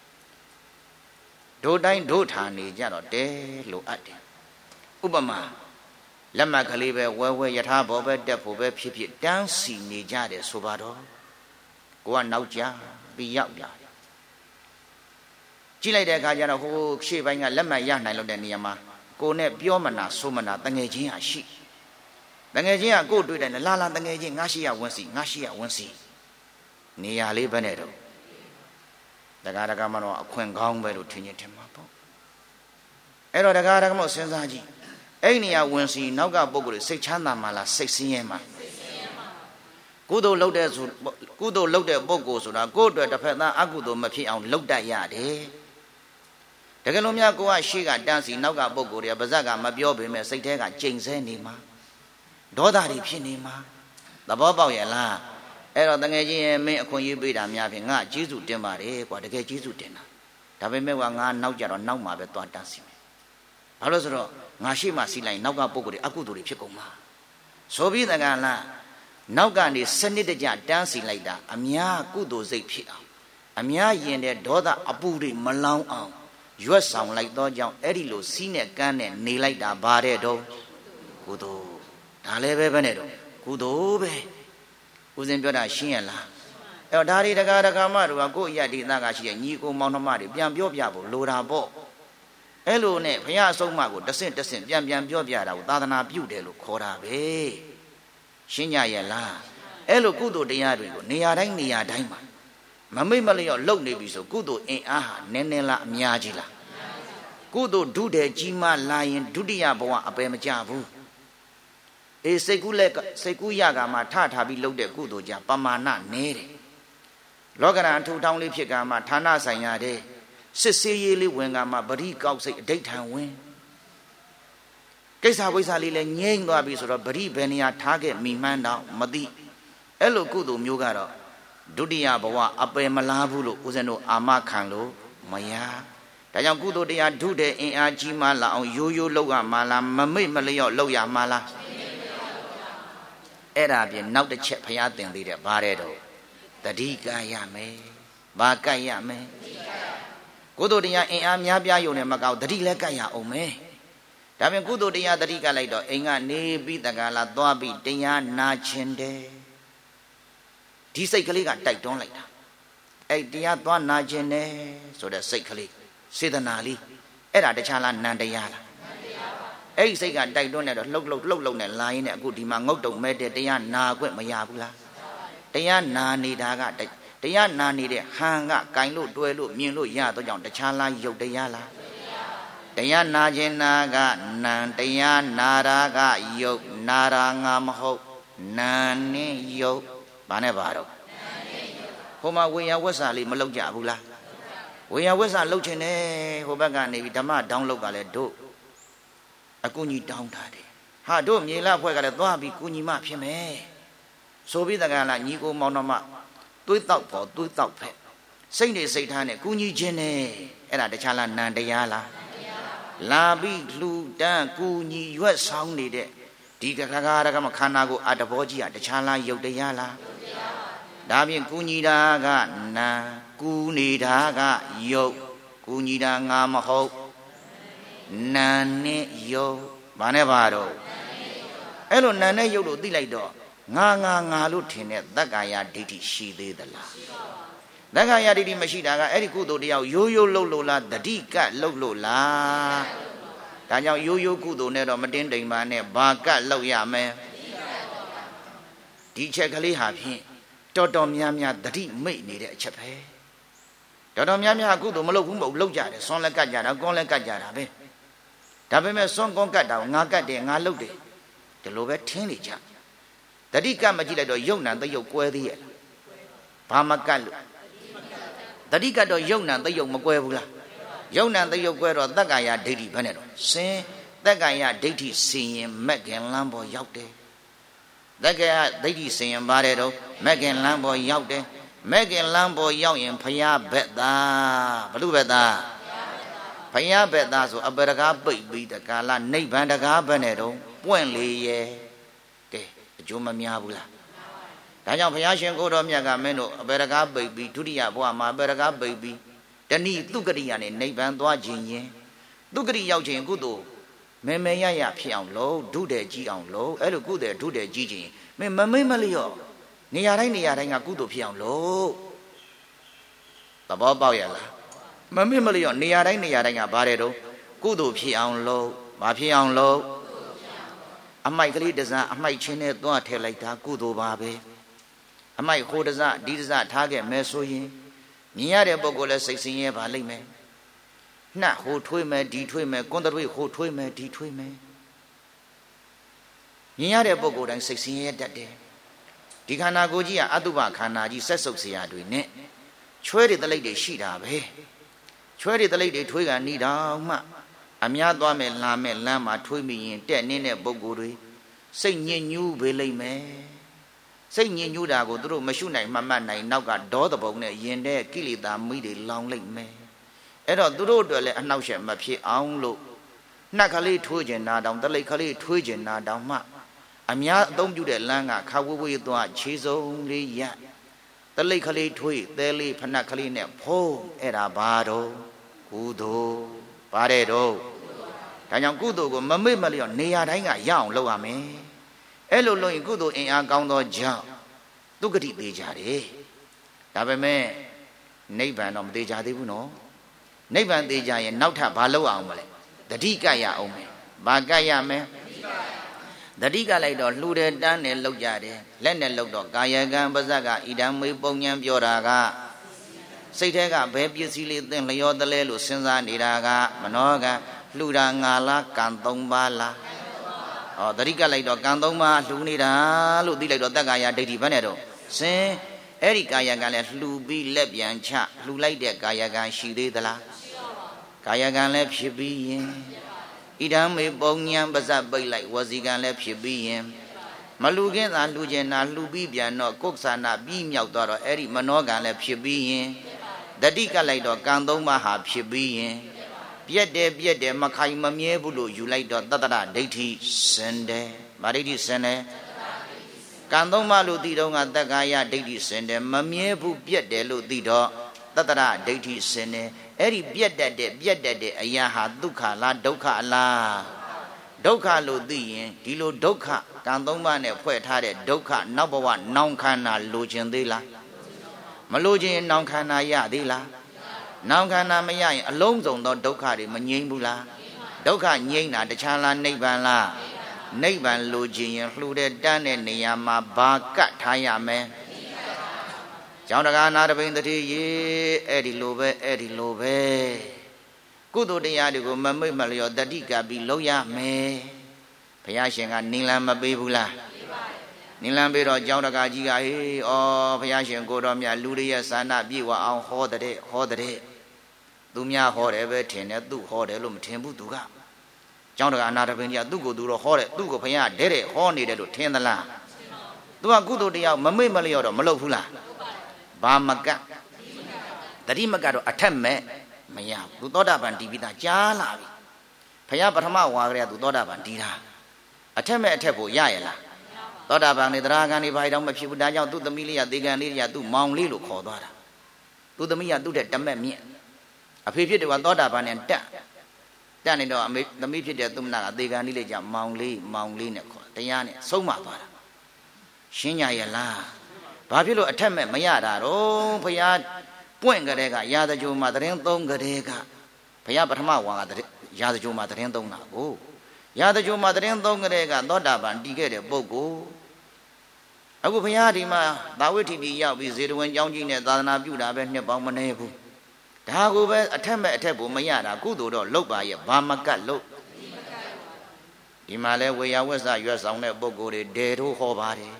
ဒို့တိုင်းဒို့ဌာနေကြတော့တဲလိုအပ်တယ်ဥပမာလက်မှတ်ကလေးပဲဝဲဝဲယထာဘောပဲတက်ဖို့ပဲဖြစ်ဖြစ်တန်းစီနေကြတယ်ဆိုပါတော့ကိုကနောက်ကြပြီးရောက်လာကြည့်လိုက်တဲ့အခါကျတော့ဟိုရှေ့ပိုင်းကလက်မှတ်ရနိုင်လို့တဲ့နေရာမှာကိုနဲ့ပြောမနာဆိုမနာတငယ်ချင်းဟာရှိတငယ်ချင်းကကိုတွေ့တယ်လာလာတငယ်ချင်းငါရှိရဝန်စီငါရှိရဝန်စီနေရာလေးပဲနဲ့တော့တကားတကားမှတော့အခွင့်ကောင်းပဲလို့ထင်ရင်ထင်မှာပေါ့အဲ့တော့တကားတကားမှစဉ်းစားကြည့်အဲ့နေရာဝန်စီနောက်ကပုဂ္ဂိုလ်စိတ်ချမ်းသာမှလားစိတ်ဆင်းရဲမှကုသိုလ်လုပ်တဲ့ဆိုကုသိုလ်လုပ်တဲ့ပုဂ္ဂိုလ်ဆိုတာကိုယ့်အတွက်တစ်ဖက်သားအကုသိုလ်မဖြစ်အောင်လုပ်တတ်ရတယ်တကယ်လို့များကိုကရှေ့ကတန်းစီနောက်ကပုဂ္ဂိုလ်တွေကပါဇက်ကမပြောပေမဲ့စိတ်ထဲကကြိမ်ဆဲနေမှာဒေါသတွေဖြစ်နေမှာသဘောပေါက်ရဲ့လားအဲ့တော့တကယ်ချင်းရဲ့မင်းအခွင့်အရေးပေးတာများဖြင့်ငါကျေးဇူးတင်ပါတယ်ကွာတကယ်ကျေးဇူးတင်တာဒါပေမဲ့ကငါနောက်ကြတော့နောက်မှာပဲသွားတန်းစီမယ်ဘာလို့ဆိုတော့ငါရှေ့မှာစီလိုက်နောက်ကပုဂ္ဂိုလ်တွေအကုသိုလ်တွေဖြစ်ကုန်မှာဆိုပြီးတကယ်လားနောက်ကနေစနစ်တကျတန်းစီလိုက်တာအများကုသိုလ်စိတ်ဖြစ်အောင်အများရင်တဲ့ဒေါသအပူတွေမလောင်အောင်ရွက်ဆောင်လိုက်သောကြောင့်အဲ့ဒီလိုစီးနဲ့ကန်းနဲ့နေလိုက်တာဗါတဲ့တော့ကုသိုလ်ဒါလည်းပဲပဲနဲ့တော့ကုသိုလ်ပဲဦးဇင်းပြောတာရှင်းရလားအဲ့တော့ဒါတွေတကားတကားမတို့ကကိုယ့်အရာဒေသကရှိတဲ့ညီကိုမောင်နှမတွေပြန်ပြောပြဖို့လိုတာပေါ့အဲ့လိုနဲ့ဘုရားအဆုံးအမကိုတဆင့်တဆင့်ပြန်ပြန်ပြောပြတာကိုသာသနာပြုတယ်လို့ခေါ်တာပဲရှင်းကြရဲ့လားအဲ့လိုကုသိုလ်တရားတွေကိုနေရာတိုင်းနေရာတိုင်းမှာမမိတ်မလျော့လုံနေပြီဆိုကုသိုလ်အင်အားဟာနည်းနည်းလားအများကြီးလားကုသိုလ်ဒုတဲ့ကြီးမားလာရင်ဒုတိယဘဝအပယ်မကြဘူးအေးစိတ်ကူးလက်စိတ်ကူးရကမှထထားပြီးလုပ်တဲ့ကုသိုလ်ကြပမာဏနည်းတယ်လောကရန်ထူထောင်လေးဖြစ်ကမှဌာနဆိုင်ရတဲ့စစ်စေးရေးလေးဝင်ကမှပရိကောက်စိတ်အဋိဋ္ဌံဝင်ကိစ္စဝိစ္စလေးလည်းငြိမ့်သွားပြီဆိုတော့ဗရိဘယ်နေရာထားခဲ့မိမှန်းတော့မသိအဲ့လိုကုသိုလ်မျိုးကတော့ဒုတိယဘဝအပယ်မလားဘူးလို့ဦးဇင်းတို့အာမခံလို့မရဒါကြောင့်ကုသိုလ်တရားထုတဲ့အင်အားကြီးမှလာအောင်ရိုးရိုးလောက်ရမှလားမမိတ်မလျော့လောက်ရမှလားအဲ့ဒါပြင်နောက်တစ်ချက်ဘုရားသင်သေးတယ်ဗါတဲ့တော့တတိကရမယ်ဘာကတ်ရမယ်ကုသိုလ်တရားအင်အားများပြားယုံနဲ့မကောက်တတိလည်းကတ်ရအောင်မယ်ဒါပြင်ကုသိုလ်တရားတတိကလိုက်တော့အိမ်ကနေပြီးတက္ကလာသွားပြီးတရားနာခြင်းတယ်ဒီစိတ်ကလေးကတိုက်တွန်းလိုက်တာအဲ့တရားသွားနာခြင်းတယ်ဆိုတဲ့စိတ်ကလေးစေတနာလေးအဲ့ဒါတခြားလားနန္တရားလားအဲ့ဒီစိတ်ကတိုက်တွန်းနေတော့လှုပ်လှုပ်လှုပ်လှုပ်နဲ့လာရင်းနဲ့အခုဒီမှာငုတ်တုံမဲ့တဲ့တရားနာခွင့်မရဘူးလားတရားနာနေတာကတရားနာနေတဲ့ဟန်ကကင်လို့တွဲလို့မြင်လို့ရတော့ကြောင့်တခြားလားယုတ်တရားလားတရားနာခြင်းနာကနံတရားနာရာကယုတ်နာရာငါမဟုတ်နာနဲ့ယုတ်ဘာနဲ့ပါတော့ဟိုမှာဝေယဝက်စာလေးမလောက်ကြဘူးလားဝေယဝက်စာလောက်ခြင်းနဲ့ဟိုဘက်ကနေပြီးဓမ္မတောင်းလောက်ကလည်းတို့အကူကြီးတောင်းထားတယ်ဟာတို့မြေလဖွဲ့ကလည်းသွားပြီးကူညီမဖြစ်မယ်ဆိုပြီးတကလားညီကိုမောင်နှမသွေးတောက်ပေါ်သွေးတောက်ဖက်စိတ်နေစိတ်ထားနဲ့ကူညီခြင်းနဲ့အဲ့ဒါတခြားလားနံတရားလားလာပြီးလှူဒန်းကူညီရွက်ဆောင်နေတဲ့ဒီကခါကားကမခန္ဓာကိုအတဘောကြီးကတခြားလားယုတ်တရားလားဒါဖြင့်ကူညီတာကနာကူနေတာကယုတ်ကူညီတာငါမဟုတ်နာနဲ့ယုတ်ဘာနဲ့ပါတော့အဲ့လိုနာနဲ့ယုတ်လို့သိလိုက်တော့ငါငါငါလို့ထင်တဲ့သက္ကာယဒိဋ္ဌိရှိသေးသလားသက္ကာယဒိဋ္ဌိမရှိတာကအဲ့ဒီကုသိုလ်တရားရိုးရိုးလှုပ်လို့လားတတိကလှုပ်လို့လားဒါကြောင့်ရိုးရိုးကုသိုလ်နဲ့တော့မတင်းတိမ်ပါနဲ့ဘာကလှုပ်ရမယ်ဒီချက်ကလေးဟာဖြင့်တော်တော်များများတတိမိတ်နေတဲ့အချက်ပဲတော်တော်များများကုသိုလ်မလုပ်ဘူးမဟုတ်လုပ်ကြတယ်ဆွမ်းလက်ကတ်ကြတာကွန်လက်ကတ်ကြတာပဲဒါပေမဲ့ဆွမ်းကွန်ကတ်တာငါကတ်တယ်ငါလုပ်တယ်ဒီလိုပဲထင်းနေကြတတိကမကြည့်လိုက်တော့ယုံနံတယုတ်ကွဲသေးရဲ့ဘာမကတ်လို့တတိကတော့ယုံနံတယုတ်မကွဲဘူးလားယုံနံတယုတ်ကွဲတော့တက္ကာယဒိဋ္ဌိဘယ်နဲ့တော့စင်တက္ကာယဒိဋ္ဌိစင်ရင်မက်ကင်လမ်းပေါ်ရောက်တယ်တက္ကာယဒိဋ္ဌိစင်ရင်ပါတယ်တော့မက်ကင်လမ်းပေါ်ရောက်တယ်မက်ကင်လမ်းပေါ်ရောက်ရင်ဖယားဘက်သားဘလူဘက်သားဖယားဘက်သားဆိုအပရကားပိတ်ပြီးတကာလနိဗ္ဗာန်တကားဘက်နဲ့တော့ပွင့်လေရဲ့ကဲအကျိုးမများဘူးလားဒါကြောင့်ဘုရားရှင်ကိုတော်မြတ်ကမင်းတို့အပေရကားပိတ်ပြီးဒုတိယဘဝမှာအပေရကားပိတ်ပြီးတဏိသူကတိယနဲ့နိဗ္ဗာန်သွားခြင်းရင်သူကတိရောက်ခြင်းကုသိုလ်မေမေရရဖြစ်အောင်လို့ဒုတယ်ကြီးအောင်လို့အဲ့လိုကုသိုလ်ဒုတယ်ကြီးခြင်းမင်းမမိတ်မလျော့နေရာတိုင်းနေရာတိုင်းကကုသိုလ်ဖြစ်အောင်လို့သဘောပေါက်ရလားမမိတ်မလျော့နေရာတိုင်းနေရာတိုင်းကဘာတဲ့တော့ကုသိုလ်ဖြစ်အောင်လို့ဘာဖြစ်အောင်လို့အမိုက်ကလေးတစားအမိုက်ချင်းနဲ့သွားထည့်လိုက်တာကုသိုလ်ပါပဲအမိုက်ဟိုတစဒီတစထားခဲ့မယ်ဆိုရင်မြင်ရတဲ့ပုဂ္ဂိုလ်လည်းစိတ်ဆင်းရဲပါလိမ့်မယ်နှက်ဟိုထွေးမယ်ဒီထွေးမယ်ကွန်တရွေးဟိုထွေးမယ်ဒီထွေးမယ်မြင်ရတဲ့ပုဂ္ဂိုလ်တိုင်းစိတ်ဆင်းရဲတတ်တယ်ဒီခန္ဓာကိုယ်ကြီးကအတုပခန္ဓာကြီးဆက်ဆုပ်เสียတွေနဲ့ချွဲတွေတလိပ်တွေရှိတာပဲချွဲတွေတလိပ်တွေထွေးကန်ဤတော်မှအများသွားမယ်လာမယ်လမ်းမှာထွေးမိရင်တက်နေတဲ့ပုဂ္ဂိုလ်တွေစိတ်ညစ်ညူးပေးလိမ့်မယ်စိတ်ညစ်ညူးတာကိုသူတို့မရှုနိုင်မမှတ်နိုင်နောက်ကဒေါသဘုံနဲ့ယင်တဲ့ကိလေသာမိတွေလောင်လိုက်မယ်အဲ့တော့သူတို့အတွက်လည်းအနှောက်အယှက်မဖြစ်အောင်လို့နှက်ကလေးထွေးကျင်နာတောင်တလိပ်ကလေးထွေးကျင်နာတောင်မှအများအသုံးပြုတဲ့လမ်းကခါဝဝေးသွားခြေစုံလေးရတလိပ်ကလေးထွေးသဲလေးဖနက်ကလေးနဲ့ဖုံးအဲ့ဒါဘာတော့ကုသိုလ်ဘာတဲ့တော့ဒါကြောင့်ကုသိုလ်ကိုမမေ့မလျော့နေရာတိုင်းကရအောင်လုပ်ရမယ်အဲ့လိုလို့ရင်ကုသိုလ်အင်အားကောင်းသောကြောင့်ဒုက္ခတိသေးကြတယ်ဒါပေမဲ့နိဗ္ဗာန်တော့မသေးကြသေးဘူးနော်နိဗ္ဗာန်သေးကြရင်နောက်ထပ်ဘာလုပ်အောင်မလဲတတိကရအောင်မယ်ဘာကရမယ်တတိကလိုက်တော့လှူတယ်တန်းတယ်လောက်ကြတယ်လက်နဲ့လောက်တော့ကာယကံပါဇက်ကဣဒံမေပုံညာပြောတာကစိတ်ထဲကဘယ်ပစ္စည်းလေးသင်လျောတလဲလို့စဉ်းစားနေတာကမနောကလှူတာငါလားကံသုံးပါလားဩတတိကလိုက်တော့ကံသုံးပါလှူနေတာလို့သိလိုက်တော့တက္ကာယဒိဋ္ဌိဘယ်နဲ့တော့စင်အဲ့ဒီကာယကံလည်းလှူပြီးလက်ပြန်ချလှူလိုက်တဲ့ကာယကံရှိသေးသလားကာယကံလည်းဖြစ်ပြီးရင် idam me bonyam bazat bai like wazigan le phit pi yin malu kin tha lu chin na lu pi pian no koksana pi myauk twa do eri manogan le phit pi yin dati kat like do kan thong pa ha phit pi yin piet de piet de ma khai ma mye bu lo yu like do tattara daithi sin de ma daithi sin de kan thong pa lo ti dong ga takkaya daithi sin de ma mye bu piet de lo ti do tattara daithi sin de eri piet dat de piet dat de aya ha dukkha la dukkha la dukkha lo ti yin di lo dukkha kan thong pa ne phwe tha de dukkha naw bawa naung khana lo chin the la ma lo chin naung khana ya the la naung khana ma ya yin along song do dukkha de ma nging bu la dukkha nging na tacha la nibbana la nibbana lo chin yin hlu de tan de neya ma ba kat tha ya meကြောင့်တကားနာတပိန်တတိရေအဲ့ဒီလိုပဲအဲ့ဒီလိုပဲကုသိုလ်တရားတွေကိုမမိတ်မလျော်တတိကပြီးလုပ်ရမယ်ဘုရားရှင်ကနိလန်မပေးဘူးလားနိလန်ပေးတော့ကြောင့်တကားကြီးကဟေးဩဘုရားရှင်ကိုတော်မြတ်လူတွေရဲ့သာနာပြေဝအောင်ဟောတဲ့ဟောတဲ့သူများဟောတယ်ပဲထင်တယ်သူဟောတယ်လို့မထင်ဘူးသူကကြောင့်တကားနာတပိန်ကြီးကသူ့ကိုသူတော့ဟောတယ်သူ့ကိုဘုရားဒဲတဲ့ဟောနေတယ်လို့ထင်သလားသူကကုသိုလ်တရားမမိတ်မလျော်တော့မလုပ်ဘူးလားဘာမကတတိမကတော့အထက်မဲ့မရဘူးသူသောတာပန်တည်ပြီးသားကြားလာပြီဘုရားပထမဝါကလေးကသူသောတာပန်တည်တာအထက်မဲ့အထက်ကိုရရလားသောတာပန်နေတရားခံနေဘာတော့မဖြစ်ဘူးဒါကြောင့်သူ့သမီးလေးကသေကံလေးတွေကသူ့မောင်လေးလို့ခေါ်သွားတာသူ့သမီးကသူ့တဲ့တမက်မြင့်အဖေဖြစ်တယ်ကသောတာပန်နဲ့တက်တက်နေတော့အမေသမီးဖြစ်တဲ့သူမနာကသေကံလေးလေးကြမောင်လေးမောင်လေးနဲ့ခေါ်တရားနဲ့ဆုံးမသွားတာရှင်းကြရလားဘာဖြစ်လို့အထက်မဲ့မရတာတော့ဘုရားပွင့်ကြတဲ့ကရာဇကြိုမှာတရင်သုံးကြတဲ့ကဘုရားပထမဝါကရာဇကြိုမှာတရင်သုံးတာကိုရာဇကြိုမှာတရင်သုံးကြတဲ့ကသောတာပန်တည်ခဲ့တဲ့ပုဂ္ဂိုလ်အခုဘုရားဒီမှာသာဝိထိတိရောက်ပြီးဇေတဝန်ကျောင်းကြီးနဲ့သာသနာပြုတာပဲနှစ်ပေါင်းမနေဘူးဒါကိုပဲအထက်မဲ့အထက်ကိုမရတာကုသိုလ်တော့လုပ်ပါရဲ့ဘာမကတ်လို့ဒီမှာလဲဝေယဝစ္စရွတ်ဆောင်တဲ့ပုဂ္ဂိုလ်တွေဒေတို့ဟောပါတယ်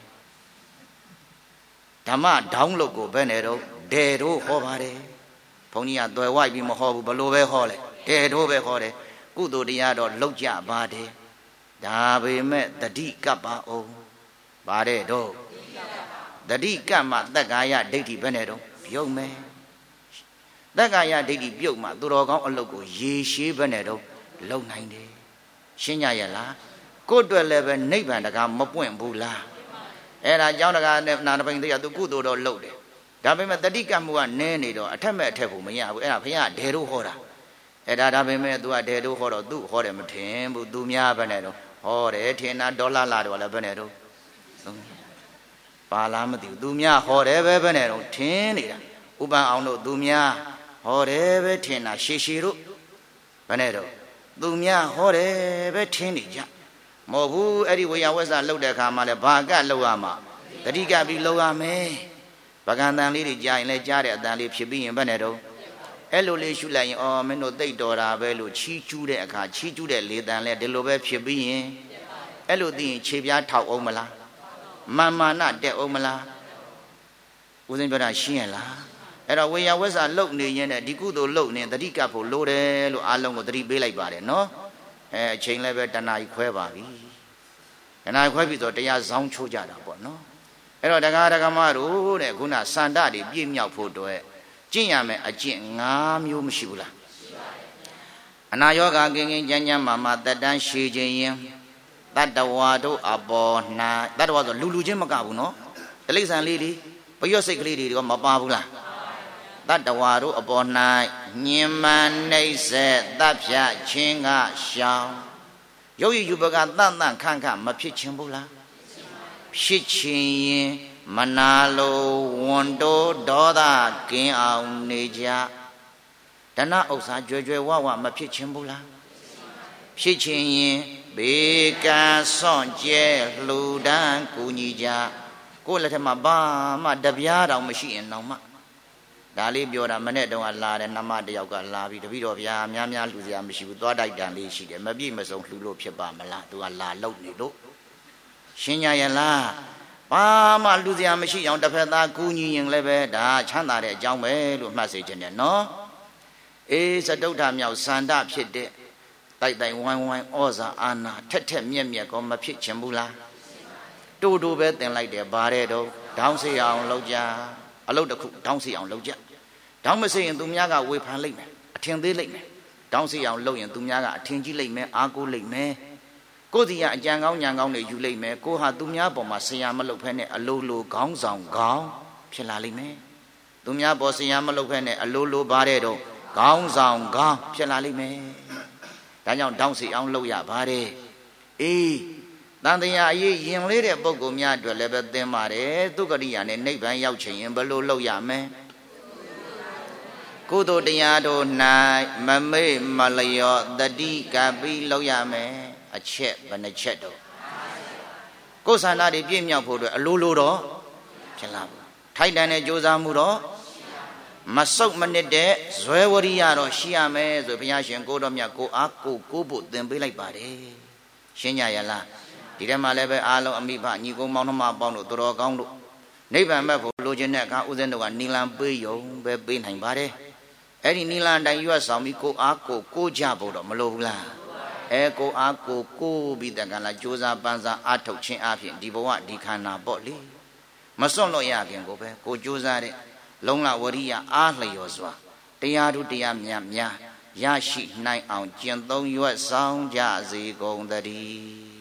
ဓမ္မဒေါင်းလို့ကိုဘယ်နဲ့တော့ဒေတို့ဟောပါတယ်ဘုန်းကြီးကသွယ်ဝိုက်ပြီးမဟောဘူးဘလို့ပဲဟောလေဒေတို့ပဲဟောတယ်ကုသိုလ်တရားတော့လောက်ကြပါတယ်ဒါပေမဲ့တတိကပ်ပါအောင်ပါတယ်တော့တတိကပ်မှတက္ကာယဒိဋ္ဌိဘယ်နဲ့တော့ပြုတ်မယ်တက္ကာယဒိဋ္ဌိပြုတ်မှသူတော်ကောင်းအလုပ်ကိုရေရှည်ဘယ်နဲ့တော့လုံနိုင်တယ်ရှင်းကြရလားကိုယ့်အတွက်လည်းပဲနိဗ္ဗာန်တကားမပွင့်ဘူးလားအဲ့ဒါကြောင့်တကားနဲ့နာတပိန်တရားသူကုသိုလ်တော့လုပ်တယ်ဒါပေမဲ့တတိကမှုကနည်းနေတော့အထက်မဲ့အထက်ကိုမရဘူးအဲ့ဒါဘုရားဒေတို့ဟောတာအဲ့ဒါဒါပေမဲ့ तू ကဒေတို့ဟောတော့သူဟောတယ်မထင်ဘူး तू များပဲနဲ့တော့ဟောတယ်ထင်တာဒေါ်လာလာတော့လည်းပဲနဲ့တော့ပါလားမသိဘူး तू များဟောတယ်ပဲပဲနဲ့တော့ထင်နေတာဥပန်အောင်တို့ तू များဟောတယ်ပဲထင်တာရှေရှေတို့ပဲနဲ့တော့ तू များဟောတယ်ပဲထင်နေကြမဟုတ်ဘူးအဲ့ဒီဝေယဝစ္စလှုပ်တဲ့အခါမှာလဲဘာကလှုပ်ရမှာတတိကပြီးလှုပ်ရမယ်ပကံတန်လေးတွေကြားရင်လဲကြားတဲ့အတန်လေးဖြစ်ပြီးရင်ဘယ်နဲ့တော့အဲ့လိုလေးရှုလိုက်ရင်အော်မင်းတို့သိတော်တာပဲလို့ချီးကျူးတဲ့အခါချီးကျူးတဲ့လေတန်လဲဒီလိုပဲဖြစ်ပြီးရင်အဲ့လိုသိရင်ခြေပြားထောက်အောင်မလားမာမာနတက်အောင်မလားဦးဇင်းပြောတာရှင်းရလားအဲ့တော့ဝေယဝစ္စလှုပ်နေရင်ဒီကုသိုလ်လှုပ်နေတတိကဖို့လိုတယ်လို့အားလုံးကိုတတိပေးလိုက်ပါတယ်နော်အဲအချိန်လည်းပဲတဏှာကြီးခွဲပါပြီတဏှာခွဲပြီဆိုတရားဇောင်းချိုးကြတာပေါ့နော်အဲ့တော့တရားဓမ္မတို့တဲ့ခုနစန္ဒတွေပြည့်မြောက်ဖို့အတွက်ကျင့်ရမယ်အကျင့်၅မျိုးမရှိဘူးလားအနာယောဂကင်းကင်းကြမ်းကြမ်းမာမာတတန်းရှည်ခြင်းရင်တတ္တဝါတို့အပေါ်၌တတ္တဝါဆိုလူလူချင်းမကဘူးနော်တိရစ္ဆာန်လေးတွေပရွတ်စိတ်ကလေးတွေကမပါဘူးလားတတ္တဝါတို့အပေါ်၌ညင်မှန်နှိမ့်ဆက်တပ်ဖြတ်ခြင်းကရှောင်ရုပ်ရည်ယူပကတန်တန်ခန့်ခန့်မဖြစ်ခြင်းဘူးလားဖြစ်ခြင်းရင်မနာလိုဝန်တိုးဒေါသကင်းအောင်နေကြတဏှဥစ္စာကြွယ်ကြွယ်ဝဝမဖြစ်ခြင်းဘူးလားဖြစ်ခြင်းရင်ဘေကံစွန့်ကျဲလှူဒန်းကူညီကြကိုယ်လက်ထက်မှာဘာမှတပြားတောင်မရှိရင်တော့မှဒါလေးပြောတာမနဲ့တုန်းကလာတယ်နမတယောက်ကလာပြီးတပည့်တော်ဗျာများများလှူစရာမရှိဘူးသွားတိုက်တန်လေးရှိတယ်မပြည့်မစုံလှူလို့ဖြစ်ပါမလားသူကလာလုံနေလို့ရှင်းကြရလားဘာမှလှူစရာမရှိအောင်တစ်ဖက်သားကူညီရင်လည်းပဲဒါချမ်းသာတဲ့အကြောင်းပဲလို့မှတ်စေချင်တယ်နော်အေးစတုထမြောက်စန္ဒဖြစ်တဲ့တတိုက်တိုက်ဝိုင်းဝိုင်းဩဇာအာဏာထက်ထက်မြက်မြက်ကောမဖြစ်ချင်ဘူးလားတူတူပဲတင်လိုက်တယ်ဗါတဲ့တော့ဒေါင်းစီအောင်လောက်ကြအလုပ်တစ်ခုဒေါင်းစီအောင်လောက်ကြဒေါင်းမစီရင်သူများကဝေဖန်လိုက်မယ်အထင်သေးလိုက်မယ်ဒေါင်းစီအောင်လုပ်ရင်သူများကအထင်ကြီးလိုက်မယ်အားကိုးလိုက်မယ်ကိုယ်စီကအကြံကောင်းညံကောင်းတွေယူလိုက်မယ်ကိုဟာသူများပေါ်မှာဆရာမလုပ်ဖဲနဲ့အလိုလိုခေါင်းဆောင်ခေါင်းဖြစ်လာလိမ့်မယ်သူများပေါ်ဆရာမလုပ်ဖဲနဲ့အလိုလိုဗါတဲ့တော့ခေါင်းဆောင်ခေါင်းဖြစ်လာလိမ့်မယ်ဒါကြောင့်ဒေါင်းစီအောင်လုပ်ရပါတယ်အေးတန်တရားအရေးရင်လေးတဲ့ပုဂ္ဂိုလ်များအတွက်လည်းပဲသင်ပါတယ်သူကရိယာနဲ့နိဗ္ဗာန်ရောက်ချင်ရင်ဘယ်လိုလုပ်ရမလဲကုသိုလ်တရားတို့၌မမေ့မလျော့တတိကပြီးလုပ်ရမယ်အချက်ဘယ်နှချက်တော့ကိုယ်ဆန္ဒတွေပြည့်မြောက်ဖို့အတွက်အလိုလိုတော့ဖြစ်လာဘူးထိုက်တန်တဲ့ကြိုးစားမှုတော့မဆုတ်မနစ်တဲ့ဇွဲဝရိယတော့ရှိရမယ်ဆိုဘုရားရှင်ကိုတော်မြတ်ကိုအားကိုကိုဖို့သင်ပေးလိုက်ပါတယ်ရှင်းကြရလားဒီထဲမှာလည်းပဲအားလုံးအမိဘညီကိုမောင်နှမပေါင်းတို့သူတော်ကောင်းတို့နိဗ္ဗာန်မဲ့ဖို့လိုချင်တဲ့အခါဥစဉ်တို့ကနိလန်ပေးယုံပဲပေးနိုင်ပါတယ်အဲ့ဒီနိလန်တိုင်းရွတ်ဆောင်ပြီးကိုအားကိုကိုကြဖို့တော့မလိုဘူးလားအဲကိုအားကိုကိုပြီးတကလားကြိုးစားပန်းစားအထုတ်ခြင်းအပြင်ဒီဘဝဒီခန္ဓာပေါ့လေမစွန့်လို့ရခင်ကိုပဲကိုကြိုးစားတဲ့လုံလဝရိယအားလျော်စွာတရားတို့တရားများများရရှိနိုင်အောင်ကျင့်သုံးရွတ်ဆောင်ကြစေကုန်သတည်း